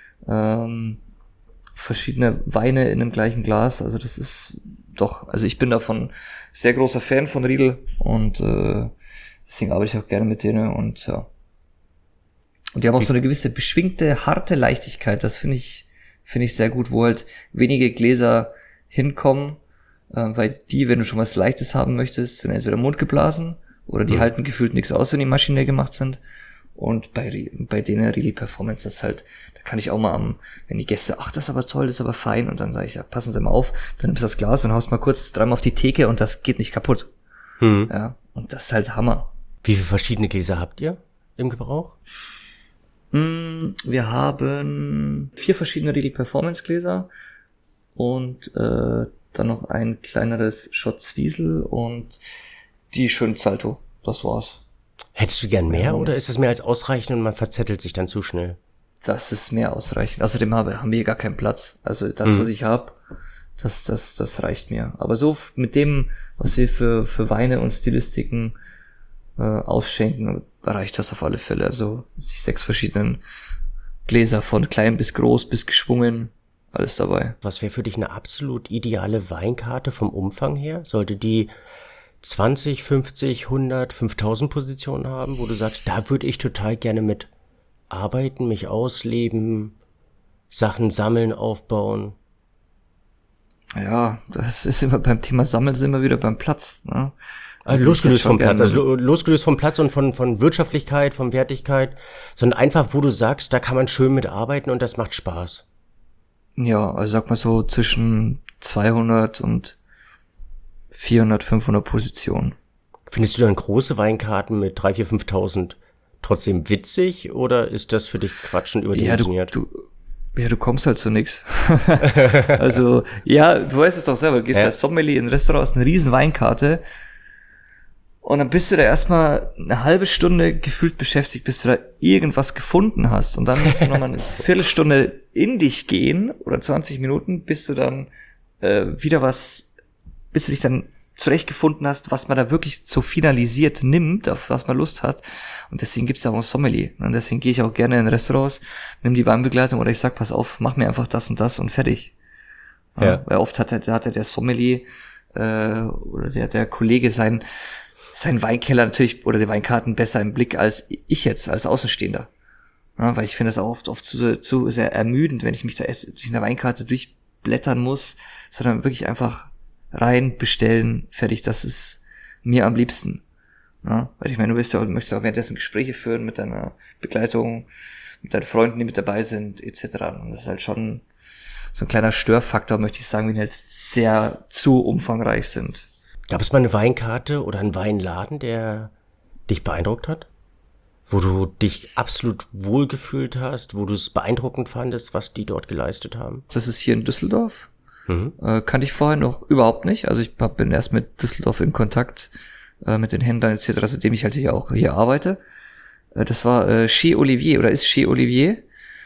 verschiedene Weine in dem gleichen Glas. Also das ist doch, also ich bin davon sehr großer Fan von Riedel und deswegen arbeite ich auch gerne mit denen und ja. Und die haben auch so eine gewisse beschwingte, harte Leichtigkeit. Das finde ich sehr gut, wo halt wenige Gläser hinkommen, weil die, wenn du schon was Leichtes haben möchtest, sind entweder mundgeblasen oder die halten gefühlt nichts aus, wenn die maschinell gemacht sind. Und bei denen Riedel Performance, das halt, da kann ich auch mal wenn die Gäste, ach, das ist aber toll, das ist aber fein, und dann sage ich, ja, passen Sie mal auf, dann nimmst du das Glas und haust mal kurz dreimal auf die Theke und das geht nicht kaputt. Ja, und das ist halt Hammer. Wie viele verschiedene Gläser habt ihr im Gebrauch? Wir haben 4 verschiedene Riedel Performance Gläser und dann noch ein kleineres Schott Zwiesel und die schönen Zalto. Das war's. Hättest du gern mehr oder ist es mehr als ausreichend und man verzettelt sich dann zu schnell? Das ist mehr ausreichend. Außerdem haben wir hier gar keinen Platz. Also das, was ich habe, das reicht mir. Aber so mit dem, was wir für Weine und Stilistiken ausschenken, reicht das auf alle Fälle. Also die 6 verschiedenen Gläser von klein bis groß bis geschwungen, alles dabei. Was wäre für dich eine absolut ideale Weinkarte vom Umfang her? Sollte die 20, 50, 100, 5000 Positionen haben, wo du sagst, da würde ich total gerne mit arbeiten, mich ausleben, Sachen sammeln, aufbauen? Ja, das ist immer beim Thema Sammeln sind wir wieder beim Platz. Ne? Also ich losgelöst hätte schon vom Platz, gern- also losgelöst vom Platz und von Wirtschaftlichkeit, von Wertigkeit, sondern einfach, wo du sagst, da kann man schön mit arbeiten und das macht Spaß. Ja, also sag mal so zwischen 200 und 400, 500 Positionen. Findest du dann große Weinkarten mit 3.000, 4.000, 5.000 trotzdem witzig oder ist das für dich Quatschen überdimensioniert? Du kommst halt zu nix. Also, ja, du weißt es doch selber, du gehst als Sommelier in ein Restaurant, hast eine riesen Weinkarte und dann bist du da erstmal eine halbe Stunde gefühlt beschäftigt, bis du da irgendwas gefunden hast und dann musst du nochmal eine Viertelstunde in dich gehen oder 20 Minuten, bis du dann bis du dich dann zurechtgefunden hast, was man da wirklich so finalisiert nimmt, auf was man Lust hat. Und deswegen gibt's ja auch ein Sommelier. Und deswegen gehe ich auch gerne in Restaurants, nimm die Weinbegleitung oder ich sag, pass auf, mach mir einfach das und fertig. Ja. Weil oft hat der Sommelier oder der Kollege sein Weinkeller natürlich oder die Weinkarten besser im Blick als ich jetzt, als Außenstehender. Ja, weil ich finde das auch oft zu sehr ermüdend, wenn ich mich da erst durch eine Weinkarte durchblättern muss, sondern wirklich einfach rein, bestellen, fertig, das ist mir am liebsten. Ja, weil ich meine, du möchtest auch währenddessen Gespräche führen mit deiner Begleitung, mit deinen Freunden, die mit dabei sind, etc. Und das ist halt schon so ein kleiner Störfaktor, möchte ich sagen, wenn die halt sehr zu umfangreich sind. Gab es mal eine Weinkarte oder einen Weinladen, der dich beeindruckt hat? Wo du dich absolut wohlgefühlt hast, wo du es beeindruckend fandest, was die dort geleistet haben? Das ist hier in Düsseldorf. Kannte ich vorher noch überhaupt nicht. Also ich bin erst mit Düsseldorf in Kontakt, mit den Händlern etc., seitdem ich halt hier arbeite. Das war Chez Olivier oder ist Chez Olivier.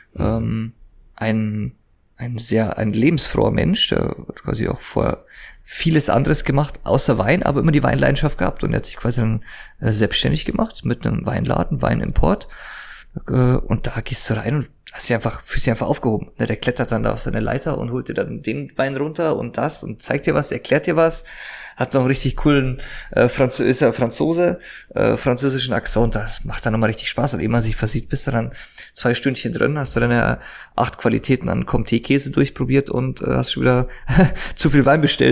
Ein lebensfroher Mensch, der hat quasi auch vorher vieles anderes gemacht, außer Wein, aber immer die Weinleidenschaft gehabt und er hat sich quasi dann selbstständig gemacht mit einem Weinladen, Weinimport. Und da gehst du rein und fühlst dich einfach aufgehoben. Der klettert dann da auf seine Leiter und holt dir dann den Wein runter und das und zeigt dir was, erklärt dir was. Hat noch einen richtig coolen französischen Akzent. Das macht dann nochmal richtig Spaß. Und ehe man sich versieht, bist du dann 2 Stündchen drin, hast du deine 8 Qualitäten an Comté-Käse durchprobiert und hast schon wieder zu viel Wein bestellt.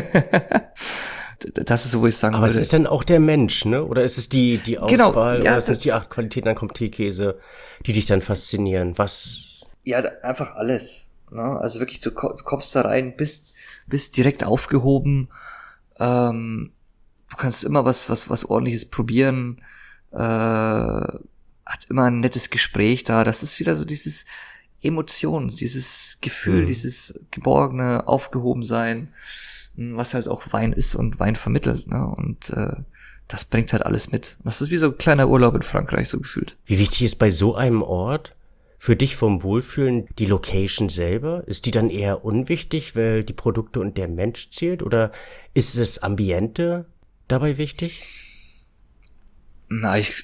Das ist so, wo ich sagen Aber würde. es ist dann auch der Mensch, ne? Oder ist es die Auswahl, Genau, ja, oder sind es die 8 Qualitäten an Comté-Käse, die dich dann faszinieren? Was? Ja, einfach alles. Ne? Also wirklich, du kommst da rein, bist direkt aufgehoben. Du kannst immer was Ordentliches probieren. Hat immer ein nettes Gespräch da. Das ist wieder so dieses Emotion, dieses Gefühl, dieses geborgene Aufgehobensein, was halt auch Wein ist und Wein vermittelt. Ne? Und das bringt halt alles mit. Das ist wie so ein kleiner Urlaub in Frankreich, so gefühlt. Wie wichtig ist bei so einem Ort für dich vom Wohlfühlen die Location selber? Ist die dann eher unwichtig, weil die Produkte und der Mensch zählt? Oder ist das Ambiente dabei wichtig? Na, ich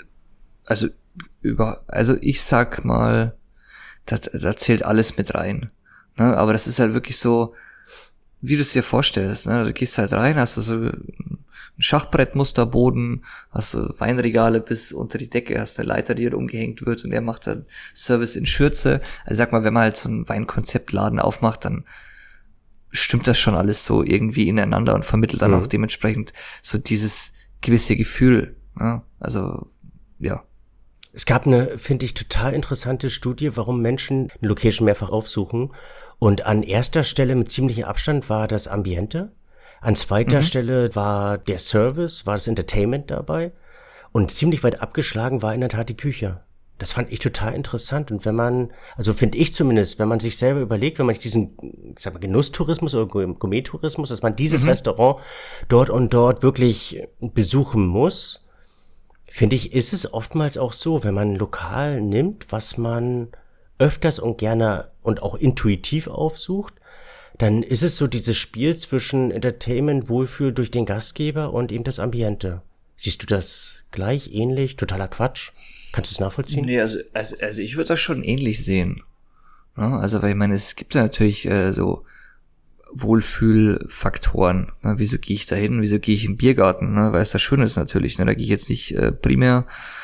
sag mal, da zählt alles mit rein. Ne? Aber das ist halt wirklich so, wie du es dir vorstellst. Ne? Du gehst halt rein, hast du so ein Schachbrettmusterboden, hast du Weinregale bis unter die Decke, hast eine Leiter, die halt umgehängt wird und er macht dann Service in Schürze. Also sag mal, wenn man halt so einen Weinkonzeptladen aufmacht, dann stimmt das schon alles so irgendwie ineinander und vermittelt dann auch dementsprechend so dieses gewisse Gefühl. Ja? Also, ja. Es gab eine, finde ich, total interessante Studie, warum Menschen eine Location mehrfach aufsuchen. Und an erster Stelle mit ziemlichem Abstand war das Ambiente. An zweiter Stelle war der Service, war das Entertainment dabei. Und ziemlich weit abgeschlagen war in der Tat die Küche. Das fand ich total interessant. Und wenn man, also finde ich zumindest, wenn man sich selber überlegt, wenn man diesen, ich sag mal, Genusstourismus oder Gourmet-Tourismus, dass man dieses Restaurant dort und dort wirklich besuchen muss, finde ich, ist es oftmals auch so, wenn man ein Lokal nimmt, was man öfters und gerne und auch intuitiv aufsucht, dann ist es so dieses Spiel zwischen Entertainment, Wohlfühl durch den Gastgeber und eben das Ambiente. Siehst du das gleich, ähnlich, totaler Quatsch? Kannst du es nachvollziehen? Nee, also ich würde das schon ähnlich sehen. Ja, also, weil ich meine, es gibt ja natürlich so Wohlfühlfaktoren. Ne? Wieso gehe ich da hin? Wieso gehe ich in den Biergarten? Ne? Weil es das Schöne ist natürlich. Ne? Da gehe ich jetzt nicht primär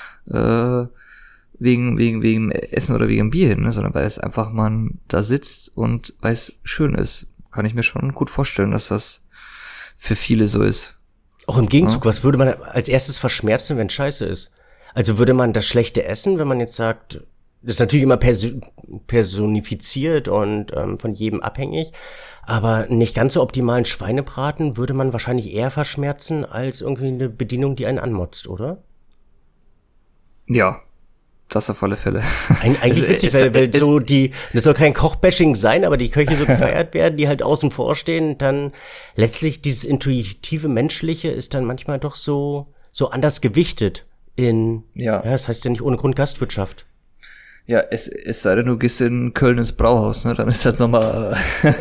wegen Essen oder wegen Bier hin, ne? Sondern weil es einfach man da sitzt und weil es schön ist. Kann ich mir schon gut vorstellen, dass das für viele so ist. Auch im Gegenzug, was würde man als erstes verschmerzen, wenn Scheiße ist? Also würde man das schlechte Essen, wenn man jetzt sagt, das ist natürlich immer personifiziert und von jedem abhängig, aber nicht ganz so optimalen Schweinebraten würde man wahrscheinlich eher verschmerzen als irgendwie eine Bedienung, die einen anmotzt, oder? Ja, das auf alle Fälle. Eigentlich witzig, weil so das soll kein Kochbashing sein, aber die Köche so gefeiert werden, die halt außen vor stehen, dann letztlich dieses intuitive Menschliche ist dann manchmal doch so anders gewichtet ja, das heißt ja nicht ohne Grund Gastwirtschaft. Ja, es sei denn, du gehst in Köln ins Brauhaus, ne? Dann ist das nochmal,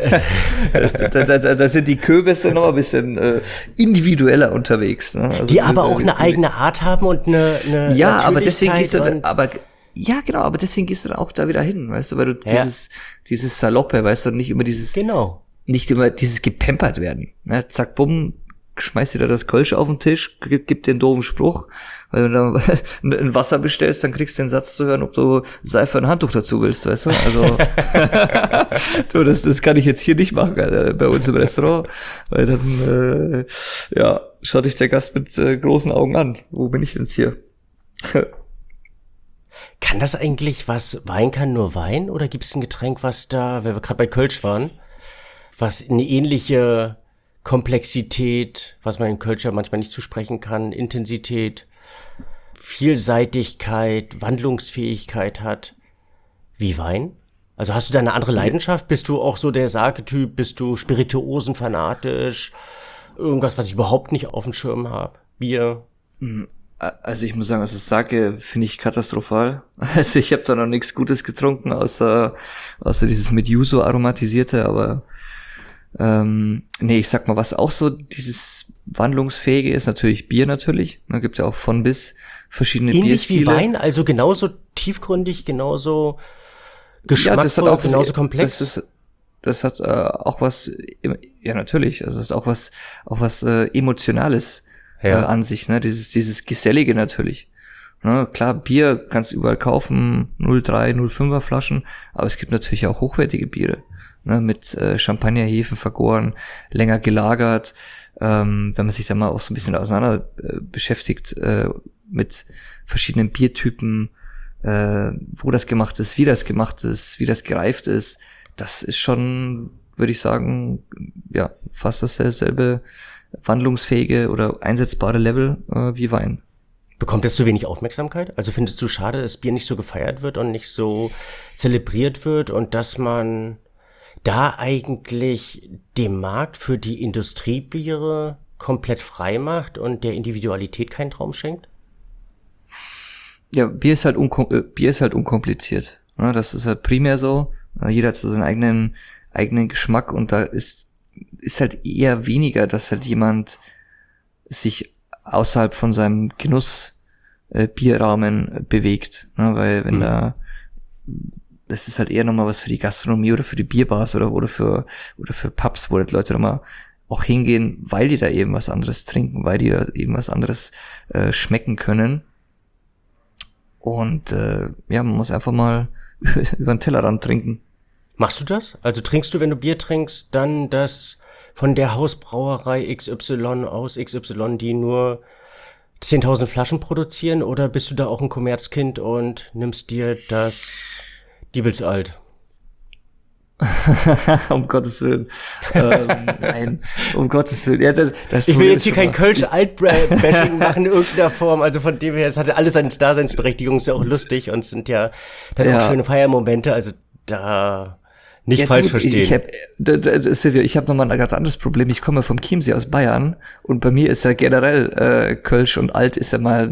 da sind die Kürbisse nochmal ein bisschen individueller unterwegs, ne? Also die aber auch eine eigene Art haben und eine ja, aber deswegen gehst du ja, genau, aber deswegen gehst du da auch da wieder hin, weißt du, weil du dieses Saloppe, weißt du, nicht immer dieses gepempert werden, ne? Zack, bumm, schmeißt dir da das Kölsch auf den Tisch, gib dir einen doofen Spruch, weil wenn du da ein Wasser bestellst, dann kriegst du den Satz zu hören, ob du Seife und ein Handtuch dazu willst, weißt du? Also du, das kann ich jetzt hier nicht machen bei uns im Restaurant, weil dann schaut dich der Gast mit großen Augen an. Wo bin ich denn jetzt hier? Kann das eigentlich Wein kann nur Wein? Oder gibt es ein Getränk, was da, weil wir gerade bei Kölsch waren, was eine ähnliche Komplexität, was man in Kölsch ja manchmal nicht zusprechen kann, Intensität, Vielseitigkeit, Wandlungsfähigkeit hat, wie Wein? Also hast du da eine andere Leidenschaft? Bist du auch so der Sake-Typ? Bist du Spirituosen-fanatisch? Irgendwas, was ich überhaupt nicht auf dem Schirm habe? Bier? Also ich muss sagen, also Sake finde ich katastrophal. Also ich habe da noch nichts Gutes getrunken, außer dieses mit Yuzu aromatisierte, aber nee, ich sag mal, was auch so dieses Wandlungsfähige ist, natürlich Bier natürlich. Da gibt ja auch von bis verschiedene Ähnlich Bierstile. wie Wein, also genauso tiefgründig, genauso geschmackvoll, auch genauso komplex. Das hat auch was, ja natürlich, also das ist auch was Emotionales an sich, ne? Dieses Gesellige natürlich. Ne? Klar, Bier kannst du überall kaufen, 0,3, 0,5er Flaschen, aber es gibt natürlich auch hochwertige Biere, ne? Mit Champagnerhefen vergoren, länger gelagert. Wenn man sich da mal auch so ein bisschen auseinander beschäftigt mit verschiedenen Biertypen, wo das gemacht ist, wie das gemacht ist, wie das gereift ist, das ist schon, würde ich sagen, ja, fast dasselbe wandlungsfähige oder einsetzbare Level wie Wein. Bekommt das zu wenig Aufmerksamkeit? Also findest du schade, dass Bier nicht so gefeiert wird und nicht so zelebriert wird und dass man da eigentlich den Markt für die Industriebiere komplett frei macht und der Individualität keinen Traum schenkt? Ja, Bier ist halt unkompliziert. Ne? Das ist halt primär so. Jeder hat so seinen eigenen Geschmack und da ist halt eher weniger, dass halt jemand sich außerhalb von seinem Genuss Bierrahmen bewegt. Ne? Weil wenn das ist halt eher nochmal was für die Gastronomie oder für die Bierbars oder für Pubs, wo die Leute nochmal auch hingehen, weil die da eben was anderes trinken, weil die da eben was anderes schmecken können. Und ja, man muss einfach mal über den Tellerrand trinken. Machst du das? Also trinkst du, wenn du Bier trinkst, dann das von der Hausbrauerei XY aus XY, die nur 10.000 Flaschen produzieren, oder bist du da auch ein Kommerzkind und nimmst dir das Diebelsalt? Um Gottes Willen. Nein, um Gottes Willen. Ja, das Ich will jetzt hier kein Kölsch-Alt-Bashing machen in irgendeiner Form. Also von dem her, es hatte alles seine Daseinsberechtigung, ist ja auch lustig und sind ja dann auch schöne Feiermomente. Also da nicht falsch verstehen. Silvio, ich habe nochmal ein ganz anderes Problem. Ich komme vom Chiemsee aus Bayern und bei mir ist ja generell Kölsch und Alt ist ja mal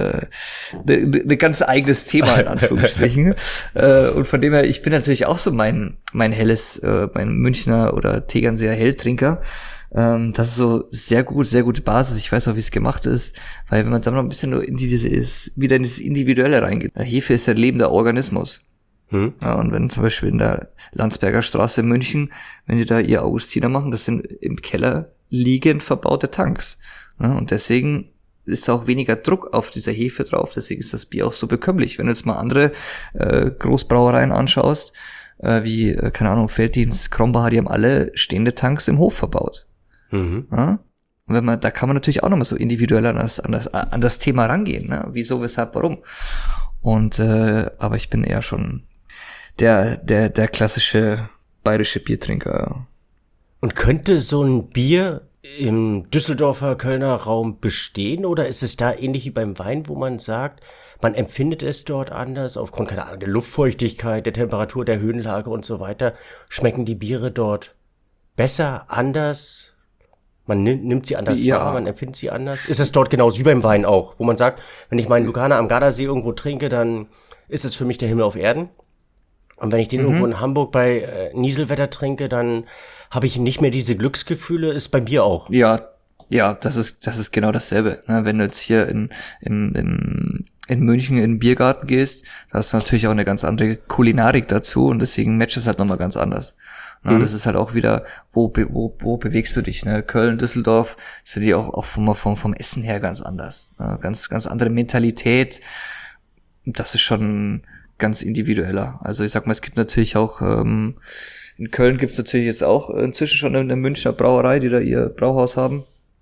ne ganz eigenes Thema in Anführungsstrichen. Und von dem her, ich bin natürlich auch so mein helles, mein Münchner oder Tegernseer Helltrinker. Das ist so sehr gute Basis. Ich weiß auch, wie es gemacht ist, weil wenn man dann noch ein bisschen wieder in dieses Individuelle reingeht. Hefe ist ein lebender Organismus. Ja, und wenn zum Beispiel in der Landsberger Straße in München, wenn die da ihr Augustiner machen, das sind im Keller liegend verbaute Tanks. Ja, und deswegen ist auch weniger Druck auf dieser Hefe drauf, deswegen ist das Bier auch so bekömmlich. Wenn du jetzt mal andere Großbrauereien anschaust, wie, keine Ahnung, Felddienst, Krombacher, die haben alle stehende Tanks im Hof verbaut. Ja? Und da kann man natürlich auch nochmal so individuell an das Thema rangehen, ne? Wieso, weshalb, warum. Und aber ich bin eher schon der klassische bayerische Biertrinker. Und könnte so ein Bier im Düsseldorfer, Kölner Raum bestehen, oder ist es da ähnlich wie beim Wein, wo man sagt, man empfindet es dort anders, aufgrund, keine Ahnung, der Luftfeuchtigkeit, der Temperatur, der Höhenlage und so weiter, schmecken die Biere dort besser, anders? Man nimmt sie anders wahr, man empfindet sie anders. Ist es dort genauso wie beim Wein auch, wo man sagt, wenn ich meinen Lugana am Gardasee irgendwo trinke, dann ist es für mich der Himmel auf Erden. Und wenn ich den irgendwo in Hamburg bei Nieselwetter trinke, dann habe ich nicht mehr diese Glücksgefühle. Ist bei Bier auch. Ja, das ist genau dasselbe. Wenn du jetzt hier in München in den Biergarten gehst, da hast du natürlich auch eine ganz andere Kulinarik dazu und deswegen matcht es halt nochmal ganz anders. Das ist halt auch wieder, wo bewegst du dich, ne? Köln, Düsseldorf, sind die auch vom Essen her ganz anders. Ne? Ganz andere Mentalität. Das ist schon ganz individueller. Also ich sag mal, es gibt natürlich auch, in Köln gibt's natürlich jetzt auch inzwischen schon eine Münchner Brauerei, die da ihr Brauhaus haben.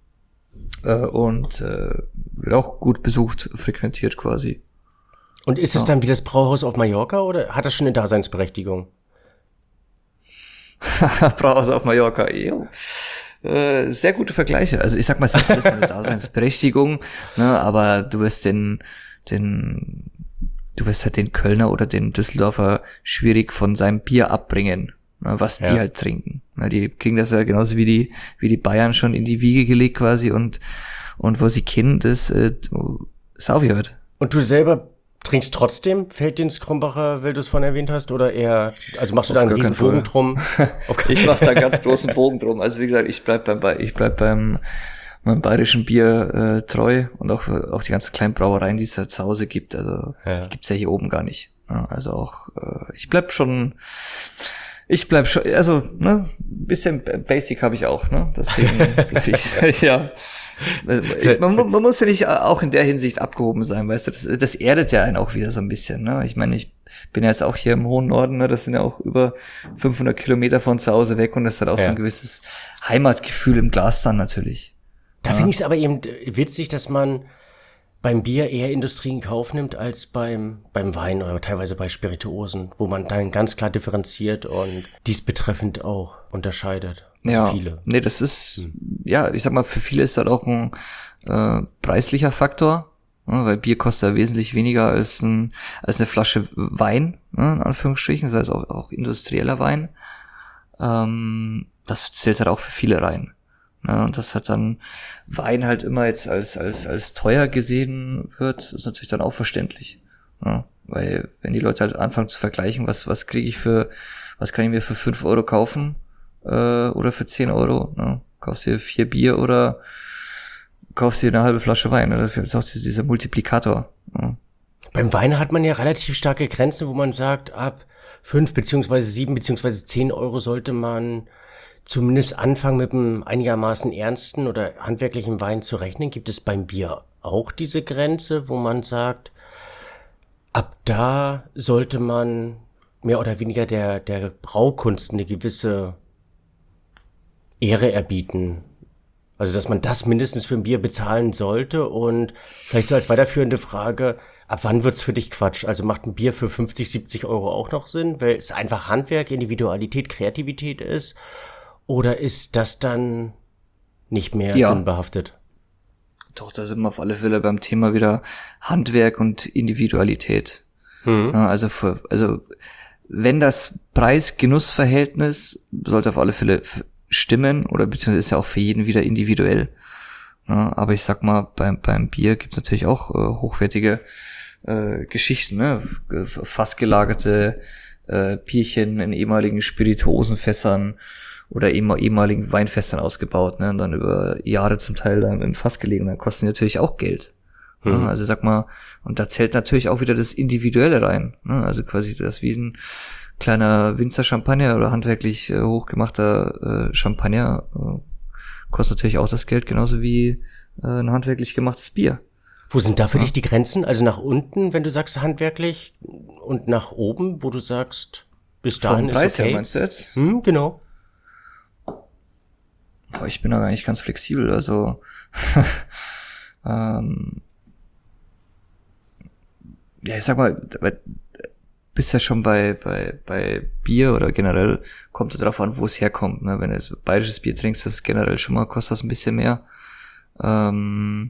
Und wird auch gut besucht, frequentiert quasi. Und ist es dann wie das Brauhaus auf Mallorca oder hat das schon eine Daseinsberechtigung? Brauhaus auf Mallorca, sehr gute Vergleiche. Also ich sag mal, es hat ein bisschen eine Daseinsberechtigung, ne, aber du wirst du wirst halt den Kölner oder den Düsseldorfer schwierig von seinem Bier abbringen, ne, was die halt trinken. Ne, die kriegen das ja genauso wie die Bayern schon in die Wiege gelegt quasi und wo sie kennen, das Sauvi hört. Und du selber trinkst trotzdem Felddienst Krombacher, weil du es vorhin erwähnt hast, oder eher, also machst du da einen riesen Bogen drum? Ich mach da einen ganz großen Bogen drum. Also wie gesagt, ich bleib beim meinem bayerischen Bier treu und auch die ganzen kleinen Brauereien, die es halt zu Hause gibt. Also die gibt's ja hier oben gar nicht. Ja, also auch ich bleib schon, also ne, bisschen Basic habe ich auch, ne? Deswegen bleib ich, ja. Man muss ja nicht auch in der Hinsicht abgehoben sein, weißt du, das erdet ja einen auch wieder so ein bisschen, ne? Ich meine, ich bin ja jetzt auch hier im hohen Norden, ne? Das sind ja auch über 500 Kilometer von zu Hause weg und das hat auch so ein gewisses Heimatgefühl im Glas dann natürlich. Da finde ich es aber eben witzig, dass man beim Bier eher Industrie in Kauf nimmt als beim Wein oder teilweise bei Spirituosen, wo man dann ganz klar differenziert und dies betreffend auch unterscheidet. Ja, viele. Nee, das ist, ja, ich sag mal, für viele ist das auch ein preislicher Faktor, ne, weil Bier kostet ja wesentlich weniger als eine Flasche Wein, ne, in Anführungsstrichen, das heißt auch industrieller Wein. Das zählt halt auch für viele rein. Ne, und das hat dann Wein halt immer jetzt als teuer gesehen wird, ist natürlich dann auch verständlich. Ne, weil wenn die Leute halt anfangen zu vergleichen, was kann ich mir für 5 Euro kaufen, oder für 10 Euro, ne? Kaufst dir 4 Bier oder kaufst dir eine halbe Flasche Wein, ne? Dafür ist auch dieser Multiplikator. Ne? Beim Wein hat man ja relativ starke Grenzen, wo man sagt, ab 5 beziehungsweise 7 beziehungsweise 10 Euro sollte man zumindest anfangen mit einem einigermaßen ernsten oder handwerklichen Wein zu rechnen. Gibt es beim Bier auch diese Grenze, wo man sagt, ab da sollte man mehr oder weniger der Braukunst eine gewisse Ehre erbieten. Also, dass man das mindestens für ein Bier bezahlen sollte und vielleicht so als weiterführende Frage, ab wann wird's für dich Quatsch? Also macht ein Bier für 50, 70 Euro auch noch Sinn, weil es einfach Handwerk, Individualität, Kreativität ist? Oder ist das dann nicht mehr sinnbehaftet? Doch, da sind wir auf alle Fälle beim Thema wieder Handwerk und Individualität. Ja, also wenn das Preis-Genuss-Verhältnis sollte auf alle Fälle stimmen oder beziehungsweise ist ja auch für jeden wieder individuell. Ja, aber ich sag mal, beim Bier gibt's natürlich auch hochwertige Geschichten, ne? Fast gelagerte Bierchen in ehemaligen Spirituosenfässern oder ehemaligen Weinfässern ausgebaut, ne? Und dann über Jahre zum Teil dann in Fass gelegen. Dann kosten die natürlich auch Geld. Ja, also sag mal, und da zählt natürlich auch wieder das Individuelle rein. Ne? Also quasi das wie ein kleiner Winzer Champagner oder handwerklich hochgemachter Champagner kostet natürlich auch das Geld, genauso wie ein handwerklich gemachtes Bier. Wo sind da für dich die Grenzen? Also nach unten, wenn du sagst handwerklich, und nach oben, wo du sagst, bis dahin Vom Preis ist okay. her meinst du jetzt? Genau. Boah, ich bin da eigentlich ganz flexibel, also ja, ich sag mal, bist ja schon bei Bier oder generell kommt es darauf an, wo es herkommt. Ne? Wenn du jetzt bayerisches Bier trinkst, das generell schon mal kostet das ein bisschen mehr. Aber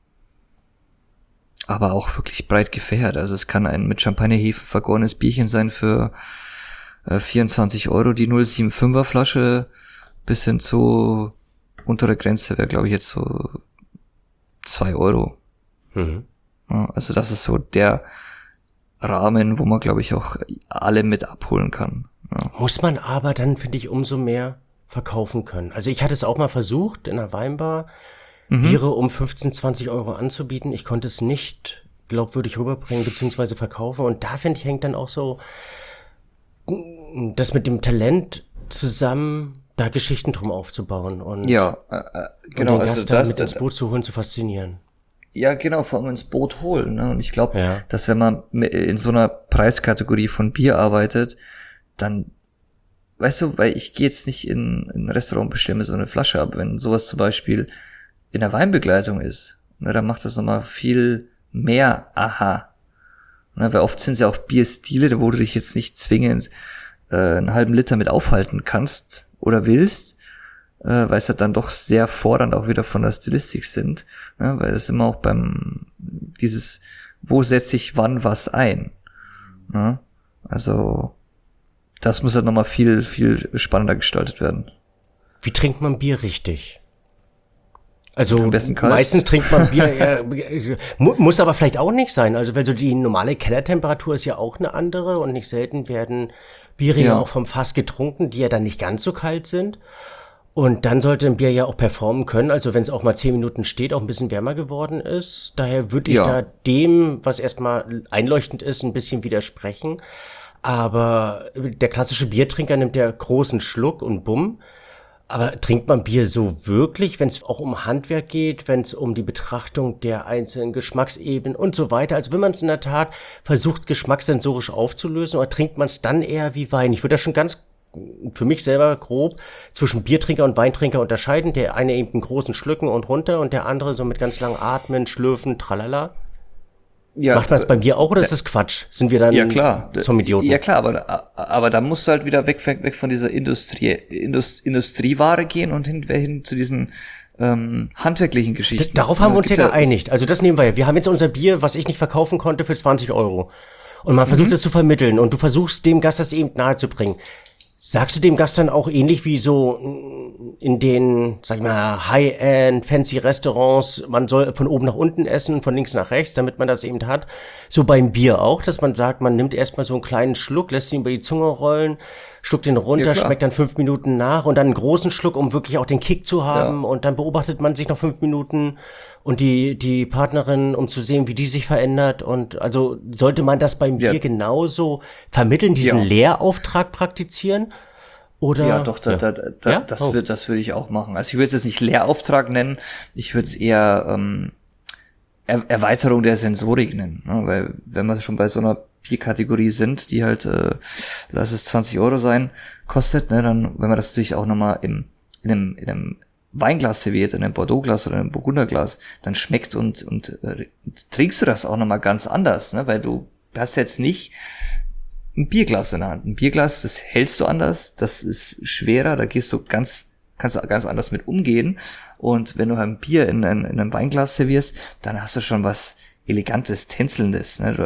auch wirklich breit gefächert. Also es kann ein mit Champagnerhefe vergorenes Bierchen sein für 24 Euro, die 0,75er Flasche, bis hin zu untere Grenze wäre, glaube ich, jetzt so 2 Euro. Ja, also das ist so der Rahmen, wo man, glaube ich, auch alle mit abholen kann. Ja. Muss man aber dann, finde ich, umso mehr verkaufen können. Also ich hatte es auch mal versucht, in einer Weinbar Biere um 15, 20 Euro anzubieten. Ich konnte es nicht glaubwürdig rüberbringen bzw. verkaufen. Und da, finde ich, hängt dann auch so das mit dem Talent zusammen, da Geschichten drum aufzubauen und, Ja, genau. und den Also Gast dann mit ins Boot zu holen, zu faszinieren. ja, genau, vor allem ins Boot holen. Ne? Und ich glaube, dass wenn man in so einer Preiskategorie von Bier arbeitet, dann, weißt du, weil ich gehe jetzt nicht in ein Restaurant, bestelle mir so eine Flasche, aber wenn sowas zum Beispiel in der Weinbegleitung ist, ne, dann macht das nochmal viel mehr Aha. Ne, weil oft sind es ja auch Bierstile, wo du dich jetzt nicht zwingend einen halben Liter mit aufhalten kannst oder willst, weil es halt dann doch sehr fordernd auch wieder von der Stilistik sind, ne, weil das immer auch dieses wo setze ich wann was ein. Ne? Also das muss halt nochmal viel, viel spannender gestaltet werden. Wie trinkt man Bier richtig? Also Am besten kalt. meistens trinkt man Bier, muss aber vielleicht auch nicht sein. Also weil so die normale Kellertemperatur ist ja auch eine andere und nicht selten werden Biere ja auch vom Fass getrunken, die ja dann nicht ganz so kalt sind. Und dann sollte ein Bier ja auch performen können, also wenn es auch mal 10 Minuten steht, auch ein bisschen wärmer geworden ist. Daher würde ich da dem, was erstmal einleuchtend ist, ein bisschen widersprechen. Aber der klassische Biertrinker nimmt ja großen Schluck und bumm. Aber trinkt man Bier so wirklich, wenn es auch um Handwerk geht, wenn es um die Betrachtung der einzelnen Geschmacksebenen und so weiter? Also wenn man es in der Tat versucht, geschmackssensorisch aufzulösen, oder trinkt man es dann eher wie Wein? Ich würde das schon ganz für mich selber grob zwischen Biertrinker und Weintrinker unterscheiden. Der eine eben in großen Schlücken und runter und der andere so mit ganz lang Atmen, Schlürfen, tralala. Ja, Macht man es bei Bier auch oder ist das Quatsch? Sind wir dann zum Idioten? Ja klar, aber da musst du halt wieder weg von dieser Industrieware gehen und hin zu diesen handwerklichen Geschichten. Darauf haben wir uns ja geeinigt. Also das nehmen wir ja. Wir haben jetzt unser Bier, was ich nicht verkaufen konnte, für 20 €. Und man versucht es zu vermitteln und du versuchst dem Gast das eben nahezubringen. Sagst du dem Gast dann auch ähnlich wie so in den, sag ich mal, High-End, fancy Restaurants, man soll von oben nach unten essen, von links nach rechts, damit man das eben hat. So beim Bier auch, dass man sagt, man nimmt erstmal so einen kleinen Schluck, lässt ihn über die Zunge rollen, schluckt den runter, schmeckt dann 5 Minuten nach und dann einen großen Schluck, um wirklich auch den Kick zu haben. Und dann beobachtet man sich noch 5 Minuten und die Partnerin, um zu sehen, wie die sich verändert. Und also sollte man das beim Bier genauso vermitteln, diesen Lehrauftrag praktizieren? Oder? Ja, doch, das würde ich auch machen. Also ich würde es jetzt nicht Lehrauftrag nennen, ich würde es eher Erweiterung der Sensorik nennen. Ne? Weil wenn wir schon bei so einer Bierkategorie sind, die halt, lass es 20 € sein, kostet, ne, dann, wenn man das natürlich auch nochmal in einem Weinglas serviert, in einem Bordeaux-Glas oder in einem Burgunderglas, dann schmeckt und trinkst du das auch nochmal ganz anders, ne? Weil du hast jetzt nicht ein Bierglas in der Hand. Ein Bierglas, das hältst du anders, das ist schwerer, da kannst du ganz anders mit umgehen. Und wenn du ein Bier in einem Weinglas servierst, dann hast du schon was Elegantes, Tänzelndes, ne?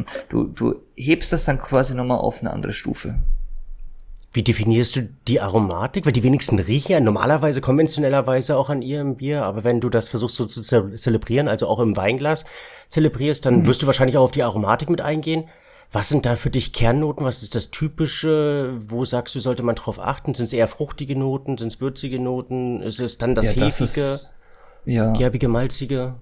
Du hebst das dann quasi nochmal auf eine andere Stufe. Wie definierst du die Aromatik? Weil die wenigsten riechen ja normalerweise, konventionellerweise auch an ihrem Bier, aber wenn du das versuchst so zu zelebrieren, also auch im Weinglas zelebrierst, dann wirst du wahrscheinlich auch auf die Aromatik mit eingehen. Was sind da für dich Kernnoten? Was ist das Typische? Wo sagst du, sollte man drauf achten? Sind es eher fruchtige Noten? Sind es würzige Noten? Ist es dann das Hefige, gerbige, malzige?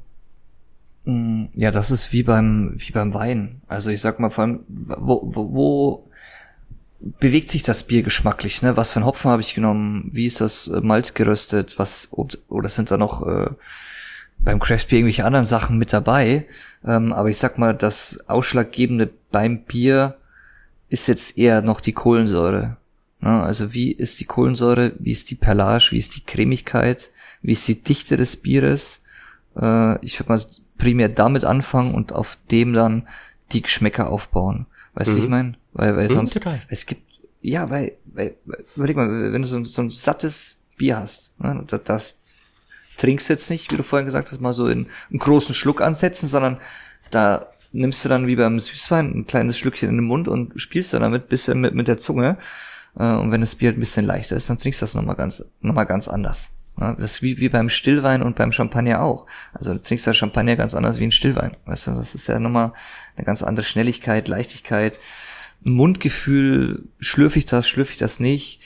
Ja, das ist wie beim Wein. Also ich sag mal, vor allem, wo bewegt sich das Bier geschmacklich, ne? Was für einen Hopfen habe ich genommen? Wie ist das Malz geröstet? Oder sind da noch beim Craft Beer irgendwelche anderen Sachen mit dabei? Aber ich sag mal, das Ausschlaggebende beim Bier ist jetzt eher noch die Kohlensäure. Ne? Also wie ist die Kohlensäure? Wie ist die Perlage? Wie ist die Cremigkeit? Wie ist die Dichte des Bieres? Ich würde mal primär damit anfangen und auf dem dann die Geschmäcker aufbauen. Weißt du, ich meine? Weil sonst, total. es gibt, weil, überleg mal, wenn du so ein sattes Bier hast, ne, das trinkst jetzt nicht, wie du vorhin gesagt hast, mal so in einen großen Schluck ansetzen, sondern da nimmst du dann wie beim Süßwein ein kleines Schlückchen in den Mund und spielst dann damit bisschen mit der Zunge. Und wenn das Bier ein bisschen leichter ist, dann trinkst du das nochmal ganz anders. Ja, das ist wie beim Stillwein und beim Champagner auch. Also du trinkst ja Champagner ganz anders wie ein Stillwein. Weißt du, das ist ja nochmal eine ganz andere Schnelligkeit, Leichtigkeit, Mundgefühl, schlürfe ich das nicht,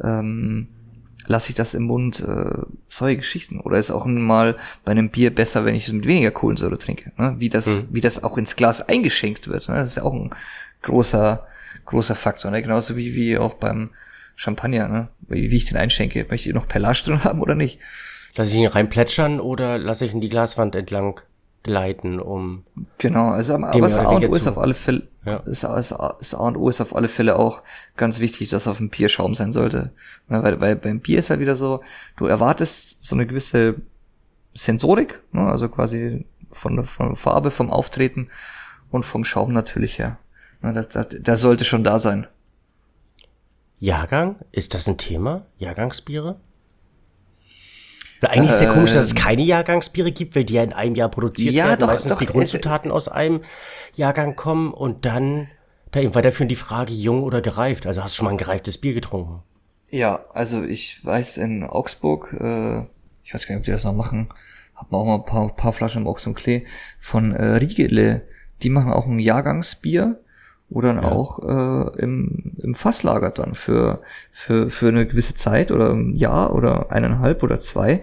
lasse ich das im Mund, solche Geschichten. Oder ist auch mal bei einem Bier besser, wenn ich es mit weniger Kohlensäure trinke, ne? Wie das auch ins Glas eingeschenkt wird, ne? Das ist ja auch ein großer Faktor, ne? Genauso wie auch beim Champagner, ne? Wie ich den einschenke. Möchte ich noch Perlage drin haben oder nicht? Lass ich ihn rein plätschern oder lasse ich ihn die Glaswand entlang gleiten, um... Genau, also aber das A und O ist auf alle Fälle, das A und O ist auf alle Fälle auch ganz wichtig, dass auf dem Bier Schaum sein sollte. Ja, weil beim Bier ist halt wieder so, du erwartest so eine gewisse Sensorik, ne? Also quasi von Farbe, vom Auftreten und vom Schaum natürlich her. Ja, das sollte schon da sein. Jahrgang, ist das ein Thema? Jahrgangsbiere? Und eigentlich ist ja komisch, dass es keine Jahrgangsbiere gibt, weil die ja in einem Jahr produziert Ja, werden. doch, Meistens doch, die Grundzutaten aus einem Jahrgang kommen und dann da eben weiterführen die Frage, jung oder gereift. Also hast du schon mal ein gereiftes Bier getrunken? Ja, also ich weiß in Augsburg, ich weiß gar nicht, ob die das noch machen, hat man auch mal ein paar Flaschen im Ochs und Klee von Riegele. Die machen auch ein Jahrgangsbier, wo dann auch im Fasslager dann für eine gewisse Zeit oder ein Jahr oder 1,5 oder 2.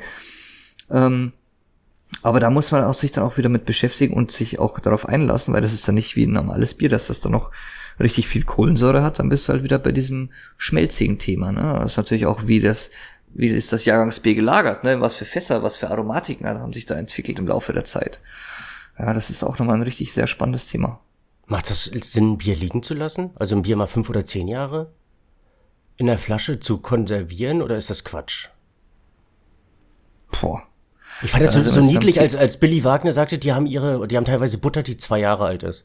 Aber da muss man auch sich dann auch wieder mit beschäftigen und sich auch darauf einlassen, weil das ist dann nicht wie ein normales Bier, dass das dann noch richtig viel Kohlensäure hat, dann bist du halt wieder bei diesem schmelzigen Thema, ne? Das ist natürlich auch, wie ist das Jahrgangsbier gelagert, ne? Was für Fässer, was für Aromatiken haben sich da entwickelt im Laufe der Zeit. Ja, das ist auch nochmal ein richtig sehr spannendes Thema. Macht das Sinn, ein Bier liegen zu lassen? Also ein Bier mal 5 oder 10 Jahre in der Flasche zu konservieren oder ist das Quatsch? Boah. Ich fand das Also so das niedlich, Ganze- als Billy Wagner sagte, die haben teilweise Butter, die 2 Jahre alt ist.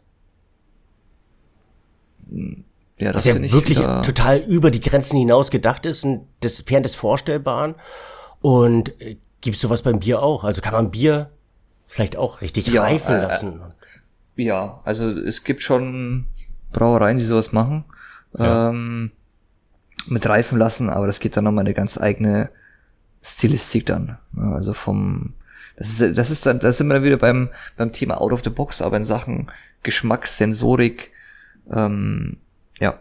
Ja, Was das ja finde ich wirklich wieder, total über die Grenzen hinaus gedacht ist und fern des Vorstellbaren. Und gibt's sowas beim Bier auch? Also kann man Bier vielleicht auch richtig Ja, reifen lassen? ja, also es gibt schon Brauereien, die sowas machen, Ja. mit reifen lassen, aber das geht dann nochmal eine ganz eigene Stilistik dann. Ja, also das sind wir dann wieder beim Thema Out of the Box, aber in Sachen Geschmack, Sensorik, ja.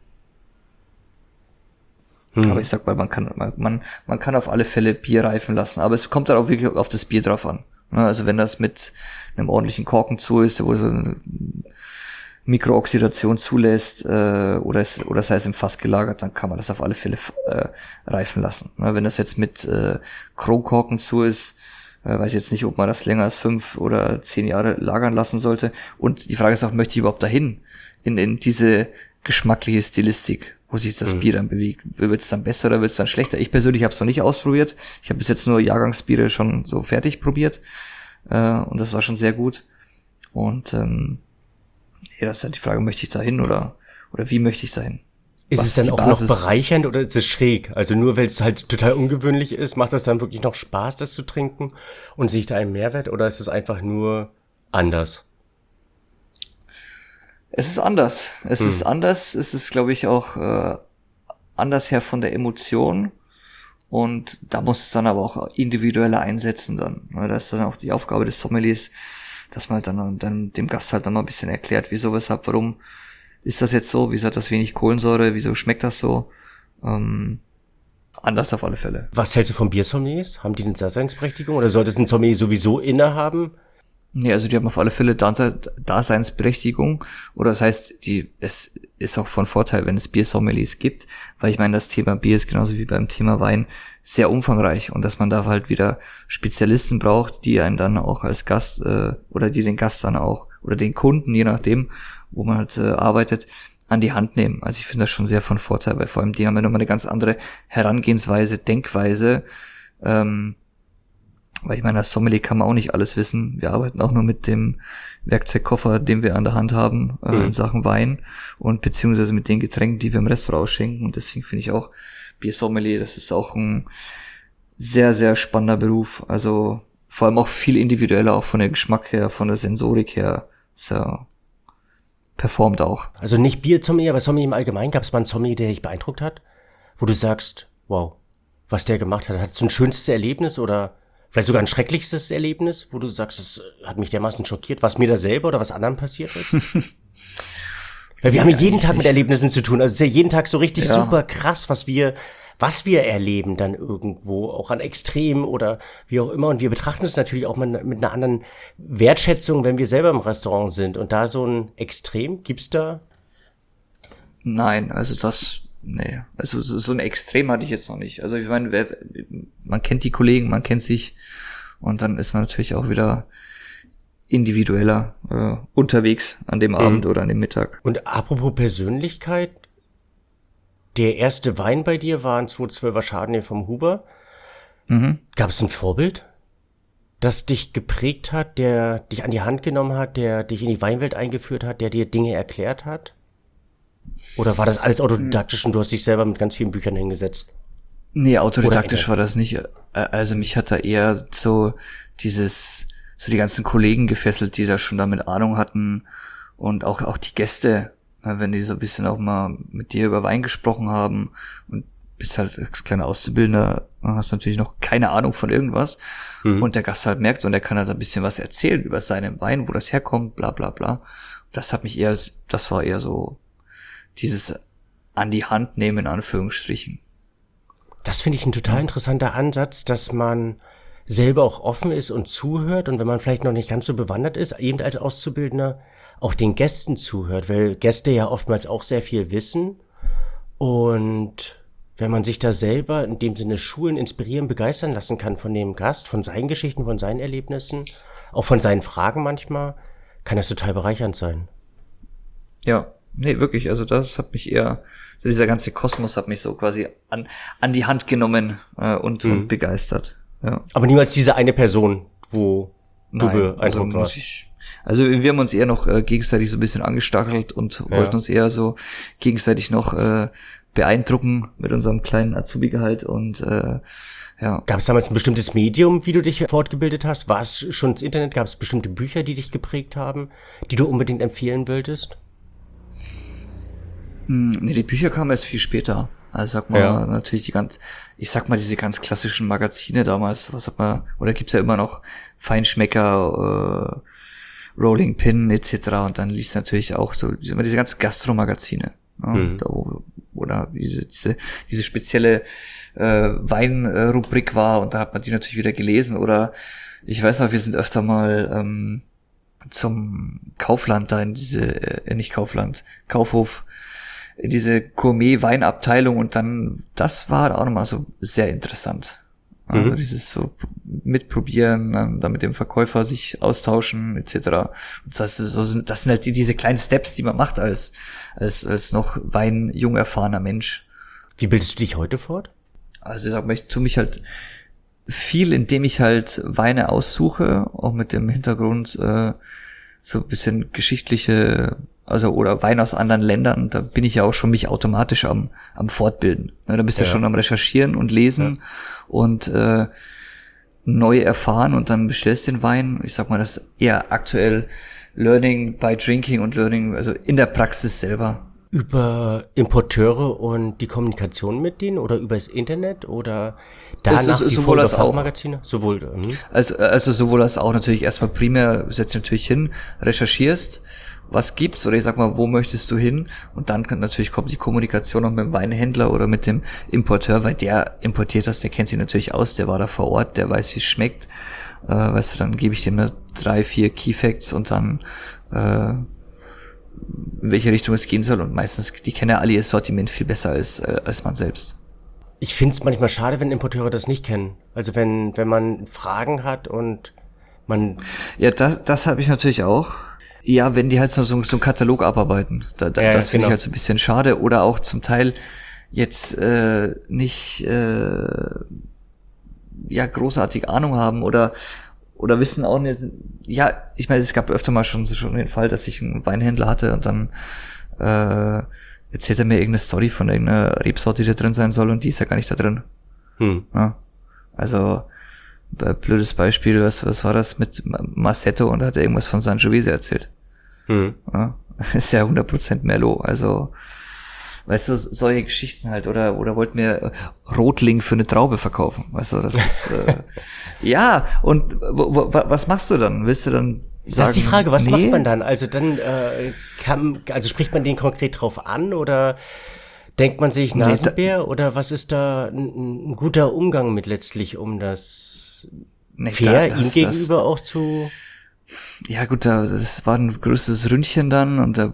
Aber ich sag mal, man kann auf alle Fälle Bier reifen lassen, aber es kommt dann auch wirklich auf das Bier drauf an. Ne, also wenn das mit einem ordentlichen Korken zu ist, wo so eine Mikrooxidation zulässt, oder sei es im Fass gelagert, dann kann man das auf alle Fälle reifen lassen. Ne, wenn das jetzt mit Chromkorken zu ist, weiß ich jetzt nicht, ob man das länger als 5 oder 10 Jahre lagern lassen sollte. Und die Frage ist auch, möchte ich überhaupt dahin? In diese geschmackliche Stilistik, wo sich das Bier dann bewegt. Wird es dann besser oder wird es dann schlechter? Ich persönlich habe es noch nicht ausprobiert. Ich habe bis jetzt nur Jahrgangsbiere schon so fertig probiert. Und das war schon sehr gut. Und ja, das ist halt die Frage, möchte ich dahin oder wie möchte ich dahin? Ist Was es dann die auch Basis? noch bereichernd oder ist es schräg? Also nur weil es halt total ungewöhnlich ist, macht das dann wirklich noch Spaß, das zu trinken? Und sehe ich da einen Mehrwert oder ist es einfach nur anders? Es ist anders. Es ist anders. Es ist, glaube ich, auch anders her von der Emotion. Und da muss es dann aber auch individueller einsetzen dann. Das ist dann auch die Aufgabe des Sommeliers, dass man halt dann dem Gast halt dann mal ein bisschen erklärt, wieso, weshalb, warum ist das jetzt so, wieso hat das wenig Kohlensäure, wieso schmeckt das so. Anders auf alle Fälle. Was hältst du von Biersommeliers? Haben die eine Daseinsberechtigung oder sollte es ein Sommelier sowieso innehaben? Nee, also die haben auf alle Fälle Daseinsberechtigung. Oder das heißt, es ist auch von Vorteil, wenn es Biersommeliers gibt, weil ich meine, das Thema Bier ist genauso wie beim Thema Wein sehr umfangreich und dass man da halt wieder Spezialisten braucht, die einen dann auch als Gast oder die den Gast dann auch oder den Kunden, je nachdem, wo man halt arbeitet, an die Hand nehmen. Also ich finde das schon sehr von Vorteil, weil vor allem die haben ja nochmal eine ganz andere Herangehensweise, Denkweise, weil ich meine, als Sommelier kann man auch nicht alles wissen. Wir arbeiten auch nur mit dem Werkzeugkoffer, den wir an der Hand haben, in Sachen Wein und beziehungsweise mit den Getränken, die wir im Restaurant ausschenken. Und deswegen finde ich auch Biersommelier, das ist auch ein sehr, sehr spannender Beruf. Also vor allem auch viel individueller, auch von der Geschmack her, von der Sensorik her. So performt auch. Also nicht Biersommelier, aber Sommelier im Allgemeinen. Gab es mal einen Sommelier, der dich beeindruckt hat? Wo du sagst, wow, was der gemacht hat. Hat so ein schönstes Erlebnis oder vielleicht sogar ein schrecklichstes Erlebnis, wo du sagst, es hat mich dermaßen schockiert, was mir da selber oder was anderen passiert ist? Weil wir haben ja jeden Tag mit Erlebnissen zu tun. Also es ist ja jeden Tag so richtig Ja. super krass, was wir erleben dann irgendwo, auch an Extremen oder wie auch immer. Und wir betrachten es natürlich auch mit einer anderen Wertschätzung, wenn wir selber im Restaurant sind. Und da so ein Extrem, gibt's da? Nein, also nee. Also so ein Extrem hatte ich jetzt noch nicht. Also ich meine, man kennt die Kollegen, man kennt sich und dann ist man natürlich auch wieder individueller unterwegs an dem Abend oder an dem Mittag. Und apropos Persönlichkeit, der erste Wein bei dir war ein 212er Chardonnay vom Huber. Gab es ein Vorbild, das dich geprägt hat, der dich an die Hand genommen hat, der dich in die Weinwelt eingeführt hat, der dir Dinge erklärt hat? Oder war das alles autodidaktisch und du hast dich selber mit ganz vielen Büchern hingesetzt? Nee, autodidaktisch war das nicht. Also mich hat da eher so die ganzen Kollegen gefesselt, die da schon damit Ahnung hatten und auch die Gäste, wenn die so ein bisschen auch mal mit dir über Wein gesprochen haben und bist halt als kleiner Auszubildender, hast natürlich noch keine Ahnung von irgendwas und der Gast halt merkt und der kann halt ein bisschen was erzählen über seinen Wein, wo das herkommt, bla bla bla. Das war eher so dieses an die Hand nehmen, in Anführungsstrichen. Das finde ich ein total interessanter Ansatz, dass man selber auch offen ist und zuhört und wenn man vielleicht noch nicht ganz so bewandert ist, eben als Auszubildender auch den Gästen zuhört, weil Gäste ja oftmals auch sehr viel wissen und wenn man sich da selber in dem Sinne schulen, inspirieren, begeistern lassen kann von dem Gast, von seinen Geschichten, von seinen Erlebnissen, auch von seinen Fragen manchmal, kann das total bereichernd sein. Ja, nee, wirklich, also das hat mich eher, so dieser ganze Kosmos hat mich so quasi an die Hand genommen und begeistert. Ja. Aber niemals diese eine Person, wo du Nein, beeindruckt warst. Also wir haben uns eher noch gegenseitig so ein bisschen angestachelt und wollten uns eher so gegenseitig noch beeindrucken mit unserem kleinen Azubi-Gehalt und ja. Gab es damals ein bestimmtes Medium, wie du dich fortgebildet hast? War es schon das Internet? Gab es bestimmte Bücher, die dich geprägt haben, die du unbedingt empfehlen wolltest? Nee, die Bücher kamen erst viel später. Also sag mal, natürlich diese ganz klassischen Magazine damals, oder gibt's ja immer noch Feinschmecker, Rolling Pin etc. Und dann liest natürlich auch so immer diese ganzen Gastromagazine, ne? Oder diese spezielle Weinrubrik war und da hat man die natürlich wieder gelesen. Oder ich weiß noch, wir sind öfter mal zum Kaufland da in nicht Kaufland, Kaufhof, in diese Gourmet-Weinabteilung und dann, das war auch nochmal so sehr interessant. Also dieses so mitprobieren, dann mit dem Verkäufer sich austauschen etc. Und das sind halt diese kleinen Steps, die man macht als noch jung erfahrener Mensch. Wie bildest du dich heute fort? Also ich sag mal, ich tue mich halt viel, indem ich halt Weine aussuche, auch mit dem Hintergrund so ein bisschen geschichtliche, also oder Wein aus anderen Ländern, da bin ich ja auch schon mich automatisch am Fortbilden. Ja, da bist du ja schon am Recherchieren und Lesen und neu erfahren und dann bestellst den Wein. Ich sag mal, das ist eher aktuell Learning by Drinking und Learning, also in der Praxis selber. Über Importeure und die Kommunikation mit denen oder über das Internet oder danach die sowohl als auch. Magazine? Sowohl. Also sowohl als auch natürlich erstmal primär setzt natürlich hin, recherchierst, was gibt's oder ich sag mal, wo möchtest du hin und dann kommt die Kommunikation noch mit dem Weinhändler oder mit dem Importeur, weil der importiert das, der kennt sich natürlich aus, der war da vor Ort, der weiß, wie es schmeckt, weißt du, dann gebe ich dem 3, 4 Key Facts und dann in welche Richtung es gehen soll und meistens, die kennen ja alle ihr Sortiment viel besser als man selbst. Ich finde es manchmal schade, wenn Importeure das nicht kennen. Also wenn man Fragen hat und man... Ja, das habe ich natürlich auch. Ja, wenn die halt so einen Katalog abarbeiten. Das finde ich halt so ein bisschen schade. Oder auch zum Teil jetzt nicht großartig Ahnung haben oder wissen auch nicht. Ja, ich meine, es gab öfter mal schon den Fall, dass ich einen Weinhändler hatte und dann erzählt er mir irgendeine Story von irgendeiner Rebsorte, die da drin sein soll und die ist ja gar nicht da drin. Ja, also blödes Beispiel, was war das mit Massetto und da hat er irgendwas von Sangiovese erzählt. Ja, ist ja 100% Merlot, also weißt du, solche Geschichten halt, oder wollt mir Rotling für eine Traube verkaufen, weißt du, das ist ja, und was machst du dann? Willst du dann sagen, das ist die Frage, was macht man dann? Also dann spricht man den konkret drauf an oder denkt man sich Nasenbär oder was ist da ein guter Umgang mit letztlich, um das fair ihm gegenüber auch zu... Ja gut, das war ein größeres Ründchen dann und der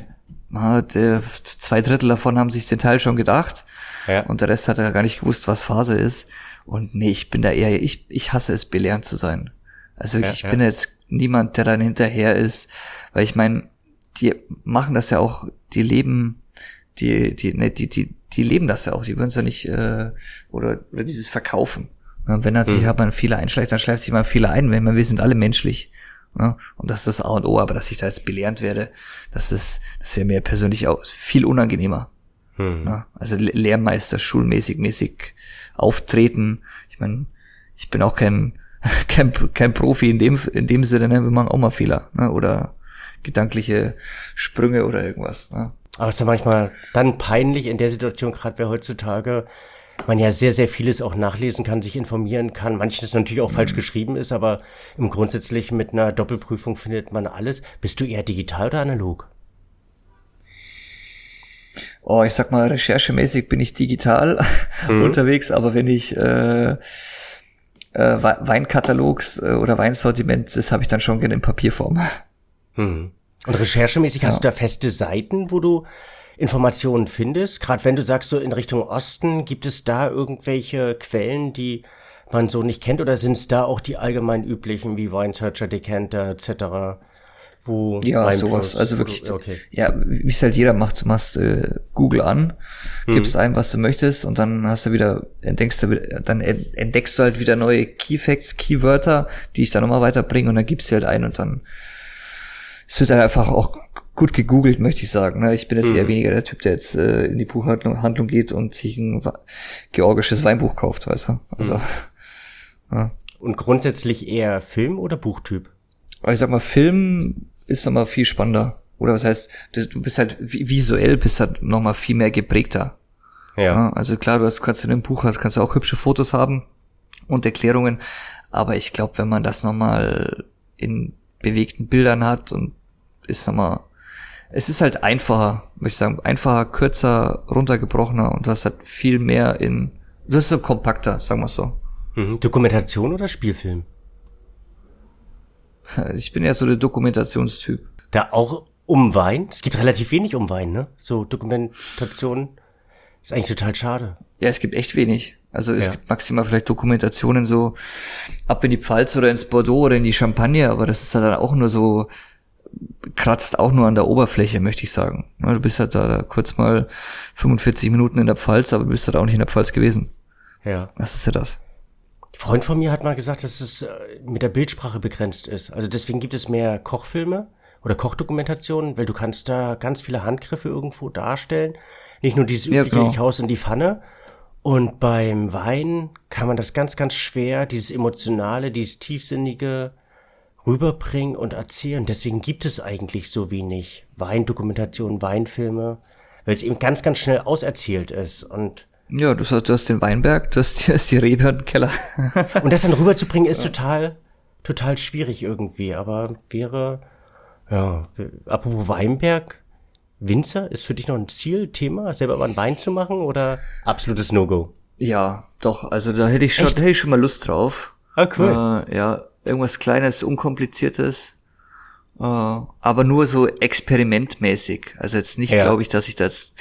2/3 davon haben sich den Teil schon gedacht und der Rest hat ja gar nicht gewusst, was Phase ist. Und nee, ich bin da eher, ich hasse es, belehrend zu sein. Also ich bin jetzt niemand, der dann hinterher ist, weil ich meine, die machen das ja auch, die leben, die leben das ja auch, die würden es ja nicht, oder dieses Verkaufen. Ja, wenn hat man Fehler einschleicht, dann schleift sich mal Fehler ein, wenn wir sind alle menschlich. Ja, und das ist das A und O, aber dass ich da jetzt belehrend werde, das wäre mir persönlich auch viel unangenehmer. Ja, also Lehrmeister, schulmäßig auftreten. Ich meine, ich bin auch kein Profi in dem Sinne, ne? Wir machen auch mal Fehler, ne? Oder gedankliche Sprünge oder irgendwas, ne? Aber es ist ja manchmal dann peinlich in der Situation, gerade weil heutzutage man ja sehr, sehr vieles auch nachlesen kann, sich informieren kann. Manches natürlich auch falsch geschrieben ist, aber im Grundsätzlich mit einer Doppelprüfung findet man alles. Bist du eher digital oder analog? Oh, ich sag mal, recherchemäßig bin ich digital unterwegs, aber wenn ich Weinkatalogs oder Weinsortiment, das habe ich dann schon gerne in Papierform. Und recherchemäßig hast du da feste Seiten, wo du Informationen findest? Gerade wenn du sagst, so in Richtung Osten, gibt es da irgendwelche Quellen, die man so nicht kennt? Oder sind es da auch die allgemein üblichen, wie Wine-Searcher, Decanter etc.? Wo Ja, sowas. Also wirklich, ja, wie es halt jeder macht. Du machst Google an, gibst ein, was du möchtest, und dann entdeckst du halt wieder neue Keyfacts, Keywörter, die ich dann nochmal weiterbringe, und dann gibst du halt ein, und dann es wird halt einfach auch gut gegoogelt, möchte ich sagen. Ne? Ich bin jetzt eher weniger der Typ, der jetzt in die Buchhandlung geht und sich ein georgisches Weinbuch kauft, weißt du? Also, ja. Und grundsätzlich eher Film- oder Buchtyp? Aber ich sag mal, Film ist nochmal viel spannender. Oder was heißt, du bist halt visuell, bist halt nochmal viel mehr geprägter. Ja. Also klar, kannst in einem Buch kannst du auch hübsche Fotos haben und Erklärungen, aber ich glaube, wenn man das nochmal in bewegten Bildern hat, und ist nochmal, es ist halt einfacher, würde ich sagen, einfacher, kürzer, runtergebrochener, und du hast halt viel mehr du hast so kompakter, sagen wir es so. Dokumentation oder Spielfilm? Ich bin ja so der Dokumentationstyp. Da auch um Wein? Es gibt relativ wenig um Wein, ne? So Dokumentation ist eigentlich total schade. Ja, es gibt echt wenig. Also es gibt maximal vielleicht Dokumentationen so ab in die Pfalz oder ins Bordeaux oder in die Champagne, aber das ist halt dann auch nur so, kratzt auch nur an der Oberfläche, möchte ich sagen. Du bist halt da kurz mal 45 Minuten in der Pfalz, aber du bist halt auch nicht in der Pfalz gewesen. Ja. Was ist ja das? Ein Freund von mir hat mal gesagt, dass es mit der Bildsprache begrenzt ist. Also deswegen gibt es mehr Kochfilme oder Kochdokumentationen, weil du kannst da ganz viele Handgriffe irgendwo darstellen. Nicht nur dieses übliche, ich hau's in die Pfanne. Und beim Wein kann man das ganz, ganz schwer, dieses Emotionale, dieses Tiefsinnige rüberbringen und erzählen. Deswegen gibt es eigentlich so wenig Weindokumentationen, Weinfilme, weil es eben ganz, ganz schnell auserzählt ist. Und ja, du hast den Weinberg, du hast die Rebe und den Keller. Und das dann rüberzubringen ist total schwierig irgendwie, aber wäre, apropos Weinberg, Winzer, ist für dich noch ein Zielthema, selber mal einen Wein zu machen, oder absolutes No-Go? Ja, doch, also da hätte ich schon mal Lust drauf. Ah, cool. Irgendwas Kleines, Unkompliziertes, aber nur so experimentmäßig. Also jetzt nicht, glaube ich, dass ich das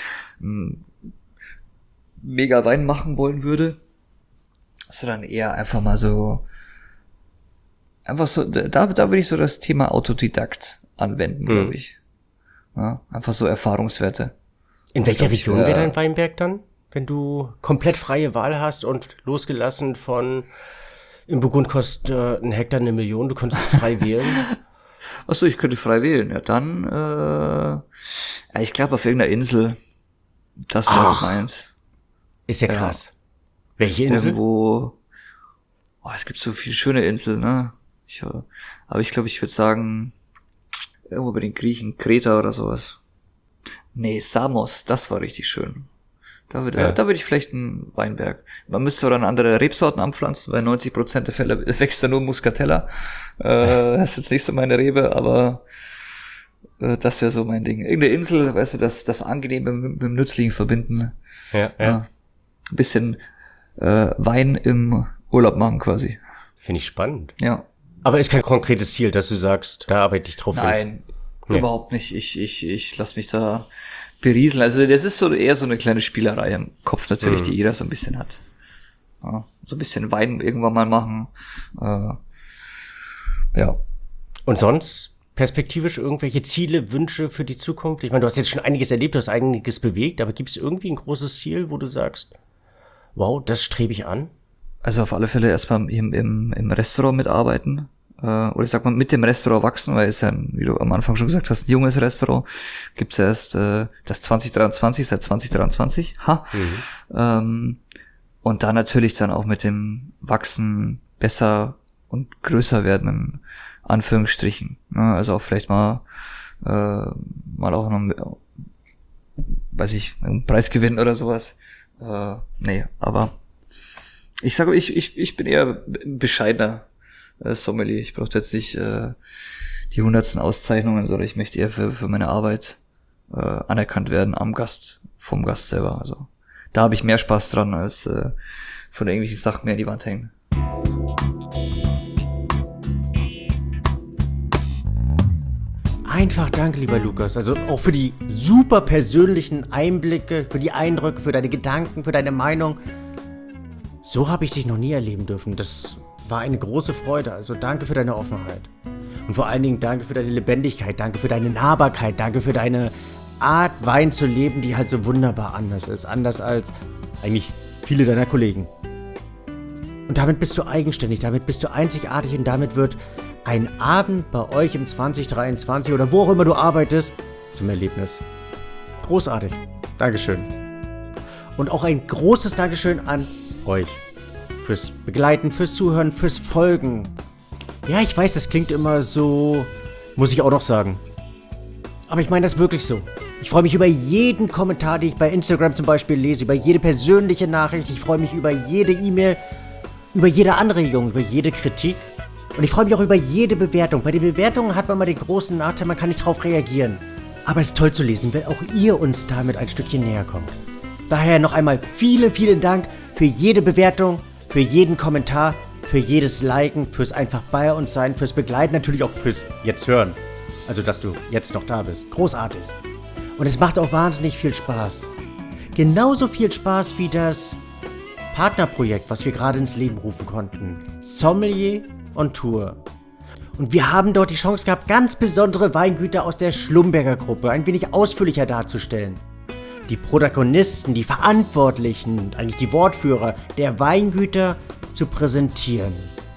mega Wein machen wollen würde, sondern eher einfach mal so, da würde ich so das Thema Autodidakt anwenden, glaube ich. Ja, einfach so Erfahrungswerte. In welcher Region wäre dein Weinberg dann, wenn du komplett freie Wahl hast und losgelassen von im Burgund kostet ein Hektar 1 Million, du könntest frei wählen? Achso, ich könnte frei wählen. Ja, dann, ich glaube auf irgendeiner Insel. Das ist was meins. Ist ja krass. Welche Insel? Irgendwo, es gibt so viele schöne Inseln, ne? Aber ich glaube, ich würde sagen, irgendwo bei den Griechen, Kreta oder sowas. Nee, Samos, das war richtig schön. Da würde ich vielleicht einen Weinberg. Man müsste dann andere Rebsorten anpflanzen, weil 90% der Fälle wächst da nur Muscatella. Das ist jetzt nicht so meine Rebe, aber das wäre so mein Ding. Irgendeine Insel, weißt du, das Angenehme mit dem Nützlichen verbinden. Ja. Ein bisschen Wein im Urlaub machen quasi. Finde ich spannend. Ja. Aber ist kein konkretes Ziel, dass du sagst, da arbeite ich drauf hin. Nein, überhaupt nicht. Ich lasse mich da berieseln. Also das ist so eher so eine kleine Spielerei im Kopf natürlich, die jeder so ein bisschen hat. Ja, so ein bisschen Wein irgendwann mal machen. Ja. Und sonst perspektivisch irgendwelche Ziele, Wünsche für die Zukunft? Ich meine, du hast jetzt schon einiges erlebt, du hast einiges bewegt, aber gibt es irgendwie ein großes Ziel, wo du sagst, wow, das strebe ich an? Also auf alle Fälle erstmal im Restaurant mitarbeiten. Oder ich sag mal, mit dem Restaurant wachsen, weil es ja, wie du am Anfang schon gesagt hast, ein junges Restaurant. Gibt's erst das 2023, seit 2023. Und dann natürlich dann auch mit dem Wachsen besser und größer werden, in Anführungsstrichen. Ja, also auch vielleicht mal auch noch, weiß ich, einen Preis gewinnen oder sowas. Nee, aber ich sage, ich bin eher bescheidener Sommelier. Ich brauche jetzt nicht die 100. Auszeichnungen, sondern ich möchte eher für meine Arbeit anerkannt werden vom Gast selber. Also da habe ich mehr Spaß dran, als von irgendwelchen Sachen mehr in die Wand hängen. Einfach danke, lieber Lukas. Also auch für die super persönlichen Einblicke, für die Eindrücke, für deine Gedanken, für deine Meinung. So habe ich dich noch nie erleben dürfen. Das war eine große Freude. Also danke für deine Offenheit. Und vor allen Dingen danke für deine Lebendigkeit, danke für deine Nahbarkeit, danke für deine Art, Wein zu leben, die halt so wunderbar anders ist. Anders als eigentlich viele deiner Kollegen. Und damit bist du eigenständig, damit bist du einzigartig und damit wird ein Abend bei euch im 2023 oder wo auch immer du arbeitest, zum Erlebnis. Großartig. Dankeschön. Und auch ein großes Dankeschön an euch. Fürs Begleiten, fürs Zuhören, fürs Folgen. Ja, ich weiß, das klingt immer so, muss ich auch noch sagen. Aber ich meine das wirklich so. Ich freue mich über jeden Kommentar, den ich bei Instagram zum Beispiel lese, über jede persönliche Nachricht. Ich freue mich über jede E-Mail, über jede Anregung, über jede Kritik. Und ich freue mich auch über jede Bewertung. Bei den Bewertungen hat man mal den großen Nachteil, man kann nicht drauf reagieren. Aber es ist toll zu lesen, weil auch ihr uns damit ein Stückchen näher kommt. Daher noch einmal vielen, vielen Dank für jede Bewertung, für jeden Kommentar, für jedes Liken, fürs einfach bei uns sein, fürs Begleiten, natürlich auch fürs jetzt hören. Also, dass du jetzt noch da bist. Großartig. Und es macht auch wahnsinnig viel Spaß. Genauso viel Spaß wie das Partnerprojekt, was wir gerade ins Leben rufen konnten. Sommelier on Tour. Und wir haben dort die Chance gehabt, ganz besondere Weingüter aus der Schlumberger Gruppe ein wenig ausführlicher darzustellen. Die Protagonisten, die Verantwortlichen, eigentlich die Wortführer der Weingüter zu präsentieren.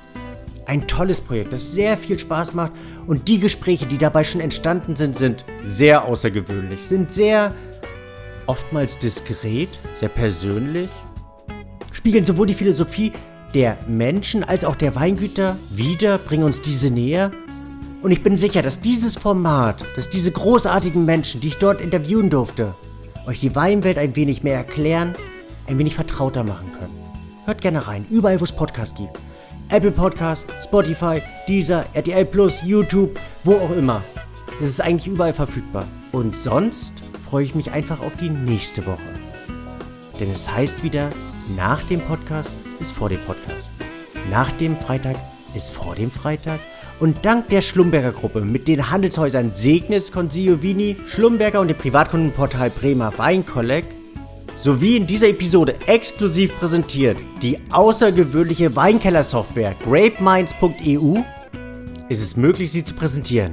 Ein tolles Projekt, das sehr viel Spaß macht und die Gespräche, die dabei schon entstanden sind, sind sehr außergewöhnlich, sind sehr oftmals diskret, sehr persönlich, spiegeln sowohl die Philosophie der Menschen als auch der Weingüter wider, bringen uns diese näher. Und ich bin sicher, dass dieses Format, dass diese großartigen Menschen, die ich dort interviewen durfte, euch die Weinwelt ein wenig mehr erklären, ein wenig vertrauter machen können. Hört gerne rein, überall wo es Podcasts gibt. Apple Podcasts, Spotify, Deezer, RTL Plus, YouTube, wo auch immer. Das ist eigentlich überall verfügbar. Und sonst freue ich mich einfach auf die nächste Woche. Denn es heißt wieder, nach dem Podcast ist vor dem Podcast. Nach dem Freitag ist vor dem Freitag. Und dank der Schlumberger Gruppe mit den Handelshäusern Segnitz, Consiglio Vini, Schlumberger und dem Privatkundenportal Bremer Weinkollekt sowie in dieser Episode exklusiv präsentiert die außergewöhnliche Weinkeller-Software grapeminds.eu ist es möglich, sie zu präsentieren.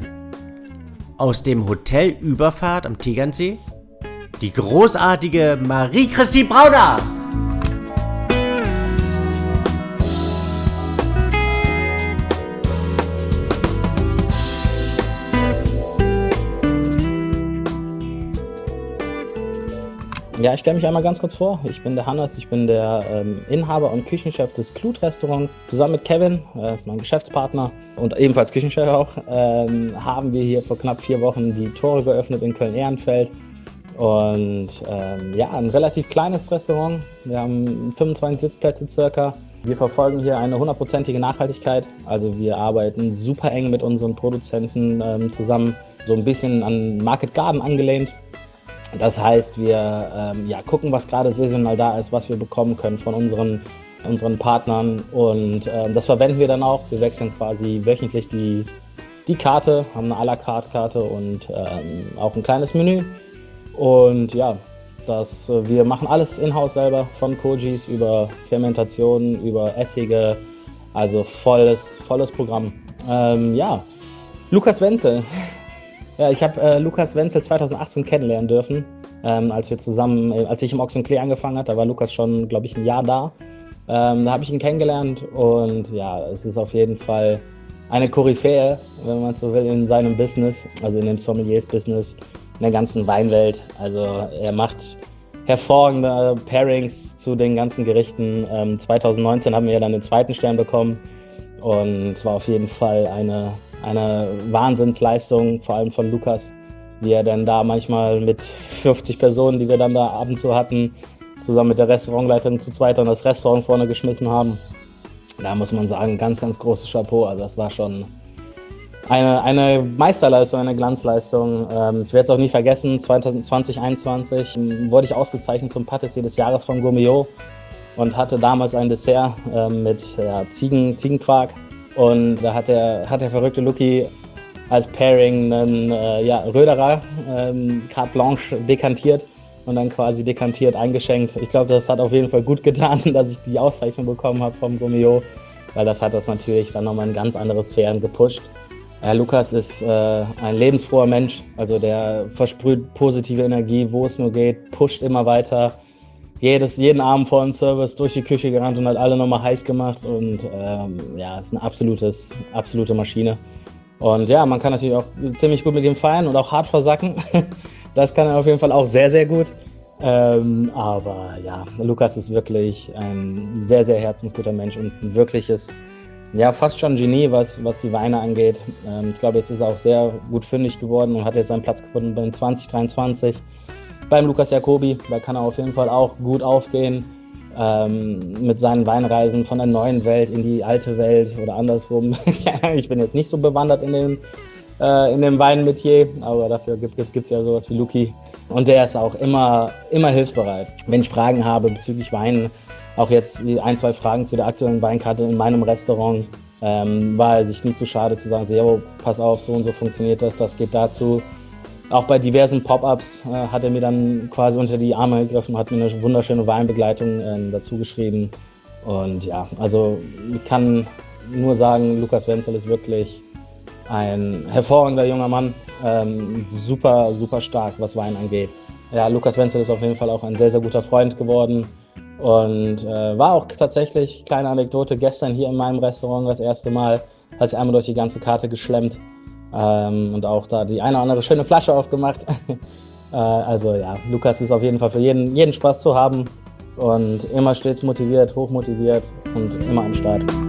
Aus dem Hotel Überfahrt am Tegernsee die großartige Marie-Christine Brauner. Ja, ich stelle mich einmal ganz kurz vor. Ich bin der Hannes, ich bin der Inhaber und Küchenchef des Klut-Restaurants. Zusammen mit Kevin, er ist mein Geschäftspartner und ebenfalls Küchenchef auch, haben wir hier vor knapp 4 Wochen die Tore geöffnet in Köln-Ehrenfeld. Und ja, ein relativ kleines Restaurant. Wir haben 25 Sitzplätze circa. Wir verfolgen hier eine 100%ige Nachhaltigkeit. Also wir arbeiten super eng mit unseren Produzenten zusammen, so ein bisschen an Market Garden angelehnt. Das heißt, wir gucken, was gerade saisonal da ist, was wir bekommen können von unseren Partnern und das verwenden wir dann auch. Wir wechseln quasi wöchentlich die Karte, haben eine à la carte Karte und auch ein kleines Menü. Und ja, wir machen alles in-house selber, von Kojis über Fermentationen, über Essige, also volles Programm. Lukas Wenzel. Ja, ich habe Lukas Wenzel 2018 kennenlernen dürfen, als ich im Ochsenklee angefangen habe. Da war Lukas schon, glaube ich, ein Jahr da. Da habe ich ihn kennengelernt und ja, es ist auf jeden Fall eine Koryphäe, wenn man so will, in seinem Business, also in dem Sommeliers-Business, in der ganzen Weinwelt. Also er macht hervorragende Pairings zu den ganzen Gerichten. 2019 haben wir ja dann den 2. Stern bekommen und es war auf jeden Fall eine Wahnsinnsleistung, vor allem von Lukas, wie er dann da manchmal mit 50 Personen, die wir dann da ab und zu hatten, zusammen mit der Restaurantleitung zu zweit dann das Restaurant vorne geschmissen haben. Da muss man sagen, ganz, ganz großes Chapeau. Also das war schon eine Meisterleistung, eine Glanzleistung. Ich werde es auch nie vergessen, 2021 wurde ich ausgezeichnet zum Patissier des Jahres von Gourmillot und hatte damals ein Dessert mit Ziegenquark. Und da hat der verrückte Luki als Pairing einen Röderer Carte Blanche dekantiert und dann quasi dekantiert eingeschenkt. Ich glaube, das hat auf jeden Fall gut getan, dass ich die Auszeichnung bekommen habe vom Gourmillot, weil das hat das natürlich dann nochmal in ganz andere Sphären gepusht. Lukas ist ein lebensfroher Mensch, also der versprüht positive Energie, wo es nur geht, pusht immer weiter. Jeden Abend vor dem Service durch die Küche gerannt und hat alle nochmal heiß gemacht und ist eine absolute Maschine. Und ja, man kann natürlich auch ziemlich gut mit ihm feiern und auch hart versacken. Das kann er auf jeden Fall auch sehr, sehr gut. Aber ja, Lukas ist wirklich ein sehr, sehr herzensguter Mensch und ein wirkliches, fast schon Genie, was die Weine angeht. Ich glaube, jetzt ist er auch sehr gut fündig geworden und hat jetzt seinen Platz gefunden beim 2023 beim Lukas Jacobi. Da kann er auf jeden Fall auch gut aufgehen. Mit seinen Weinreisen von der neuen Welt in die alte Welt oder andersrum. Ich bin jetzt nicht so bewandert in dem Weinmetier, aber dafür gibt's ja sowas wie Luki. Und der ist auch immer hilfsbereit. Wenn ich Fragen habe bezüglich Weinen, auch jetzt die 1-2 Fragen zu der aktuellen Weinkarte in meinem Restaurant, war er sich nie zu schade zu sagen, so, pass auf, so und so funktioniert das geht dazu. Auch bei diversen Pop-Ups hat er mir dann quasi unter die Arme gegriffen, hat mir eine wunderschöne Weinbegleitung dazu geschrieben. Und ja, also ich kann nur sagen, Lukas Wenzel ist wirklich ein hervorragender junger Mann, super, super stark, was Wein angeht. Ja, Lukas Wenzel ist auf jeden Fall auch ein sehr, sehr guter Freund geworden und war auch tatsächlich, kleine Anekdote, gestern hier in meinem Restaurant das erste Mal, hat sich einmal durch die ganze Karte geschlemmt. Und auch da die eine oder andere schöne Flasche aufgemacht. Also ja, Lukas ist auf jeden Fall für jeden Spaß zu haben und immer stets motiviert, hochmotiviert und immer am Start.